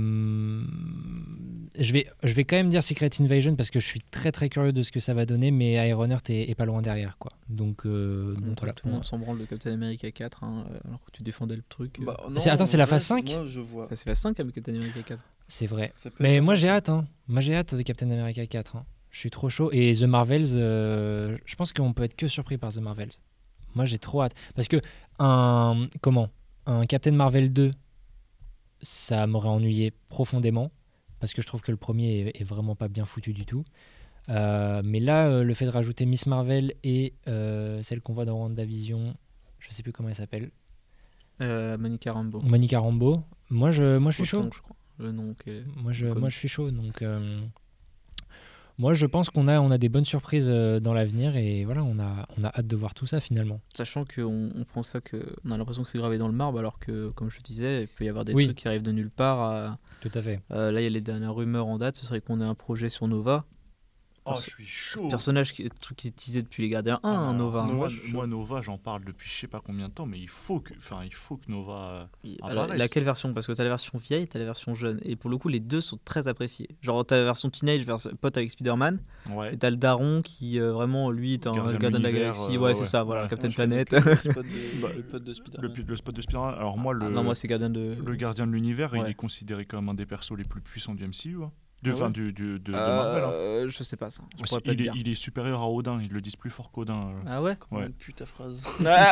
vais quand même dire Secret Invasion parce que je suis très très curieux de ce que ça va donner, mais Ironheart est pas loin derrière, quoi. Donc voilà. Tout le monde s'en branle de Captain America 4, hein, alors que tu défendais le truc. Bah, non, C'est la en vrai, phase 5 Moi je vois. C'est la 5 avec Captain America 4. C'est vrai. Ça peut Mais être- moi j'ai hâte, hein. Moi j'ai hâte de Captain America 4. Hein. Je suis trop chaud. Et The Marvels, je pense qu'on peut être que surpris par The Marvels. Moi j'ai trop hâte. Parce que un Captain Marvel 2, ça m'aurait ennuyé profondément. Parce que je trouve que le premier est vraiment pas bien foutu du tout. Mais là, le fait de rajouter Miss Marvel et celle qu'on voit dans WandaVision, je sais plus comment elle s'appelle, Monica Rambeau. Monica Rambeau, moi je suis chaud. Je crois. Le nom. Moi je suis chaud, donc Moi, je pense qu'on a des bonnes surprises dans l'avenir et voilà, on a hâte de voir tout ça finalement. Sachant qu'on prend ça on a l'impression que c'est gravé dans le marbre, alors que, comme je le disais, il peut y avoir des Oui. trucs qui arrivent de nulle part. Tout à fait. Là, il y a les dernières rumeurs en date, ce serait qu'on ait un projet sur Nova. Oh, je suis chaud. Truc qui est teasé depuis les Gardiens 1, Ah, Nova. Moi, Nova, j'en parle depuis je sais pas combien de temps, mais il faut que Nova Alors, apparaisse. laquelle version? Parce que t'as la version vieille, t'as la version jeune. Et pour le coup, les deux sont très appréciés. Genre, t'as la version teenage, pote avec Spider-Man. Ouais. Et t'as le daron qui, vraiment, lui, est un Gardien de gardien de la l'univers, galaxie. Ouais, c'est ouais. ça, voilà, Ouais. Captain Je connais Planet. que le pote de Spider-Man. Le spot de Spider-Man. Alors moi, Non, moi, c'est gardien de. le gardien de l'univers, il Ouais. est considéré comme un des persos les plus puissants du MCU. Hein. Ah Enfin, ouais de Marvel. Hein. Je sais pas ça. Je pourrais pas te dire. Il est supérieur à Odin, ils le disent plus fort qu'Odin. Ah ouais? Comment Ouais. elle pue ta phrase.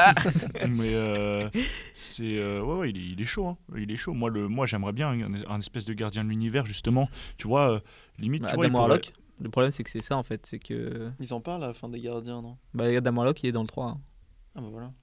Mais c'est ouais, il est chaud. Hein. Il est chaud. Moi j'aimerais bien un espèce de gardien de l'univers justement. Tu vois, limite. Tu vois, Adam il pourrait- Warlock. Le problème, c'est que c'est ça en fait. C'est que. Ils en parlent à la fin des Gardiens, non? Adam Warlock, il est dans le 3. Hein. Ah bah voilà.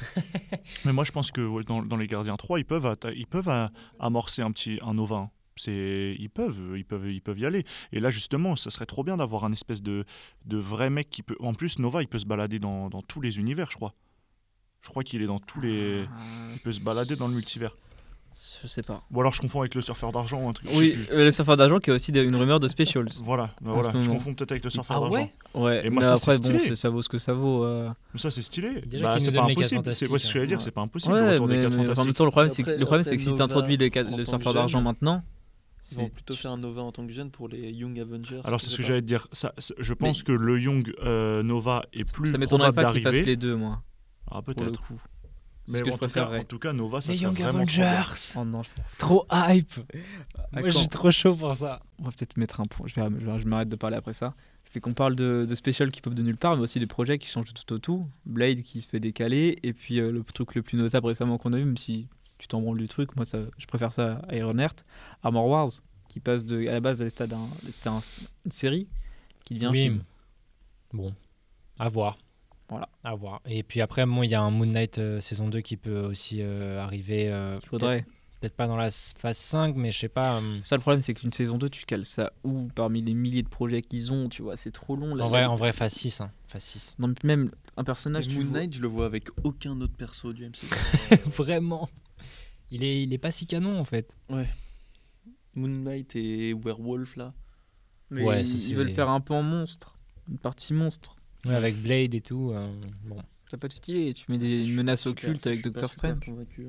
Mais moi je pense que ouais, dans les Gardiens 3, ils peuvent amorcer un Nova. Hein. Ils peuvent y aller. Et là justement, ça serait trop bien d'avoir un espèce de vrai mec qui peut. En plus, Nova, il peut se balader dans tous les univers, je crois. Je crois qu'il est dans tous les. Il peut se balader dans le multivers. Je sais pas. Ou alors je confonds avec le surfeur d'argent ou un truc. je Oui, sais plus. le surfeur d'argent qui est aussi une rumeur de Specials. Voilà, En ce je moment. confonds peut-être avec le surfeur Ah d'argent. Ouais, Et moi, mais ça, après, c'est stylé. bon, ça vaut ce que ça vaut. Mais ça c'est stylé. Déjà Bah, qu'ils c'est nous pas donnent les impossible. Quatre C'est ce que j'allais dire, Fantastiques, c'est pas impossible. Ouais, le retour des mais 4 en même fantastiques. temps, le problème, c'est que, Après, si tu Nova, introduis le en tant surfeur que d'argent jeune, maintenant, Ils vont plutôt faire un Nova en tant que jeune pour les Young Avengers. Alors c'est je ce sais que pas. j'allais te dire. Je pense que le Young Nova est plus ça m'étonnerait probable pas qu'ils fassent d'arriver. les deux, moi. Ah Pour le peut-être. coup. Mais ce que bon, je préférerais. en tout cas, Nova, ça Les serait Young vraiment trop bien. Avengers. Oh non, je m'en fous. Trop hype. À Moi, je quand suis trop chaud pour ça. On va peut-être mettre un point. Je m'arrête de parler après ça. C'est qu'on parle de special qui pop de nulle part, mais aussi des projets qui changent de tout au tout. Blade qui se fait décaler, et puis le truc le plus notable récemment qu'on a eu, même si tu t'en branles du truc, moi je préfère ça à Ironheart, Armor Wars, qui passe à la base c'était une série qui devient un Oui. film. Bon, à voir. Voilà. À voir. Et puis après, moi, il y a un Moon Knight saison 2 qui peut aussi arriver. Il faudrait. Peut-être pas dans la phase 5, mais je sais pas. Ça, le problème, c'est qu'une saison 2, tu cales ça où parmi les milliers de projets qu'ils ont, tu vois, c'est trop long. Là, En vrai, phase 6. Hein. Phase 6. Non, mais même un personnage. Mais tu Moon vois- Knight, je le vois avec aucun autre perso du MCU. Vraiment. Il est pas si canon en fait. Moon Knight et Werewolf là. Mais Ouais, ils, ça, c'est- ils veulent faire un peu en monstre. Une partie monstre. Ouais, avec Blade et tout. Bon. Ça peut être stylé. Tu mets Ça, je une suis menace pas super- occulte ça, avec je suis pas Doctor super Strange. convaincu.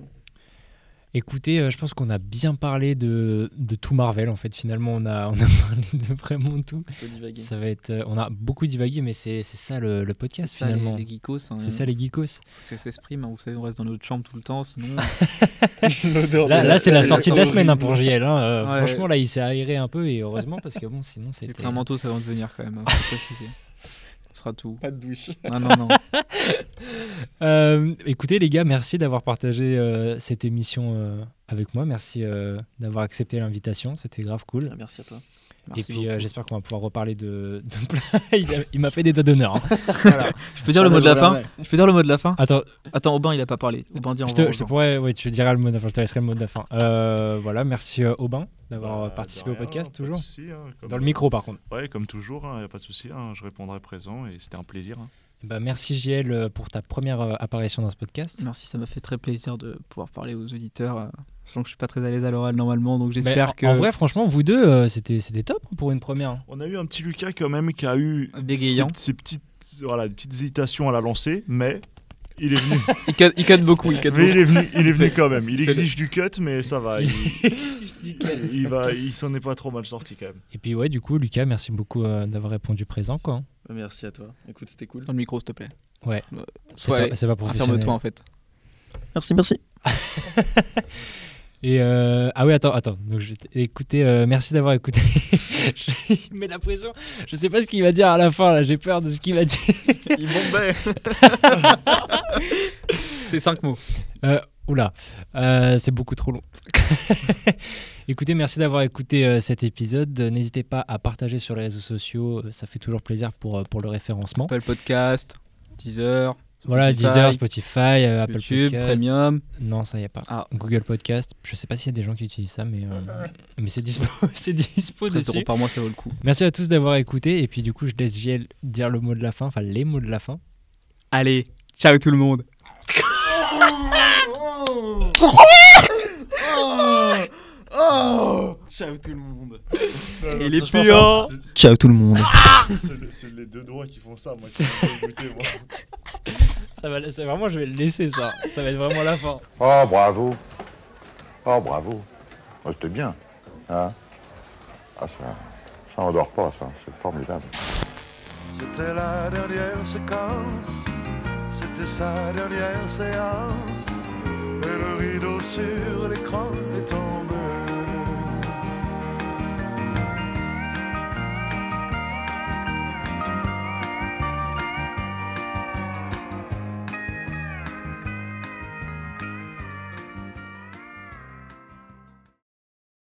Écoutez, je pense qu'on a bien parlé de tout Marvel en fait. Finalement, on a parlé de vraiment tout. On peut divaguer. Ça va être, on a beaucoup divagué, mais c'est ça le podcast C'est ça, finalement. les geekos. Hein, C'est ça les geekos. Ça s'exprime. Hein, vous savez, on reste dans notre chambre tout le temps. Sinon, L'odeur de Là, c'est la sortie de la semaine hein, horrible. pour JL. Hein. Ouais. Franchement, là, il s'est aéré un peu et heureusement parce que bon, sinon j'ai c'était. pris un manteau, ça va devenir quand même. Hein, faut préciser. Ce sera tout. Pas de douche. Non. Écoutez les gars, merci d'avoir partagé cette émission avec moi. Merci d'avoir accepté l'invitation. C'était grave cool. Ah, merci à toi. Et Merci puis beaucoup. j'espère qu'on va pouvoir reparler de il m'a fait des doigts d'honneur. Hein. Voilà. Je peux dire le mot de la fin. Je peux dire le mot de la fin. Attends, Attends, Aubin, il a pas parlé. Aubin, dis au je revoir aux te gens. pourrais, ouais, tu diras le mot de la fin. Je te laisserai le mot de la fin. Voilà, merci Aubin d'avoir Bah, participé de au rien, podcast pas toujours. de souci, hein, comme, Dans le micro par contre. Ouais, comme toujours, il n'y a pas de souci. Hein, je répondrai présent et c'était un plaisir. Hein. Bah, merci JL pour ta première apparition dans ce podcast. Merci, ça m'a fait très plaisir de pouvoir parler aux auditeurs. Sachant que je suis pas très à l'aise à l'oral normalement, donc Mais j'espère que. en vrai, franchement, vous deux, c'était top pour une première. On a eu un petit Lucas quand même qui a eu Bégayant. ses petites hésitations à la lancer, mais il est venu. Il cut beaucoup. Il cut Mais beaucoup. il est venu quand même. Il exige du cut, mais ça va. Il s'en est pas trop mal sorti quand même. Et puis ouais, du coup, Lucas, merci beaucoup d'avoir répondu présent, quoi. hein. Bah, merci à toi. Écoute, c'était cool. Dans le micro, s'il te plaît. Ouais. C'est pas, C'est pas professionnel. Ferme-toi en fait. Merci. Et ah oui, attends. Donc écoutez, merci d'avoir écouté. Il met la pression. Je sais pas ce qu'il va dire à la fin. Là, j'ai peur de ce qu'il va dire. Il bombait. C'est 5 mots. Oula, c'est beaucoup trop long. Écoutez, merci d'avoir écouté cet épisode. N'hésitez pas à partager sur les réseaux sociaux. Ça fait toujours plaisir pour le référencement. Apple Podcast, Deezer, Voilà, Deezer, Spotify, Apple YouTube, Podcast. Premium. Non, ça y a pas. Ah. Google Podcast. Je sais pas s'il y a des gens qui utilisent ça, mais c'est dispo, c'est dispo 13 dessus. € par mois, ça vaut le coup. Merci à tous d'avoir écouté. Et puis du coup, je laisse JL dire le mot de la fin, enfin les mots de la fin. Allez, ciao tout le monde. Ciao tout le monde. Et les pires. Ciao tout le monde. C'est les deux doigts qui font ça, moi qui suis dégoûté, moi. C'est vraiment, je vais le laisser ça. Ça va être vraiment la fin. Oh, bravo. Oh, bravo. Oh, c'était bien. Hein? Ah, ça endort pas, ça. C'est formidable. C'était la dernière séquence. C'était sa dernière séance. Et le rideau sur l'écran